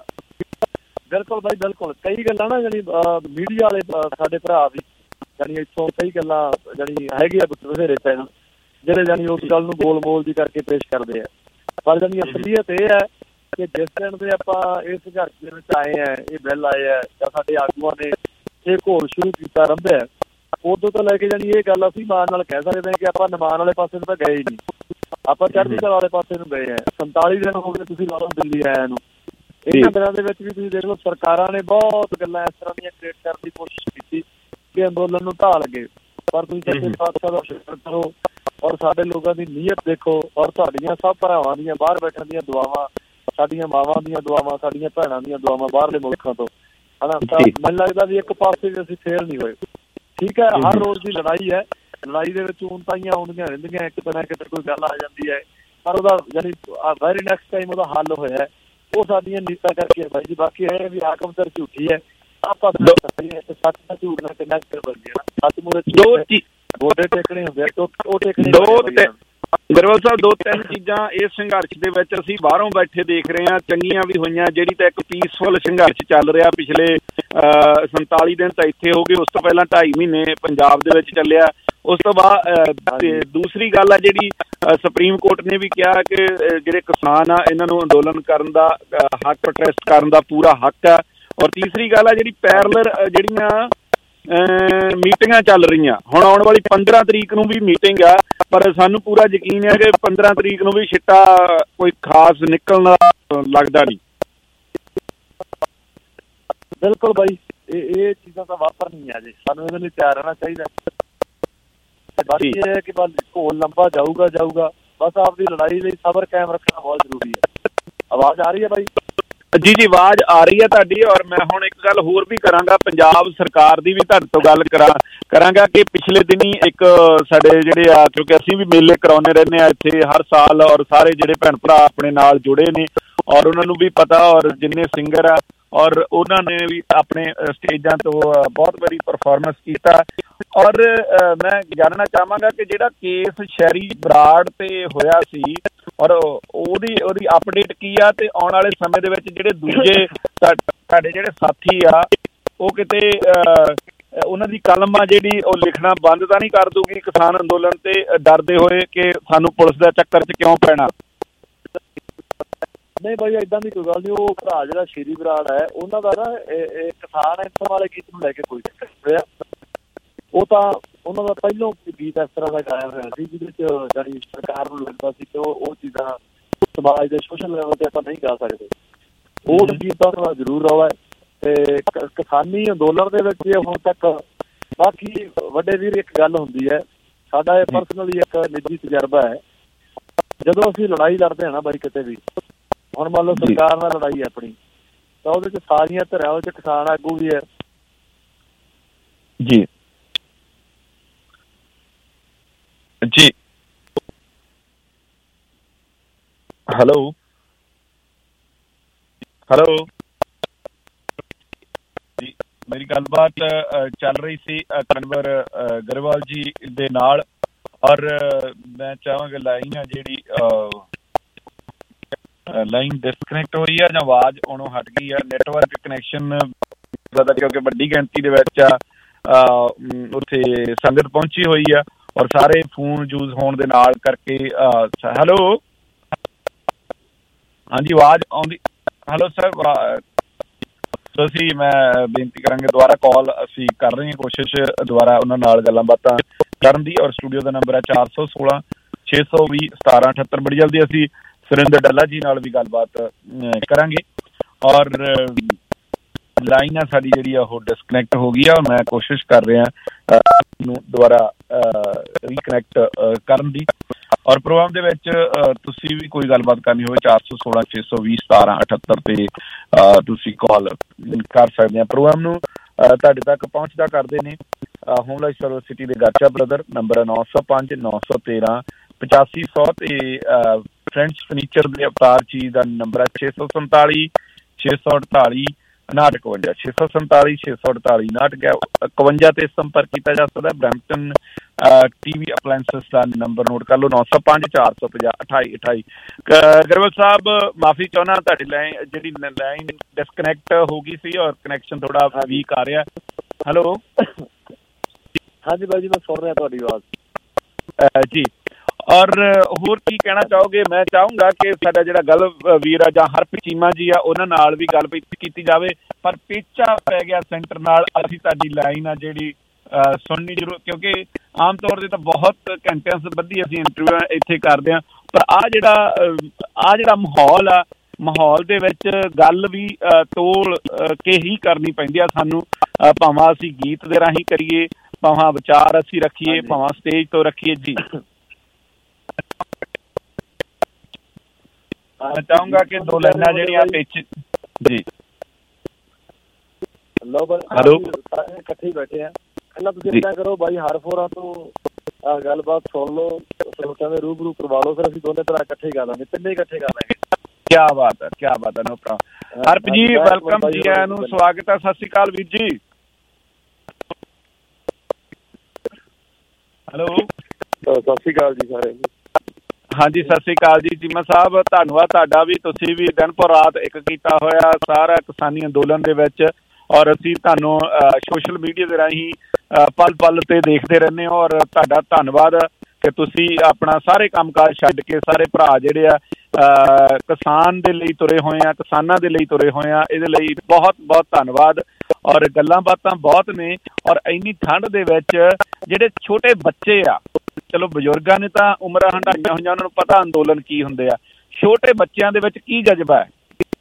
ਬਿਲਕੁਲ ਬਾਈ, ਬਿਲਕੁਲ। ਕਈ ਗੱਲਾਂ ਨਾ ਜਿਹੜੀ ਮੀਡੀਆ ਵਾਲੇ ਸਾਡੇ ਭਰਾ ਵੀ ਜਾਨੀ ਇੱਥੋਂ ਕਈ ਗੱਲਾਂ ਜਾਨੀ ਹੈਗੀ ਆ ਬਥੇਰੇ ਚੈਨਲ ਜਿਹੜੇ ਜਾਨੀ ਉਸ ਗੱਲ ਨੂੰ ਗੋਲ ਮੋਲ ਦੀ ਕਰਕੇ ਪੇਸ਼ ਕਰਦੇ ਆ, ਪਰ ਜਾਨੀ ਅਸਲੀਅਤ ਇਹ ਹੈ ਕਿ ਜਿਸ ਦਿਨ ਦੇ ਆਪਾਂ ਇਸ ਸੰਘਰਸ਼ ਦੇ ਵਿੱਚ ਆਏ ਆ, ਇਹ ਬਿੱਲ ਆਏ ਆ ਜਾਂ ਸਾਡੇ ਆਗੂਆਂ ਨੇ ਇਹ ਘੋਲ ਸ਼ੁਰੂ ਕੀਤਾ ਰੰਭਿਆ, ਉਦੋਂ ਤੋਂ ਲੈ ਕੇ ਜਾਨੀ ਇਹ ਗੱਲ ਅਸੀਂ ਮਾਣ ਨਾਲ ਕਹਿ ਸਕਦੇ ਹਾਂ ਕਿ ਆਪਾਂ ਨਿਮਾਣ ਵਾਲੇ ਪਾਸੇ ਨੂੰ ਤਾਂ ਗਏ ਹੀ ਨਹੀਂ, ਆਪਾਂ ਚੜ੍ਹਦੀ ਕਲਾ ਵਾਲੇ ਪਾਸੇ ਨੂੰ ਗਏ ਆ। ਸੰਤਾਲੀ ਦਿਨ ਹੋ ਗਏ ਤੁਸੀਂ ਲਾ ਲਓ ਦਿੱਲੀ ਆਇਆ ਨੂੰ। ਇਹਨਾਂ ਦਿਨਾਂ ਦੇ ਵਿੱਚ ਵੀ ਤੁਸੀਂ ਦੇਖ ਲਓ ਸਰਕਾਰਾਂ ਨੇ ਬਹੁਤ ਗੱਲਾਂ ਇਸ ਤਰ੍ਹਾਂ ਦੀਆਂ ਕ੍ਰੀਏਟ ਕਰਨ ਦੀ ਕੋਸ਼ਿਸ਼ ਕੀਤੀ ਕਿ ਅੰਦੋਲਨ ਨੂੰ ਢਾਹ ਲੱਗੇ, ਪਰ ਤੁਸੀਂ ਸੱਚੇ ਪਾਤਸ਼ਾਹ ਦਾ ਸ਼ੁਕਰ ਕਰੋ ਔਰ ਸਾਡੇ ਲੋਕਾਂ ਦੀ ਨੀਅਤ ਦੇਖੋ, ਔਰ ਤੁਹਾਡੀਆਂ ਸਭ ਭਰਾਵਾਂ ਦੀਆਂ ਬਾਹਰ ਬੈਠਣ ਦੀਆਂ ਦੁਆਵਾਂ, ਸਾਡੀਆਂ ਮਾਵਾਂ ਦੀਆਂ ਦੁਆਵਾਂ, ਸਾਡੀਆਂ ਭੈਣਾਂ ਦੀਆਂ ਦੁਆਵਾਂ ਬਾਹਰਲੇ ਮੁਲਕਾਂ ਤੋਂ, ਹਨਾ। ਤਾਂ ਮੈਨੂੰ ਲੱਗਦਾ ਵੀ ਇੱਕ ਪਾਸੇ ਵੀ ਅਸੀਂ ਫੇਲ ਨਹੀਂ ਹੋਏ। ਠੀਕ ਹੈ, ਹਰ ਰੋਜ਼ ਦੀ ਲੜਾਈ ਹੈ, ਲੜਾਈ ਦੇ ਵਿੱਚ ਊਣਤਾਈਆਂ ਆਉਂਦੀਆਂ ਰਹਿੰਦੀਆਂ, ਇੱਕ ਤਰ੍ਹਾਂ ਕਿਤੇ ਕੋਈ ਗੱਲ ਆ ਜਾਂਦੀ ਹੈ, ਪਰ ਉਹਦਾ ਯਾਨੀ ਵੈਰੀ ਨੈਕਸਟ ਟਾਈਮ ਉਹਦਾ ਹੱਲ ਹੋਇਆ। ਉਹ ਸਾਡੀਆਂ ਨੀਤਾਂ ਕਰਕੇ ਬਾਈ ਜੀ। ਬਾਕੀ ਇਹ ਵੀ ਹਾਕਮ ਸਰ ਝੂਠੀ ਹੈ, ਆਪਾਂ ਸੱਚ ਦਾ ਝੂਠ ਨਾਲ ਕਿੰਨਾ ਕਰ ਬਣਦੀ ਹੈ ਨਾ, ਸੱਚ ਮੂਹਰੇ ਦੋ ਗੋਡੇ ਟੇਕਣੇ ਹੁੰਦੇ ਆ, ਉਹ ਟੇਕਣੇ ਦੋ। ਗਰੇਵਾਲ ਸਾਹਿਬ, ਦੋ ਤਿੰਨ ਚੀਜ਼ਾਂ ਇਸ ਸੰਘਰਸ਼ ਦੇ ਵਿੱਚ ਅਸੀਂ ਬਾਹਰੋਂ ਬੈਠੇ ਦੇਖ ਰਹੇ ਹਾਂ, ਚੰਗੀਆਂ ਵੀ ਹੋਈਆਂ। ਜਿਹੜੀ ਤਾਂ ਇੱਕ ਪੀਸਫੁਲ ਸੰਘਰਸ਼ ਚੱਲ ਰਿਹਾ ਪਿਛਲੇ ਸੰਤਾਲੀ ਦਿਨ ਤਾਂ ਇੱਥੇ ਹੋ ਗਏ, ਉਸ ਤੋਂ ਪਹਿਲਾਂ ਢਾਈ ਮਹੀਨੇ ਪੰਜਾਬ ਦੇ ਵਿੱਚ ਚੱਲਿਆ। ਉਸ ਤੋਂ ਬਾਅਦ ਦੂਸਰੀ ਗੱਲ ਆ ਜਿਹੜੀ ਸੁਪਰੀਮ ਕੋਰਟ ਨੇ ਵੀ ਕਿਹਾ ਕਿ ਜਿਹੜੇ ਕਿਸਾਨ ਆ ਇਹਨਾਂ ਨੂੰ ਅੰਦੋਲਨ ਕਰਨ ਦਾ ਹੱਕ, ਪ੍ਰੋਟੈਸਟ ਕਰਨ ਦਾ ਪੂਰਾ ਹੱਕ ਆ। ਔਰ ਤੀਸਰੀ ਗੱਲ ਆ ਜਿਹੜੀ ਪੈਰਲਰ ਜਿਹੜੀਆਂ ਮੀਟਿੰਗਾਂ ਚੱਲ ਰਹੀਆਂ, ਹੁਣ ਆਉਣ ਵਾਲੀ ਪੰਦਰਾਂ ਤਰੀਕ ਨੂੰ ਵੀ ਮੀਟਿੰਗ ਆ, ਪਰ ਸਾਨੂੰ ਪੂਰਾ ਯਕੀਨ ਹੈ ਕਿ ਪੰਦਰਾਂ ਤਰੀਕ ਨੂੰ ਵੀ ਛਿੱਟਾ ਕੋਈ ਖਾਸ ਨਿਕਲਣਾ ਲੱਗਦਾ ਨਹੀਂ। ਬਿਲਕੁਲ ਬਾਈ, ਇਹ ਇਹ ਚੀਜ਼ਾਂ ਤਾਂ ਵਾਪਰਨੀਆਂ ਜੀ, ਸਾਨੂੰ ਇਹਦੇ ਲਈ ਤਿਆਰ ਰਹਿਣਾ ਚਾਹੀਦਾ। ਬਾਕੀ ਇਹ ਹੈ ਕਿ ਬਸ ਘੋਲ ਲੰਬਾ ਜਾਊਗਾ ਜਾਊਗਾ ਬਸ ਆਪਦੀ ਲੜਾਈ ਲਈ ਸਬਰ ਕਾਇਮ ਰੱਖਣਾ ਬਹੁਤ ਜ਼ਰੂਰੀ ਹੈ। ਆਵਾਜ਼ ਆ ਰਹੀ ਹੈ ਬਾਈ? ਜੀ ਜੀ, ਆਵਾਜ਼ ਆ ਰਹੀ ਹੈ ਤੁਹਾਡੀ। ਔਰ ਮੈਂ ਹੁਣ ਇੱਕ ਗੱਲ ਹੋਰ ਵੀ ਕਰਾਂਗਾ, ਪੰਜਾਬ ਸਰਕਾਰ ਦੀ ਵੀ ਤੁਹਾਡੇ ਤੋਂ ਗੱਲ ਕਰਾਂ ਕਰਾਂਗਾ ਕਿ ਪਿਛਲੇ ਦਿਨੀ ਇੱਕ ਸਾਡੇ ਜਿਹੜੇ ਆ, ਕਿਉਂਕਿ ਅਸੀਂ ਵੀ ਮੇਲੇ ਕਰਾਉਂਦੇ ਰਹਿੰਦੇ ਆ ਇੱਥੇ ਹਰ ਸਾਲ, ਔਰ ਸਾਰੇ ਜਿਹੜੇ ਭੈਣ ਭਰਾ ਆਪਣੇ ਨਾਲ ਜੁੜੇ ਨੇ ਔਰ ਉਹਨਾਂ ਨੂੰ ਵੀ ਪਤਾ, ਔਰ ਜਿੰਨੇ ਸਿੰਗਰ ਆ ਔਰ ਉਹਨਾਂ ਨੇ ਵੀ ਆਪਣੇ ਸਟੇਜਾਂ ਤੋਂ ਬਹੁਤ ਵਾਰੀ ਪਰਫਾਰਮੈਂਸ ਕੀਤਾ। ਔਰ ਮੈਂ ਜਾਣਨਾ ਚਾਹਾਂਗਾ ਕਿ ਜਿਹੜਾ ਕੇਸ ਸ਼ੈਰੀ ਬਰਾੜ ਤੇ ਹੋਇਆ ਸੀ ਔਰ ਉਹਦੀ ਉਹਦੀ ਅਪਡੇਟ ਕੀ ਆ, ਤੇ ਆਉਣ ਵਾਲੇ ਸਮੇਂ ਦੇ ਵਿੱਚ ਜਿਹੜੇ ਦੂਜੇ ਸਾਡੇ ਜਿਹੜੇ ਸਾਥੀ ਆ ਉਹ ਕਿਤੇ ਉਹਨਾਂ ਦੀ ਕਲਮ ਆ ਜਿਹੜੀ ਉਹ ਲਿਖਣਾ ਬੰਦ ਤਾਂ ਨਹੀਂ ਕਰ ਦੂਗੀ ਕਿਸਾਨ ਅੰਦੋਲਨ ਤੇ, ਡਰਦੇ ਹੋਏ ਕਿ ਸਾਨੂੰ ਪੁਲਿਸ ਦਾ ਚੱਕਰ 'ਚ ਕਿਉਂ ਪੈਣਾ? ਨਹੀਂ ਬਾਈ, ਏਦਾਂ ਦੀ ਕੋਈ ਗੱਲ ਨਹੀਂ। ਉਹ ਭਰਾ ਜਿਹੜਾ ਸ਼ੇਰੀ ਬਰਾੜ ਹੈ ਉਹਨਾਂ ਦਾ ਨਾ ਇਹ ਕਿਸਾਨ ਐਂਥਮ ਵਾਲੇ ਗੀਤ ਨੂੰ ਲੈ ਕੇ ਕੋਈ ਚੱਕਰ ਹੋਇਆ, ਉਹ ਤਾਂ ਉਹਨਾਂ ਦਾ ਪਹਿਲੋਂ ਗੀਤ ਇਸ ਤਰ੍ਹਾਂ ਦਾ ਗਾਇਆ ਹੋਇਆ ਸੀ ਜਿਹਦੇ 'ਚ ਜਿਹੜੀ ਸਰਕਾਰ ਨੂੰ ਲੱਗਦਾ ਸੀ ਕਿ ਉਹ ਉਹ ਚੀਜ਼ਾਂ ਸਮਾਜ ਦੇ ਸੋਸ਼ਲ ਲੈਵਲ ਤੇ ਆਪਾਂ ਨਹੀਂ ਗਾ ਸਕਦੇ। ਉਹ ਗੀਤ ਦਾ ਉਹਨਾਂ ਦਾ ਜ਼ਰੂਰ ਰੌਲਾ ਹੈ ਤੇ ਕਿਸਾਨੀ ਅੰਦੋਲਨ ਦੇ ਵਿੱਚ ਇਹ ਹੁਣ ਤੱਕ। ਬਾਕੀ ਵੱਡੇ ਵੀਰ, ਇੱਕ ਗੱਲ ਹੁੰਦੀ ਹੈ, ਸਾਡਾ ਇਹ ਪਰਸਨਲੀ ਇੱਕ ਨਿੱਜੀ ਤਜਰਬਾ ਹੈ, ਜਦੋਂ ਅਸੀਂ ਲੜਾਈ ਲੜਦੇ ਹਾਂ ਨਾ ਬਾਈ ਕਿਤੇ ਵੀ, ਹੁਣ ਮੰਨ ਲਓ ਸਰਕਾਰ ਨਾਲ ਲੜਾਈ ਹੈ ਆਪਣੀ, ਤਾਂ ਉਹਦੇ ਚ ਸਾਰੀਆਂ ਧਿਰਾਂ, ਉਹਦੇ ਚ ਕਿਸਾਨ ਆਗੂ ਵੀ ਹੈ ਜੀ ਜੀ। ਹੈਲੋ ਹੈਲੋ ਜੀ, ਮੇਰੀ ਗੱਲਬਾਤ ਚੱਲ ਰਹੀ ਸੀ ਕਨਵਰ ਗਰੇਵਾਲ ਜੀ ਦੇ ਨਾਲ, ਔਰ ਮੈਂ ਚਾਹਾਂਗਾ ਲਾਈਨ ਆ ਜਿਹੜੀ ਲਾਈਨ ਡਿਸਕਨੈਕਟ ਹੋ ਰਹੀ ਆ ਜਾਂ ਆਵਾਜ਼ ਆਉਣੋਂ ਹਟ ਗਈ ਆ, ਨੈਟਵਰਕ ਕਨੈਕਸ਼ਨ ਦਾ, ਕਿਉਂਕਿ ਵੱਡੀ ਗਿਣਤੀ ਦੇ ਵਿੱਚ ਆ ਉੱਥੇ ਸੰਗਤ ਪਹੁੰਚੀ ਹੋਈ ਆ ਔਰ ਸਾਰੇ ਫੋਨ ਯੂਜ਼ ਹੋਣ ਦੇ ਨਾਲ ਕਰਕੇ। ਹੈਲੋ ਹਾਂਜੀ ਆਵਾਜ਼ ਆਉਂਦੀ? ਹੈਲੋ ਸਰ, ਤੁਸੀਂ ਮੈਂ ਬੇਨਤੀ ਕਰਾਂਗੇ ਦੁਬਾਰਾ ਕਾਲ ਅਸੀਂ ਕਰ ਰਹੇ ਹਾਂ, ਕੋਸ਼ਿਸ਼ ਦੁਬਾਰਾ ਉਹਨਾਂ ਨਾਲ ਗੱਲਾਂ ਬਾਤਾਂ ਕਰਨ ਦੀ। ਔਰ ਸਟੂਡੀਓ ਦਾ ਨੰਬਰ ਹੈ ਚਾਰ ਸੌ ਸੋਲਾਂ ਛੇ ਸੌ ਵੀਹ ਸਤਾਰਾਂ ਅਠੱਤਰ। ਬੜੀ ਜਲਦੀ ਅਸੀਂ ਸੁਰਿੰਦਰ ਡੱਲਾ ਜੀ ਨਾਲ ਵੀ ਗੱਲਬਾਤ ਕਰਾਂਗੇ। ਔਰ ਲਾਈਨ ਆ ਸਾਡੀ ਜਿਹੜੀ ਆ ਉਹ ਡਿਸਕਨੈਕਟ ਹੋ ਗਈ ਆ। ਮੈਂ ਕੋਸ਼ਿਸ਼ ਕਰ ਰਿਹਾ ਨੂੰ ਦੁਬਾਰਾ ਰੀਕਨੈਕਟ ਕਰਨ ਦੀ। ਔਰ ਪ੍ਰੋਗਰਾਮ ਦੇ ਵਿੱਚ ਤੁਸੀਂ ਵੀ ਕੋਈ ਗੱਲਬਾਤ ਕਰਨੀ ਹੋਵੇ ਚਾਰ ਸੌ ਸੋਲਾਂ ਛੇ ਸੌ ਵੀਹ ਸਤਾਰਾਂ ਅਠੱਤਰ ਤੇ ਤੁਸੀਂ ਕਾਲ ਕਰ ਸਕਦੇ ਆ। ਪ੍ਰੋਗਰਾਮ ਨੂੰ ਤੁਹਾਡੇ ਤੱਕ ਪਹੁੰਚਦਾ ਕਰਦੇ ਨੇ ਹੋਮ ਲਾਈਫ ਸਰਵਿਸ ਸਿਟੀ ਦੇ ਗਾਚਾ ਬ੍ਰਦਰ, ਨੰਬਰ ਨੌ ਸੌ ਪੰਜ ਨੌ ਸੌ ਤੇਰਾਂ ਪਚਾਸੀ ਸੌ ਤੇ ਫਰੈਂਡਸ ਫਰਨੀਚਰ ਦੇ ਅਵਤਾਰ ਚੀਜ਼ ਦਾ ਨੰਬਰ ਹੈ ਛੇ ਸੌ ਸੰਤਾਲੀ ਛੇ ਸੌ ਅਠਤਾਲੀ ਉਨਾਹਠ ਇਕਵੰਜਾ ਛੇ ਸੌ ਸੰਤਾਲੀ ਛੇ ਸੌ ਅਠਤਾਲੀ ਉਨਾਹਠ ਇਕਵੰਜਾ ਤੇ ਸੰਪਰਕ ਕੀਤਾ ਜਾ ਸਕਦਾ। ਬਰੈਂਪਟਨ ਟੀਵੀ ਅਪਲਾਇੰਸਿਸ ਦਾ ਨੰਬਰ ਨੋਟ ਕਰ ਲਓ ਨੌ ਸੌ ਪੰਜ ਚਾਰ ਸੌ ਪੰਜਾਹ ਅਠਾਈ ਅਠਾਈ। ਗਰੇਵਾਲ ਸਾਹਿਬ ਮਾਫੀ ਚਾਹੁੰਦਾ, ਤੁਹਾਡੀ ਲਾਈਨ ਜਿਹੜੀ ਲਾਈਨ ਡਿਸਕਨੈਕਟ ਹੋ ਗਈ ਸੀ ਔਰ ਕਨੈਕਸ਼ਨ ਥੋੜਾ ਵੀਕ ਆ ਰਿਹਾ। ਹੈਲੋ ਹਾਂਜੀ ਬਾਈ ਜੀ, ਮੈਂ ਸੁਣ ਰਿਹਾ ਤੁਹਾਡੀ ਆਵਾਜ਼ ਜੀ। ਔਰ ਹੋਰ ਕੀ ਕਹਿਣਾ ਚਾਹੋਗੇ? ਮੈਂ ਚਾਹੂੰਗਾ ਕਿ ਸਾਡਾ ਜਿਹੜਾ ਗੱਲ ਵੀਰ ਆ ਜਾਂ ਹਰਪ੍ਰੀਤ ਚੀਮਾ ਜੀ ਆ ਉਹਨਾਂ ਨਾਲ ਵੀ ਗੱਲ ਕੀਤੀ ਜਾਵੇ, ਪਰ ਪੇਚਾ ਪੈ ਗਿਆ ਸੈਂਟਰ ਨਾਲ। ਅਸੀਂ ਤੁਹਾਡੀ ਲਾਈਨ ਆ ਜਿਹੜੀ ਸੁਣਨੀ ਜ਼ਰੂਰ, ਕਿਉਂਕਿ ਆਮ ਤੌਰ ਤੇ ਤਾਂ ਬਹੁਤ ਘੰਟਿਆਂ ਸੰਬੰਧੀ ਅਸੀਂ ਇੰਟਰਵਿਊ ਇੱਥੇ ਕਰਦੇ ਹਾਂ, ਪਰ ਆਹ ਜਿਹੜਾ ਆਹ ਜਿਹੜਾ ਮਾਹੌਲ ਆ, ਮਾਹੌਲ ਦੇ ਵਿੱਚ ਗੱਲ ਵੀ ਤੋਲ ਕੇ ਹੀ ਕਰਨੀ ਪੈਂਦੀ ਆ ਸਾਨੂੰ, ਭਾਵੇਂ ਅਸੀਂ ਗੀਤ ਦੇ ਰਾਹੀਂ ਕਰੀਏ, ਭਾਵੇਂ ਵਿਚਾਰ ਅਸੀਂ ਰੱਖੀਏ, ਭਾਵੇਂ ਸਟੇਜ ਤੋਂ ਰੱਖੀਏ। ਜੀ ਮੈਂ ਚਾਹੂੰਗਾ ਕਿ ਦੋ ਲਾਈਨਾਂ ਜਿਹੜੀਆਂ ਪਿੱਛੇ ਜੀ ਹੈਲੋ ਸਾਰੇ ਇਕੱਠੇ ਬੈਠੇ ਆ। ਪਹਿਲਾਂ ਤੁਸੀਂ ਇੱਦਾਂ ਕਰੋ ਬਾਈ ਹਰਫੋਰਾ ਤੋਂ ਗੱਲਬਾਤ ਸੁਣ ਲਓ, ਸਰੋਤਿਆਂ ਦੇ ਰੂਬਰੂ ਕਰਵਾ ਲਓ, ਫਿਰ ਅਸੀਂ ਦੋਨੇ ਤਰ੍ਹਾਂ ਇਕੱਠੇ ਗਾ ਲਾਂਗੇ, ਤਿੰਨੇ ਇਕੱਠੇ ਗਾ ਲਾਂਗੇ। ਕਿਆ ਬਾਤ ਹੈ, ਕਿਆ ਬਾਤ ਹੈ। No problem. ਹਰਪ ਜੀ ਵੈਲਕਮ ਜੀ, ਆਇਆਂ ਨੂੰ ਸਵਾਗਤ ਹੈ। ਸਤਿ ਸ਼੍ਰੀ ਅਕਾਲ ਵੀਰ ਜੀ। ਹੈਲੋ ਸਤਿ ਸ਼੍ਰੀ ਅਕਾਲ ਜੀ ਸਾਰੇ। ਹਾਂਜੀ ਸਤਿ ਸ਼੍ਰੀ ਅਕਾਲ ਜੀ ਚੀਮਾ ਸਾਹਿਬ, ਧੰਨਵਾਦ ਤੁਹਾਡਾ ਵੀ। ਤੁਸੀਂ ਵੀ ਦਿਨ ਪਰ ਰਾਤ ਇੱਕ ਕੀਤਾ ਹੋਇਆ ਸਾਰਾ ਕਿਸਾਨੀ ਅੰਦੋਲਨ ਦੇ ਵਿੱਚ, ਔਰ ਅਸੀਂ ਤੁਹਾਨੂੰ ਸੋਸ਼ਲ ਮੀਡੀਆ ਦੇ ਰਾਹੀਂ ਪਲ ਪਲ ਤੇ ਦੇਖਦੇ ਰਹਿੰਦੇ ਹੋ। ਔਰ ਤੁਹਾਡਾ ਧੰਨਵਾਦ ਕਿ ਤੁਸੀਂ ਆਪਣਾ ਸਾਰੇ ਕੰਮਕਾਜ ਛੱਡ ਕੇ ਸਾਰੇ ਭਰਾ ਜਿਹੜੇ ਆ ਕਿਸਾਨ ਦੇ ਲਈ ਤੁਰੇ ਹੋਏ ਆ, ਕਿਸਾਨਾਂ ਦੇ ਲਈ ਤੁਰੇ ਹੋਏ ਆ, ਇਹਦੇ ਲਈ ਬਹੁਤ ਬਹੁਤ ਧੰਨਵਾਦ। ਔਰ ਗੱਲਾਂ ਬਾਤਾਂ ਬਹੁਤ ਨੇ। ਔਰ ਇੰਨੀ ਠੰਡ ਦੇ ਵਿੱਚ ਜਿਹੜੇ ਛੋਟੇ ਬੱਚੇ ਆ, ਚਲੋ ਬਜ਼ੁਰਗਾਂ ਨੇ ਤਾਂ ਉਮਰਾਂ ਹੰਢਾਈਆਂ ਹੋਈਆਂ, ਉਹਨਾਂ ਨੂੰ ਪਤਾ ਅੰਦੋਲਨ ਕੀ ਹੁੰਦੇ ਆ, ਛੋਟੇ ਬੱਚਿਆਂ ਦੇ ਵਿੱਚ ਕੀ ਜਜ਼ਬਾ ਹੈ?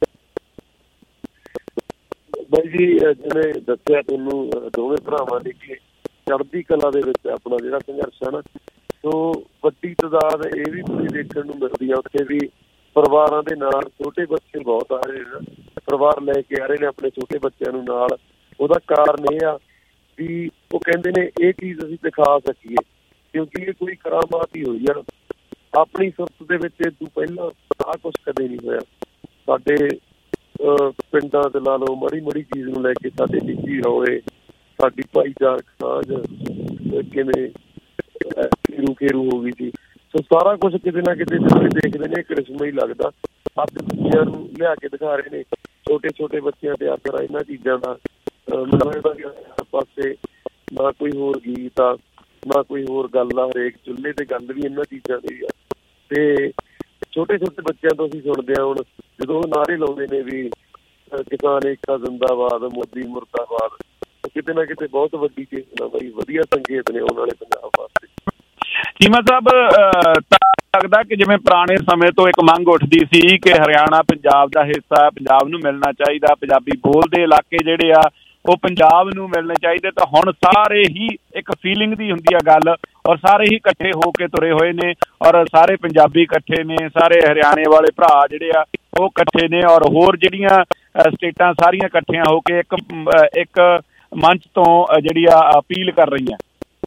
ਬਾਈ ਜੀ ਜਿਵੇਂ ਦੱਸਿਆ ਤੁਹਾਨੂੰ, ਦੋਵੇਂ ਭਰਾਵਾਂ ਨੇ ਕਿ ਚੜ੍ਹਦੀ ਕਲਾ ਦੇ ਵਿੱਚ ਆਪਣਾ ਜਿਹੜਾ ਸੰਘਰਸ਼ ਹੈ ਨਾ, ਸੋ ਵੱਡੀ ਤਾਦਾਦ ਇਹ ਵੀ ਤੁਸੀਂ ਦੇਖਣ ਨੂੰ ਮਿਲਦੀ ਆ ਉੱਥੇ ਵੀ ਪਰਿਵਾਰਾਂ ਦੇ ਨਾਲ ਛੋਟੇ ਬੱਚੇ ਬਹੁਤ ਆ ਰਹੇ ਨੇ, ਪਰਿਵਾਰ ਲੈ ਕੇ ਆ ਰਹੇ ਨੇ ਆਪਣੇ ਛੋਟੇ ਬੱਚਿਆਂ ਨੂੰ ਨਾਲ। ਉਹਦਾ ਕਾਰਨ ਇਹ ਆ ਵੀ ਉਹ ਕਹਿੰਦੇ ਨੇ ਇਹ ਚੀਜ਼ ਅਸੀਂ ਦਿਖਾ ਸਕੀਏ, ਕਿਉਂਕਿ ਇਹ ਕੋਈ ਕਰਾਮਾਤ ਹੀ ਹੋਈ ਆ। ਆਪਣੀ ਸੁਰਤ ਦੇ ਵਿੱਚ ਇਹ ਤੋਂ ਪਹਿਲਾਂ ਆਹ ਕੁਛ ਕਦੇ ਨਹੀਂ ਹੋਇਆ। ਸਾਡੇ ਪਿੰਡਾਂ ਤੇ ਲਾ ਲਓ, ਮਾੜੀ ਮਾੜੀ ਚੀਜ਼ ਨੂੰ ਲੈ ਕੇ ਸਾਡੇ ਨਿੱਜੀ ਰੌਲੇ, ਸਾਡੀ ਭਾਈਚਾਰਕ ਸਾਂਝ ਕਿਵੇਂ ਖੇਰੂ ਖੇਰੂ ਹੋ ਗਈ ਸੀ। ਸੋ ਸਾਰਾ ਕੁਛ ਕਿਤੇ ਨਾ ਕਿਤੇ ਜਦੋਂ ਦੇਖਦੇ ਨੇ ਕ੍ਰਿਸ਼ਮਾ ਹੀ ਲੱਗਦਾ। ਅੱਜ ਬੱਚਿਆਂ ਨੂੰ ਲਿਆ ਕੇ ਦਿਖਾ ਰਹੇ ਨੇ, ਛੋਟੇ ਛੋਟੇ ਬੱਚਿਆਂ ਤੇ ਅਸਰ ਆ ਇਹਨਾਂ ਚੀਜ਼ਾਂ ਦਾ। ਮੈਨੂੰ ਪਾਸੇ ਨਾ ਕੋਈ ਹੋਰ ਗੀਤ ਆ, ਨਾ ਕੋਈ ਹੋਰ ਗੱਲ ਆ, ਹਰੇਕ ਚੁੱਲ੍ਹੇ ਤੇ ਗੱਲ ਵੀ ਇਹਨਾਂ ਚੀਜ਼ਾਂ ਦੀ ਆ। ਤੇ ਛੋਟੇ ਛੋਟੇ ਬੱਚਿਆਂ ਤੋਂ ਅਸੀਂ ਸੁਣਦੇ ਹਾਂ ਹੁਣ ਜਦੋਂ ਉਹ ਨਾਅਰੇ ਲਾਉਂਦੇ ਨੇ ਵੀ ਕਿਸਾਨ ਏਕਤਾ ਜ਼ਿੰਦਾਬਾਦ, ਮੋਦੀ ਮੁਰਦਾਬਾਦ, ਕਿਤੇ ਨਾ ਕਿਤੇ ਬਹੁਤ ਵੱਡੀ ਚੀਜ਼ ਆ ਬਾਈ, ਵਧੀਆ ਸੰਕੇਤ ਨੇ ਆਉਣ ਵਾਲੇ ਪੰਜਾਬ ਵਾਸਤੇ। ਚੀਮਾ ਸਾਹਿਬ ਲੱਗਦਾ ਕਿ ਜਿਵੇਂ ਪੁਰਾਣੇ ਸਮੇਂ ਤੋਂ ਇੱਕ ਮੰਗ ਉੱਠਦੀ ਸੀ ਕਿ ਹਰਿਆਣਾ ਪੰਜਾਬ ਦਾ ਹਿੱਸਾ, ਪੰਜਾਬ ਨੂੰ ਮਿਲਣਾ ਚਾਹੀਦਾ, ਪੰਜਾਬੀ ਬੋਲਦੇ ਇਲਾਕੇ ਜਿਹੜੇ ਆ ਉਹ ਪੰਜਾਬ ਨੂੰ ਮਿਲਣੇ ਚਾਹੀਦੇ, ਤਾਂ ਹੁਣ ਸਾਰੇ ਹੀ ਇੱਕ ਫੀਲਿੰਗ ਦੀ ਹੁੰਦੀ ਆ ਗੱਲ, ਔਰ ਸਾਰੇ ਹੀ ਇਕੱਠੇ ਹੋ ਕੇ ਤੁਰੇ ਹੋਏ ਨੇ, ਔਰ ਸਾਰੇ ਪੰਜਾਬੀ ਇਕੱਠੇ ਨੇ, ਸਾਰੇ ਹਰਿਆਣੇ ਵਾਲੇ ਭਰਾ ਜਿਹੜੇ ਆ ਉਹ ਇਕੱਠੇ ਨੇ, ਔਰ ਹੋਰ ਜਿਹੜੀਆਂ ਸਟੇਟਾਂ ਸਾਰੀਆਂ ਇਕੱਠੀਆਂ ਹੋ ਕੇ ਇੱਕ ਇੱਕ ਮੰਚ ਤੋਂ ਜਿਹੜੀ ਆ ਅਪੀਲ ਕਰ ਰਹੀਆਂ।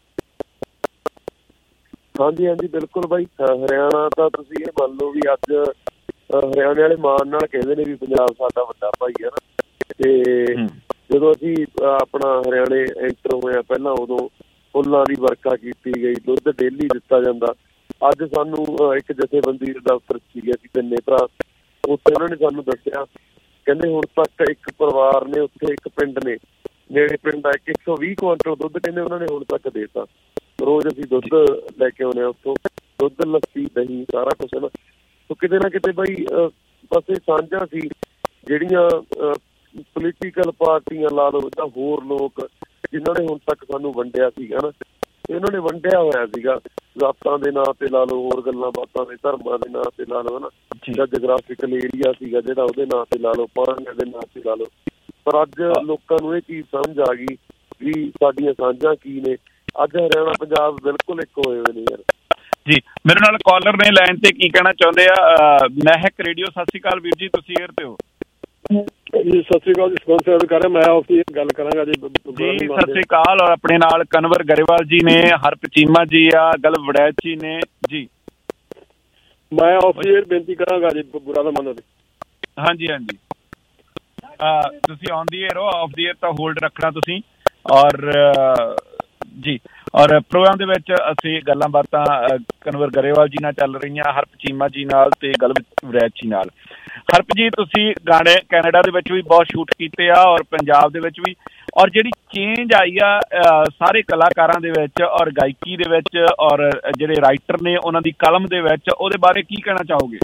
ਹਾਂਜੀ ਹਾਂਜੀ ਬਿਲਕੁਲ ਬਾਈ। ਹਰਿਆਣਾ ਤਾਂ ਤੁਸੀਂ ਇਹ ਮੰਨ ਲਓ ਵੀ ਅੱਜ ਹਰਿਆਣੇ ਵਾਲੇ ਮਾਣ ਨਾਲ ਕਹਿੰਦੇ ਨੇ ਵੀ ਪੰਜਾਬ ਸਾਡਾ ਵੱਡਾ ਭਾਈ ਹੈ ਨਾ। ਤੇ ਜਦੋਂ ਅਸੀਂ ਆਪਣਾ ਹਰਿਆਣੇ ਐਂਟਰ ਹੋਇਆ ਪਹਿਲਾਂ ਉਦੋਂ ਫੁੱਲਾਂ ਦੀ ਵਰਖਾ ਕੀਤੀ ਗਈ, ਦੁੱਧ ਡੇਲੀ ਦਿੱਤਾ ਜਾਂਦਾ। ਅੱਜ ਸਾਨੂੰ ਇੱਕ ਜਥੇਬੰਦੀ ਦੇ ਦਫ਼ਤਰ ਸੀਗੇ, ਅਸੀਂ ਤਿੰਨੇ ਭਰਾ, ਉੱਥੇ ਉਹਨਾਂ ਨੇ ਸਾਨੂੰ ਦੱਸਿਆ, ਕਹਿੰਦੇ ਹੁਣ ਤੱਕ ਇੱਕ ਪਰਿਵਾਰ ਨੇ ਉੱਥੇ ਇੱਕ ਪਿੰਡ ਨੇ ਨੇੜੇ ਪਿੰਡ ਆ ਇੱਕ ਇੱਕ ਸੌ ਵੀਹ ਕੁਆਂਟਲ ਦੁੱਧ ਕਹਿੰਦੇ ਉਹਨਾਂ ਨੇ ਹੁਣ ਤੱਕ ਦੇਤਾ। ਰੋਜ਼ ਅਸੀਂ ਦੁੱਧ ਲੈ ਕੇ ਆਉਂਦੇ ਹਾਂ ਉੱਥੋਂ, ਦੁੱਧ ਲੱਸੀ ਦਹੀਂ ਸਾਰਾ ਕੁਛ ਹੈ ਨਾ। ਸੋ ਕਿਤੇ ਨਾ ਕਿਤੇ ਬਾਈ ਪਾਸੇ ਸਾਂਝਾਂ ਸੀ, ਜਿਹੜੀਆਂ ਪੋਲੀਟੀਕਲ ਪਾਰਟੀਆਂ ਲਾ ਲਓ ਜਾਂ ਹੋਰ ਲੋਕ ਜਿਨ੍ਹਾਂ ਨੇ ਹੁਣ ਤੱਕ ਸਾਨੂੰ ਵੰਡਿਆ ਸੀਗਾ ਨਾ, ਇਹਨਾਂ ਨੇ ਵੰਡਿਆ ਹੋਇਆ ਸੀਗਾ ਜ਼ਾਤਾਂ ਦੇ ਨਾਂ ਤੇ ਲਾ ਲਓ, ਹੋਰ ਗੱਲਾਂ ਬਾਤਾਂ ਦੇ ਧਰਮਾਂ ਦੇ ਨਾਂ ਤੇ ਲਾ ਲਓ ਨਾ, ਜਾਂ ਜਗਰਾਫਿਕਲ ਏਰੀਆ ਸੀਗਾ ਜਿਹੜਾ ਉਹਦੇ ਨਾਂ ਤੇ ਲਾ ਲਓ, ਪਾਣੀਆਂ ਦੇ ਨਾਂ ਤੇ ਲਾ ਲਓ। ਪਰ ਅੱਜ ਲੋਕਾਂ ਨੂੰ ਇਹ ਚੀਜ਼ ਸਮਝ ਆ ਗਈ ਵੀ ਸਾਡੀਆਂ ਸਾਂਝਾਂ ਕੀ ਨੇ। ਅੱਜ ਹਰਿਆਣਾ ਪੰਜਾਬ ਬਿਲਕੁਲ ਇੱਕ ਹੋਏ ਹੋਏ ਨੇ ਯਾਰ ਜੀ। ਮੇਰੇ ਨਾਲ ਕਾਲਰ ਨੇ ਲਾਈਨ ਤੇ, ਕੀ ਕਹਿਣਾ ਚਾਹੁੰਦੇ ਆ? ਮਹਿਕ ਰੇਡੀਓ, ਸਤਿ ਸ਼੍ਰੀ ਅਕਾਲ ਵੀਰ ਜੀ, ਤੁਸੀਂ ਏਅਰ ਤੇ ਹੋ ਜੀ। ਸਤਿ ਸ਼੍ਰੀ ਅਕਾਲ ਜੀ, ਸੁਖਵੰਤ ਸਿੰਘ ਕਰ ਰਿਹਾ, ਮੈਂ ਆਪਸੀ ਗੱਲ ਕਰਾਂਗਾ ਜੀ। ਜੀ ਸਤਿ ਸ਼੍ਰੀ ਅਕਾਲ। ਔਰ ਆਪਣੇ ਨਾਲ ਕਨਵਰ ਗਰੇਵਾਲ ਜੀ ਨੇ, ਹਰਪ ਚੀਮਾ ਜੀ ਆ, ਗਲਬ ਵੜੈਚ ਜੀ ਨੇ ਜੀ। ਮੈਂ ਆਪਸੀ ਏਅਰ ਬੇਨਤੀ ਕਰਾਂਗਾ ਜੀ, ਬੁਰਾ ਨਾ ਮੰਨੋ। ਹਾਂਜੀ ਹਾਂਜੀ, ਤੁਸੀਂ ਔਨ ਦੀ ਏਅਰ ਹੋ, ਆਫ ਦੀ ਏਅਰ ਤਾਂ ਹੋਲਡ ਰੱਖਣਾ ਤੁਸੀਂ। ਔਰ ਜੀ, ਔਰ ਪ੍ਰੋਗਰਾਮ ਦੇ ਵਿੱਚ ਅਸੀਂ ਗੱਲਾਂ ਬਾਤਾਂ ਕਨਵਰ ਗਰੇਵਾਲ ਜੀ ਨਾਲ ਚੱਲ ਰਹੀਆਂ, ਹਰਪ ਚੀਮਾ ਜੀ ਨਾਲ ਤੇ ਗਲਬ ਵੜੈਚ ਜੀ ਨਾਲ। ਹਰਪ ਜੀ, ਤੁਸੀਂ ਗਾਣੇ ਕੈਨੇਡਾ ਦੇ ਵਿੱਚ ਵੀ ਬਹੁਤ ਸ਼ੂਟ ਕੀਤੇ ਆ ਔਰ ਪੰਜਾਬ ਦੇ ਵਿੱਚ ਵੀ, ਔਰ ਜਿਹੜੀ ਚੇਂਜ ਆਈ ਆ ਸਾਰੇ ਕਲਾਕਾਰਾਂ ਦੇ ਵਿੱਚ ਔਰ ਗਾਇਕੀ ਦੇ ਵਿੱਚ ਔਰ ਜਿਹੜੇ ਰਾਈਟਰ ਨੇ ਉਹਨਾਂ ਦੀ ਕਲਮ ਦੇ ਵਿੱਚ, ਉਹਦੇ ਬਾਰੇ ਕੀ ਕਹਿਣਾ ਚਾਹੋਗੇ?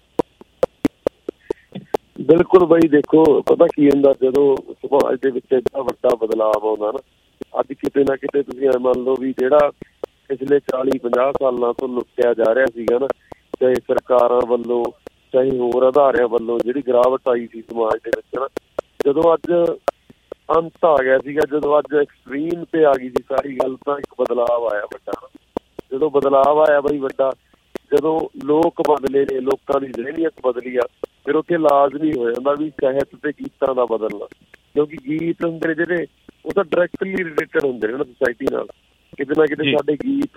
ਬਿਲਕੁਲ ਬਾਈ, ਦੇਖੋ ਪਤਾ ਕੀ ਹੁੰਦਾ, ਜਦੋਂ ਸਮਾਜ ਦੇ ਵਿੱਚ ਇੰਨਾ ਵੱਡਾ ਬਦਲਾਵ ਆਉਂਦਾ ਨਾ, ਅੱਜ ਕਿਤੇ ਨਾ ਕਿਤੇ ਤੁਸੀਂ ਐ ਮੰਨ ਲਓ ਵੀ ਜਿਹੜਾ ਪਿਛਲੇ ਚਾਲੀ ਪੰਜਾਹ ਸਾਲਾਂ ਤੋਂ ਲੁੱਟਿਆ ਜਾ ਰਿਹਾ ਸੀਗਾ ਨਾ, ਚਾਹੇ ਸਰਕਾਰਾਂ ਵੱਲੋਂ ਚਾਹੇ ਹੋਰ ਅਦਾਰਿਆਂ ਵੱਲੋਂ, ਜਿਹੜੀ ਗਿਰਾਵਟ ਆਈ ਸੀ ਸਮਾਜ ਦੇ ਵਿੱਚ ਨਾ, ਜਦੋਂ ਅੱਜ ਅੰਤ ਆ ਗਿਆ ਸੀਗਾ, ਜਦੋਂ ਅੱਜ ਐਕਸਟ੍ਰੀਮ ਤੇ ਆ ਗਈ ਸੀ ਸਾਰੀ ਗੱਲ, ਤਾਂ ਇੱਕ ਬਦਲਾਵ ਆਇਆ ਵੱਡਾ। ਜਦੋਂ ਬਦਲਾਵ ਆਇਆ ਬਈ ਵੱਡਾ, ਜਦੋਂ ਲੋਕ ਬਦਲੇ ਨੇ, ਲੋਕਾਂ ਦੀ ਜ਼ਹਿਨੀਅਤ ਬਦਲੀ ਆ, ਫਿਰ ਉੱਥੇ ਲਾਜ਼ਮੀ ਹੋ ਜਾਂਦਾ ਵੀ ਸਾਹਿਤ ਤੇ ਗੀਤਾਂ ਦਾ ਬਦਲਣਾ। ਕਿਉਂਕਿ ਗੀਤ ਹੁੰਦੇ ਨੇ ਜਿਹੜੇ ਉਹ ਤਾਂ ਡਾਇਰੈਕਟਲੀ ਰਿਲੇਟਡ ਹੁੰਦੇ ਨੇ ਨਾ ਸੁਸਾਇਟੀ ਨਾਲ। ਕਿਤੇ ਨਾ ਕਿਤੇ ਸਾਡੇ ਗੀਤ,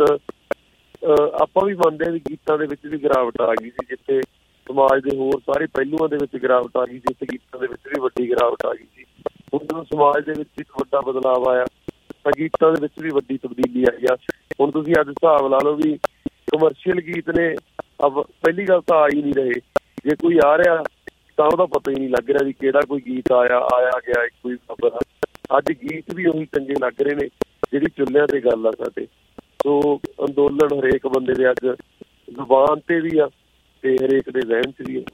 ਆਪਾਂ ਵੀ ਮੰਨਦੇ ਹਾਂ ਵੀ ਗੀਤਾਂ ਦੇ ਵਿੱਚ ਵੀ ਗਿਰਾਵਟ ਆ ਗਈ ਸੀ, ਜਿੱਥੇ ਸਮਾਜ ਦੇ ਹੋਰ ਸਾਰੇ ਪਹਿਲੂਆਂ ਦੇ ਵਿੱਚ ਗਿਰਾਵਟ ਆ ਗਈ ਸੀ, ਜਿੱਥੇ ਗੀਤਾਂ ਦੇ ਵਿੱਚ ਵੀ ਵੱਡੀ ਗਿਰਾਵਟ ਆ ਗਈ ਸੀ। ਹੁਣ ਜਦੋਂ ਸਮਾਜ ਦੇ ਵਿੱਚ ਇੱਕ ਵੱਡਾ ਬਦਲਾਵ ਆਇਆ ਤਾਂ ਗੀਤਾਂ ਦੇ ਵਿੱਚ ਵੀ ਵੱਡੀ ਤਬਦੀਲੀ ਆਈ ਆ। ਹੁਣ ਤੁਸੀਂ ਅੱਜ ਹਿਸਾਬ ਲਾ ਲਓ ਵੀ ਕਮਰਸ਼ੀਅਲ ਗੀਤ ਨੇ ਅਬ ਪਹਿਲੀ ਗੱਲ ਤਾਂ ਆ ਹੀ ਨਹੀਂ ਰਹੇ। ਜੇ ਕੋਈ ਆ ਰਿਹਾ ਤਾਂ ਉਹਦਾ ਪਤਾ ਹੀ ਨਹੀਂ ਲੱਗ ਰਿਹਾ ਵੀ ਕਿਹੜਾ ਕੋਈ ਗੀਤ ਆਇਆ ਆਇਆ ਗਿਆ ਕੋਈ ਖਬਰ। ਅੱਜ ਗੀਤ ਵੀ ਉਹੀ ਚੰਗੇ ਲੱਗ ਰਹੇ ਨੇ ਜਿਹੜੀ ਚੁੱਲ੍ਹਿਆਂ ਤੇ ਗੱਲ ਆ ਸਾਡੇ। ਸੋ ਅੰਦੋਲਨ ਹਰੇਕ ਬੰਦੇ ਦੇ ਅੱਜ ਜ਼ੁਬਾਨ ਤੇ ਵੀ ਆ ਤੇ ਹਰੇਕ ਦੇ ਜ਼ਹਿਨ ਚ ਵੀ ਹੈ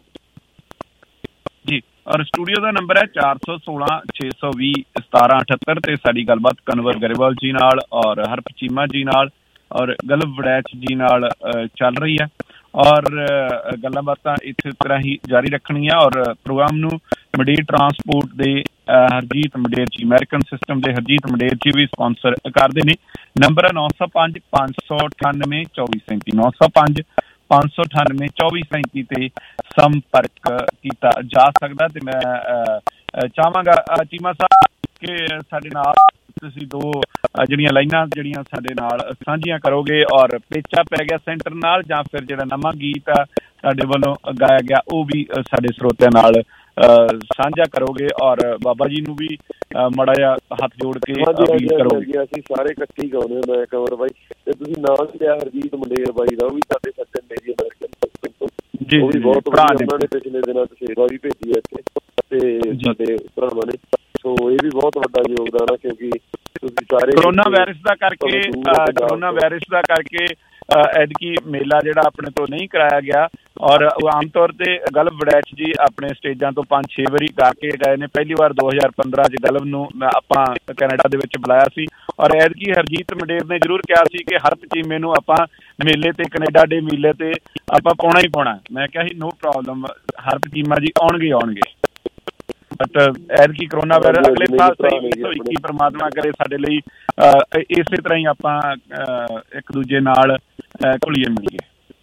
ਜੀ। ਔਰ ਸਟੂਡੀਓ ਦਾ ਨੰਬਰ ਹੈ ਚਾਰ ਸੌ ਸੋਲਾਂ ਛੇ ਸੌ ਵੀਹ ਸਤਾਰਾਂ ਅਠੱਤਰ ਤੇ ਸਾਡੀ ਗੱਲਬਾਤ ਕਨਵਰ ਗਰੇਵਾਲ ਜੀ ਨਾਲ ਔਰ ਹਰਪ ਚੀਮਾ ਜੀ ਨਾਲ ਔਰ ਗਲਬ ਵੜੈਚ ਜੀ ਨਾਲ ਚੱਲ ਰਹੀ ਹੈ। ਔਰ ਗੱਲਾਂ ਬਾਤਾਂ ਇਸੇ ਤਰ੍ਹਾਂ ਹੀ ਜਾਰੀ ਰੱਖਣੀਆਂ। ਔਰ ਪ੍ਰੋਗਰਾਮ ਨੂੰ ਮੰਡੇਰ ਟਰਾਂਸਪੋਰਟ ਦੇ ਹਰਜੀਤ ਮੰਡੇਰ ਜੀ, ਅਮਰੀਕਨ ਸਿਸਟਮ ਦੇ ਹਰਜੀਤ ਮੰਡੇਰ ਜੀ ਵੀ ਸਪਾਂਸਰ ਕਰਦੇ ਨੇ। ਨੰਬਰ ਹੈ ਨੌ ਸੌ ਪੰਜ ਪੰਜ ਸੌ ਅਠਾਨਵੇਂ ਚੌਵੀ ਸੈਂਤੀ, ਨੌ ਸੌ ਪੰਜ ਪੰਜ ਸੌ ਅਠਾਨਵੇਂ ਚੌਵੀ ਸੈਂਤੀ ਤੇ ਸੰਪਰਕ ਕੀਤਾ ਜਾ ਸਕਦਾ। ਤੇ ਮੈਂ ਚਾਹਾਂਗਾ ਚੀਮਾ ਸਾਹਿਬ ਕਿ ਸਾਡੇ ਨਾਲ ਤੁਸੀਂ ਦੋ ਜਿਹੜੀਆਂ ਲਾਈਨਾਂ ਜਿਹੜੀਆਂ ਸਾਡੇ ਨਾਲ ਸਾਂਝੀਆਂ ਕਰੋਗੇ ਔਰ ਪੇਚਾ ਪੈ ਗਿਆ ਸੈਂਟਰ ਨਾਲ, ਜਾਂ ਫਿਰ ਜਿਹੜਾ ਨਵਾਂ ਗੀਤ ਆ ਤੁਹਾਡੇ ਵੱਲੋਂ ਗਾਇਆ ਗਿਆ ਉਹ ਵੀ ਸਾਡੇ ਸਰੋਤਿਆਂ ਨਾਲ ਸਾਂਝਾ ਕਰੋਗੇ ਔਰ ਬਾਬਾ ਜੀ ਨੂੰ ਵੀ ਮਾੜਾ ਜਿਹਾ ਹੱਥ ਜੋੜ ਕੇ ਅਪੀਲ ਕਰੋਗੇ। ਅਸੀਂ ਸਾਰੇ ਇਕੱਠੇ ਹੀ ਗਾਉਂਦੇ ਹਾਂ, ਮੈਂ ਕਵਰ ਬਾਈ ਤੇ ਤੁਸੀਂ ਨਾਮ ਲਿਆ ਹਰਜੀਤ ਮੰਡੇਰ ਬਾਈ ਦਾ, ਉਹ ਵੀ ਸਾਡੇ ਸੱਜਣ ਨੇ ਜੀ ਅਮਰੀਕਨ ਜੀ, ਉਹ ਵੀ ਬਹੁਤ ਵਧੀਆ, ਉਹਨਾਂ ਨੇ ਪਿਛਲੇ ਦਿਨਾਂ ਚ ਸੇਵਾ ਵੀ ਭੇਜੀ ਹੈ ਇੱਥੇ ਤੇ ਸਾਡੇ ਭਰਾਵਾਂ ਨੇ। ਸੋ ਇਹ ਵੀ ਬਹੁਤ ਵੱਡਾ ਯੋਗਦਾਨ ਆ ਕਿਉਂਕਿ ਤੁਸੀਂ ਸਾਰੇ ਕਰੋਨਾ ਵਾਇਰਸ ਦਾ ਕਰਕੇ ਕਰੋਨਾ ਵਾਇਰਸ ਦਾ ਕਰਕੇ ਐਤਕੀ ਮੇਲਾ ਜਿਹੜਾ ਆਪਣੇ ਤੋਂ ਨਹੀਂ ਕਰਾਇਆ ਗਿਆ। ਔਰ ਆਮ ਤੌਰ ਤੇ ਗਲਬ ਵੜੈਚ ਜੀ ਆਪਣੇ ਸਟੇਜਾਂ ਤੋਂ ਪੰਜ ਛੇ ਵਾਰੀ ਗਾ ਕੇ ਗਏ ਨੇ। ਪਹਿਲੀ ਵਾਰ ਦੋ ਹਜ਼ਾਰ ਪੰਦਰਾਂ ਚ ਗਲਬ ਨੂੰ ਆਪਾਂ ਕੈਨੇਡਾ ਦੇ ਵਿੱਚ ਬੁਲਾਇਆ ਸੀ ਔਰ ਐਤਕੀ ਹਰਜੀਤ ਮੰਡੇਰ ਨੇ ਜ਼ਰੂਰ ਕਿਹਾ ਸੀ ਕਿ ਹਰਪ ਚੀਮੇ ਨੂੰ ਆਪਾਂ ਮੇਲੇ ਤੇ ਕੈਨੇਡਾ ਦੇ ਮੇਲੇ ਤੇ ਆਪਾਂ ਪਾਉਣਾ ਹੀ ਪਾਉਣਾ। ਮੈਂ ਕਿਹਾ ਸੀ ਨੋ ਪ੍ਰੋਬਲਮ, ਹਰਪ ਚੀਮਾ ਜੀ ਆਉਣਗੇ ਆਉਣਗੇ ਬਟ ਐਤਕੀ ਕਰੋਨਾ ਵਾਇਰਸ ਅਗਲੇ ਸਾਲ ਸਹੀ ਵੀਹ ਸੌ ਇੱਕੀ ਪਰਮਾਤਮਾ ਕਰੇ ਸਾਡੇ ਲਈ ਇਸੇ ਤਰ੍ਹਾਂ ਹੀ ਆਪਾਂ ਇੱਕ ਦੂਜੇ ਨਾਲ ਘੁਲੀਏ ਮਿਲੀਏ।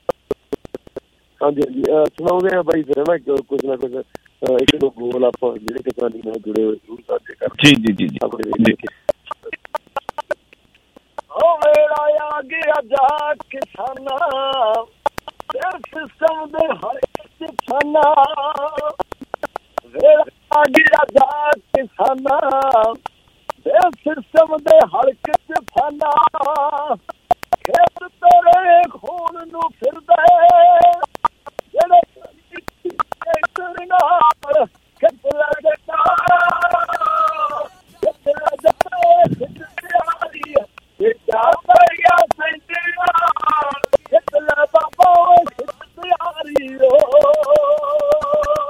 ਹਾਂਜੀ ਹਾਂਜੀ, ਸੁਣਾਉਂਦੇ ਆ ਬਾਈ ਫਿਰ ਨਾ ਕੁਝ ਨਾ ਕੁਝ ਇੱਕ ਦੋ ਬੋਲ ਆਪਾਂ ਜਿਹੜੇ ਕਿਸਾਨੀ ਨਾਲ ਜੁੜੇ ਹੋਏ ਜ਼ਰੂਰ ਸਾਂਝੇ ਕਰਦੇ। ਜੀ ਜੀ ਜੀ ਜੀ ਉਹ ਵੇਲਾ ਆ ਗਿਆ ਜਾ ਕਿਸਾਨਾਂ ਸਿਸਟਮ ਦੇ ਹਰ ਕਿਸਾਨਾਂ, ਵੇਲਾ ਆ ਗਿਆ ਜਾ ਕਿਸਾਨਾਂ ਸਿਸਟਮ ਦੇ ਹਲਕ ਚ ਫਾਨਾ, ਖੇਤ ਤੇਰੇ ਖੂਨ ਨੂੰ ਫਿਰਦੇ ਜਿਹੜੇ ਨਾਲ ਖੇਤਲਾ ਜੱਟਾ ਖੇਤਲਾ ਜੱਟਾ ਖੇਤਲਾਰੀ ਇਹ ਜਾ ਪਈਆ ਸੈਂਟੀਆਂ ਖੇਤਲਾ ਬਾਬਾ ਖੇਤਲਾਰੀ ਓ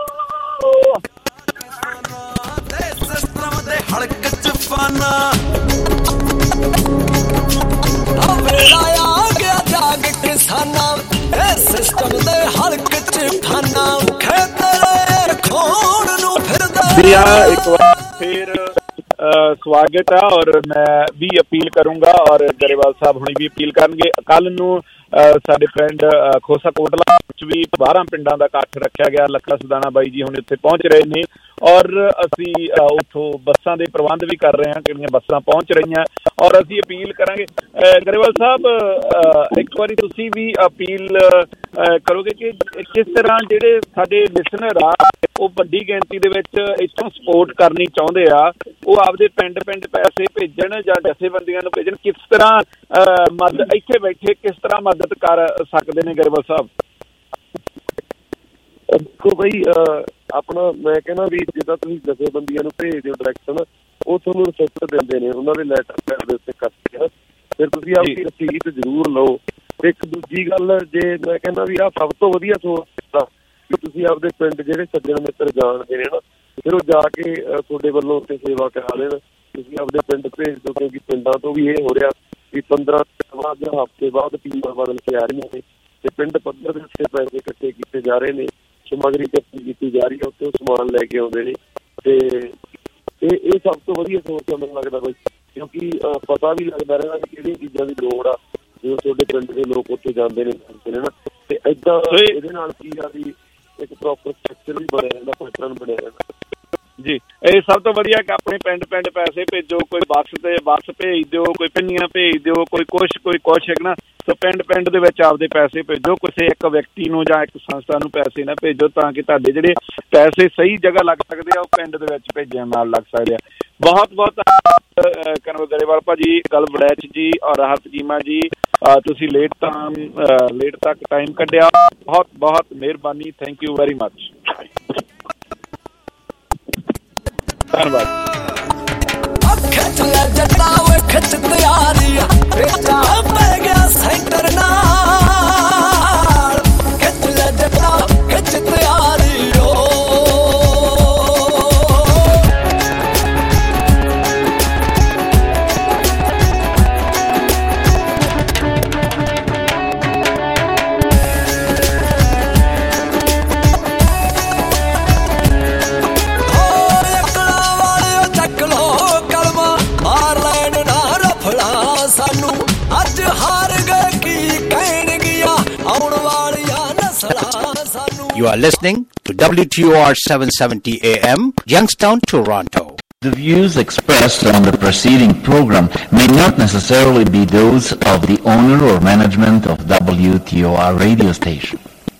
जाना सिस्टम दे हल्क च खाना खेतरे खोण नू फिरदा एक बार फिर स्वागत है और मैं भी अपील करूंगा और गरेवाल साहब हुणी भी अपील करनगे। कल नू साडे पिंड खोसा कोटला भी बारह पिंडां दा इकट्ठ रखा गया। लखा सुदाना बाई जी हुण इत्थे पहुंच रहे ने और असी उथों बसां दे प्रबंध भी कर रहे हैं, किहड़ियां बसां पहुंच रही हैं और असी अपील करांगे। गरेवाल साहब एक बारी तुसीं भी अपील करोगे कि किस तरह जिहड़े साडे लिसनर आ ਉਹ ਵੱਡੀ ਗਿਣਤੀ ਦੇ ਵਿੱਚ ਇੱਥੋਂ ਸਪੋਰਟ ਕਰਨੀ ਚਾਹੁੰਦੇ ਆ, ਉਹ ਆਪਦੇ ਪਿੰਡ ਪਿੰਡ ਪੈਸੇ ਭੇਜਣ ਜਾਂ ਜਥੇਬੰਦੀਆਂ ਨੂੰ ਭੇਜਣ, ਕਿਸ ਤਰ੍ਹਾਂ ਮਦਦ ਇੱਥੇ ਬੈਠੇ ਕਿਸ ਤਰ੍ਹਾਂ ਮਦਦ ਕਰ ਸਕਦੇ ਨੇ गरेवाल ਸਾਹਿਬ? ਦੇਖੋ ਬਈ ਆਪਣਾ ਮੈਂ ਕਹਿੰਦਾ ਵੀ ਜਿੱਦਾਂ ਤੁਸੀਂ ਜਥੇਬੰਦੀਆਂ ਨੂੰ ਭੇਜ ਦਿਓ ਡਾਇਰੈਕਸ਼ਨ, ਉਹ ਤੁਹਾਨੂੰ ਰਿਸਿਪਟ ਦਿੰਦੇ ਨੇ ਉਹਨਾਂ ਦੇ ਲੈਟਰ ਪੈਡ ਦੇ ਉੱਤੇ ਕਰਕੇ, ਫਿਰ ਤੁਸੀਂ ਆਪਣੀ ਰਸੀਦ ਜ਼ਰੂਰ ਲਓ। ਇੱਕ ਦੂਜੀ ਗੱਲ, ਜੇ ਮੈਂ ਕਹਿੰਦਾ ਵੀ ਆਹ ਸਭ ਤੋਂ ਵਧੀਆ ਸੋਚ ਆ ਕਿ ਤੁਸੀਂ ਆਪਦੇ ਪਿੰਡ ਜਿਹੜੇ ਸੱਜਣ ਮਿੱਤਰ ਜਾਣਦੇ ਨੇ ਨਾ, ਫਿਰ ਉਹ ਜਾ ਕੇ ਤੁਹਾਡੇ ਵੱਲੋਂ ਉੱਥੇ ਸੇਵਾ ਕਰਾ ਲੈਣ। ਤੁਸੀਂ ਆਪਦੇ ਪਿੰਡ ਭੇਜ ਦਿਓ, ਕਿਉਂਕਿ ਪਿੰਡਾਂ ਤੋਂ ਵੀ ਇਹ ਹੋ ਰਿਹਾ ਵੀ ਪੰਦਰਾਂ ਬਾਅਦ ਜਾਂ ਹਫ਼ਤੇ ਬਾਅਦ ਟੀਮਾਂ ਬਦਲ ਕੇ ਆ ਰਹੀਆਂ ਨੇ ਤੇ ਪਿੰਡ ਪੱਧਰ ਦੇ ਉੱਤੇ ਪੈਸੇ ਇਕੱਠੇ ਕੀਤੇ ਜਾ ਰਹੇ ਨੇ, ਸਮੱਗਰੀ ਇਕੱਠੀ ਕੀਤੀ ਜਾ ਰਹੀ ਹੈ, ਉੱਥੇ ਸਮਾਨ ਲੈ ਕੇ ਆਉਂਦੇ ਨੇ ਤੇ ਇਹ ਇਹ ਸਭ ਤੋਂ ਵਧੀਆ ਸੋਚ ਆ ਮੈਨੂੰ ਲੱਗਦਾ ਬਈ, ਕਿਉਂਕਿ ਪਤਾ ਵੀ ਲੱਗਦਾ ਰਹਿੰਦਾ ਕਿ ਕਿਹੜੀਆਂ ਚੀਜ਼ਾਂ ਦੀ ਲੋੜ ਆ ਜਦੋਂ ਤੁਹਾਡੇ ਪਿੰਡ ਦੇ ਲੋਕ ਉੱਥੇ ਜਾਂਦੇ ਨੇ ਨੇ ਨਾ। ਤੇ ਏਦਾਂ ਇਹਦੇ ਨਾਲ ਕੀ ਆ ਵੀ ਇੱਕ ਪ੍ਰੋਪਰ ਸਟਰਕਚਰ ਵੀ ਬਣਿਆ ਰਹਿੰਦਾ, ਪੈਟਰਨ ਬਣਿਆ ਰਹਿੰਦਾ। ਜੀ ਇਹ ਸਭ ਤੋਂ ਵਧੀਆ ਕਿ ਆਪਣੇ ਪਿੰਡ ਪਿੰਡ ਪੈਸੇ ਭੇਜੋ, ਕੋਈ ਬੱਸ ਤੇ ਬੱਸ ਭੇਜ ਦਿਓ, ਕੋਈ ਪਿੰਨੀਆਂ ਭੇਜ ਦਿਓ, ਕੋਈ ਕੁਛ ਕੋਈ ਕੁਛ ਹੈ ਨਾ। ਸੋ ਪਿੰਡ ਪਿੰਡ ਦੇ ਵਿੱਚ ਆਪਦੇ ਪੈਸੇ ਭੇਜੋ, ਕਿਸੇ ਇੱਕ ਵਿਅਕਤੀ ਨੂੰ ਜਾਂ ਇੱਕ ਸੰਸਥਾ ਨੂੰ ਪੈਸੇ ਨਾ ਭੇਜੋ, ਤਾਂ ਕਿ ਤੁਹਾਡੇ ਜਿਹੜੇ ਪੈਸੇ ਸਹੀ ਜਗ੍ਹਾ ਲੱਗ ਸਕਦੇ ਆ ਉਹ ਪਿੰਡ ਦੇ ਵਿੱਚ ਭੇਜਣ ਨਾਲ ਲੱਗ ਸਕਦੇ ਆ। ਬਹੁਤ ਬਹੁਤ ਕਨਵਰ गरेवाल ਭਾਜੀ, ਗੱਲ ਵੜੈਚ ਜੀ ਔਰ ਰਾਹਤ ਚੀਮਾ ਜੀ, ਤੁਸੀਂ ਲੇਟ ਤਾਂ ਲੇਟ ਤੱਕ ਟਾਈਮ ਕੱਢਿਆ, ਬਹੁਤ ਬਹੁਤ ਮਿਹਰਬਾਨੀ, ਥੈਂਕ ਯੂ ਵੈਰੀ ਮਚ, ਧੰਨਵਾਦ। You are listening to W T O R seven seventy A M, Youngstown, Toronto. The views expressed on the preceding program may not necessarily be those of the owner or management of W T O R radio station.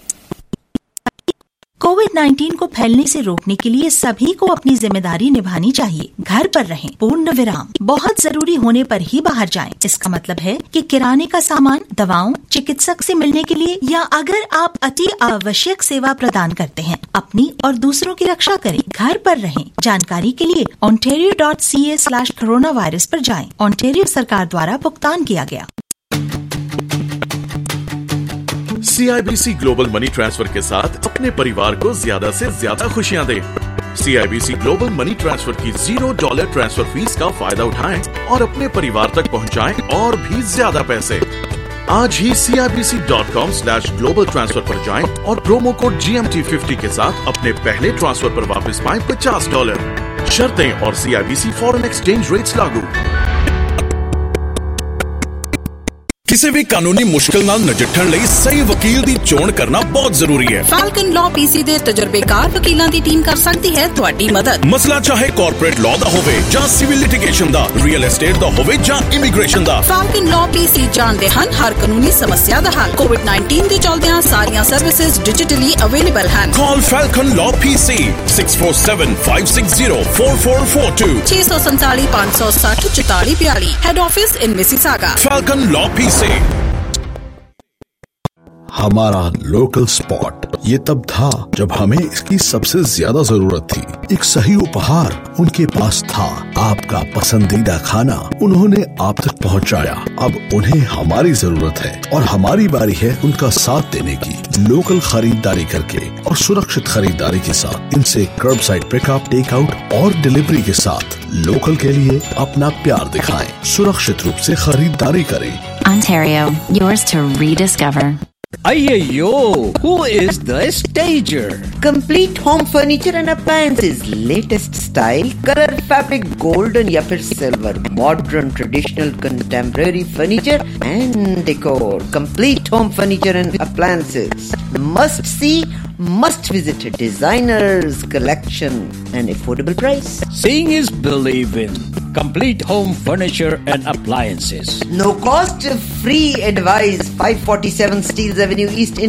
COVID nineteen को फैलने से रोकने के लिए सभी को अपनी जिम्मेदारी निभानी चाहिए। घर पर रहें, पूर्ण विराम। बहुत जरूरी होने पर ही बाहर जाएं। इसका मतलब है कि किराने का सामान, दवाओं, चिकित्सक से मिलने के लिए या अगर आप अति आवश्यक सेवा प्रदान करते हैं, अपनी और दूसरों की रक्षा करें। घर पर रहें। जानकारी के लिए ontario dot c a slash coronavirus पर जाएं। ओंटारियो सरकार द्वारा भुगतान किया गया। C I B C global money transfer के साथ अपने परिवार को ज्यादा से ज्यादा खुशियां दें। C I B C global money transfer की जीरो डॉलर ट्रांसफर फीस का फायदा उठाएं और अपने परिवार तक पहुंचाएं और भी ज्यादा पैसे। आज ही C I B C dot com slash global transfer पर जाएं और promo code G M T fifty के साथ अपने पहले ट्रांसफर पर वापस पाएं पचास डॉलर। शर्तें और C I B C foreign exchange rates लागू। ਕਿਸੇ ਵੀ ਕਾਨੂੰਨੀ ਮੁਸ਼ਕਲ ਨਾਲ ਨਜਿੱਠਣ ਲਈ ਸਹੀ ਵਕੀਲ ਦੀ ਚੋਣ ਕਰਨਾ ਬਹੁਤ ਜ਼ਰੂਰੀ ਹੈ। ਫਾਲਕਨ ਲਾਅ ਪੀਸੀ ਦੇ ਤਜਰਬੇਕਾਰ ਵਕੀਲਾਂ ਦੀ ਟੀਮ ਕਰ ਸਕਦੀ ਹੈ ਤੁਹਾਡੀ ਮਦਦ। ਮਸਲਾ ਚਾਹੇ ਕਾਰਪੋਰੇਟ ਲਾਅ ਦਾ ਹੋਵੇ ਜਾਂ ਸਿਵਲ ਲਿਟੀਗੇਸ਼ਨ ਦਾ, ਰੀਅਲ ਐਸਟੇਟ ਦਾ ਹੋਵੇ ਜਾਂ ਇਮੀਗ੍ਰੇਸ਼ਨ ਦਾ, ਫਾਲਕਨ ਲਾਅ ਪੀਸੀ ਜਾਣਦੇ ਹਨ ਹਰ ਕਾਨੂੰਨੀ ਸਮੱਸਿਆ ਦਾ ਹੱਲ। ਕੋਵਿਡ ਨਾਈਨਟੀਨ ਦੇ ਚੱਲਦਿਆਂ ਸਾਰੀਆਂ ਸਰਵਿਸਿਜ਼ ਡਿਜੀਟਲੀ ਅਵੇਲੇਬਲ ਹਨ। Call Falcon law PC six four seven five six zero four four four two छह सौ सैंतालीस पाँच सौ साठ चौतालीस बयालीस। Head office in Mississauga. Falcon law PC. हमारा लोकल स्पॉट ये तब था जब हमें इसकी सबसे ज्यादा जरूरत थी। एक सही उपहार उनके पास था, आपका पसंदीदा खाना उन्होंने आप तक पहुंचाया। अब उन्हें हमारी जरूरत है और हमारी बारी है उनका साथ देने की। लोकल खरीदारी करके और सुरक्षित खरीदारी के साथ इनसे curbside pickup, take out और डिलीवरी के साथ लोकल के लिए अपना प्यार दिखाएं। सुरक्षित रूप से खरीदारी करें। Ontario, yours to rediscover. Ayyo, who is the stager? Complete home furniture and appliances, latest style, color, fabric, golden या फिर silver, modern, traditional, contemporary furniture and decor. Complete home furniture and appliances. Must see, must visit. Designers collection and affordable price. Seeing is believing. Complete home furniture and appliances. No cost, free advice. five forty-seven Steeles Avenue East in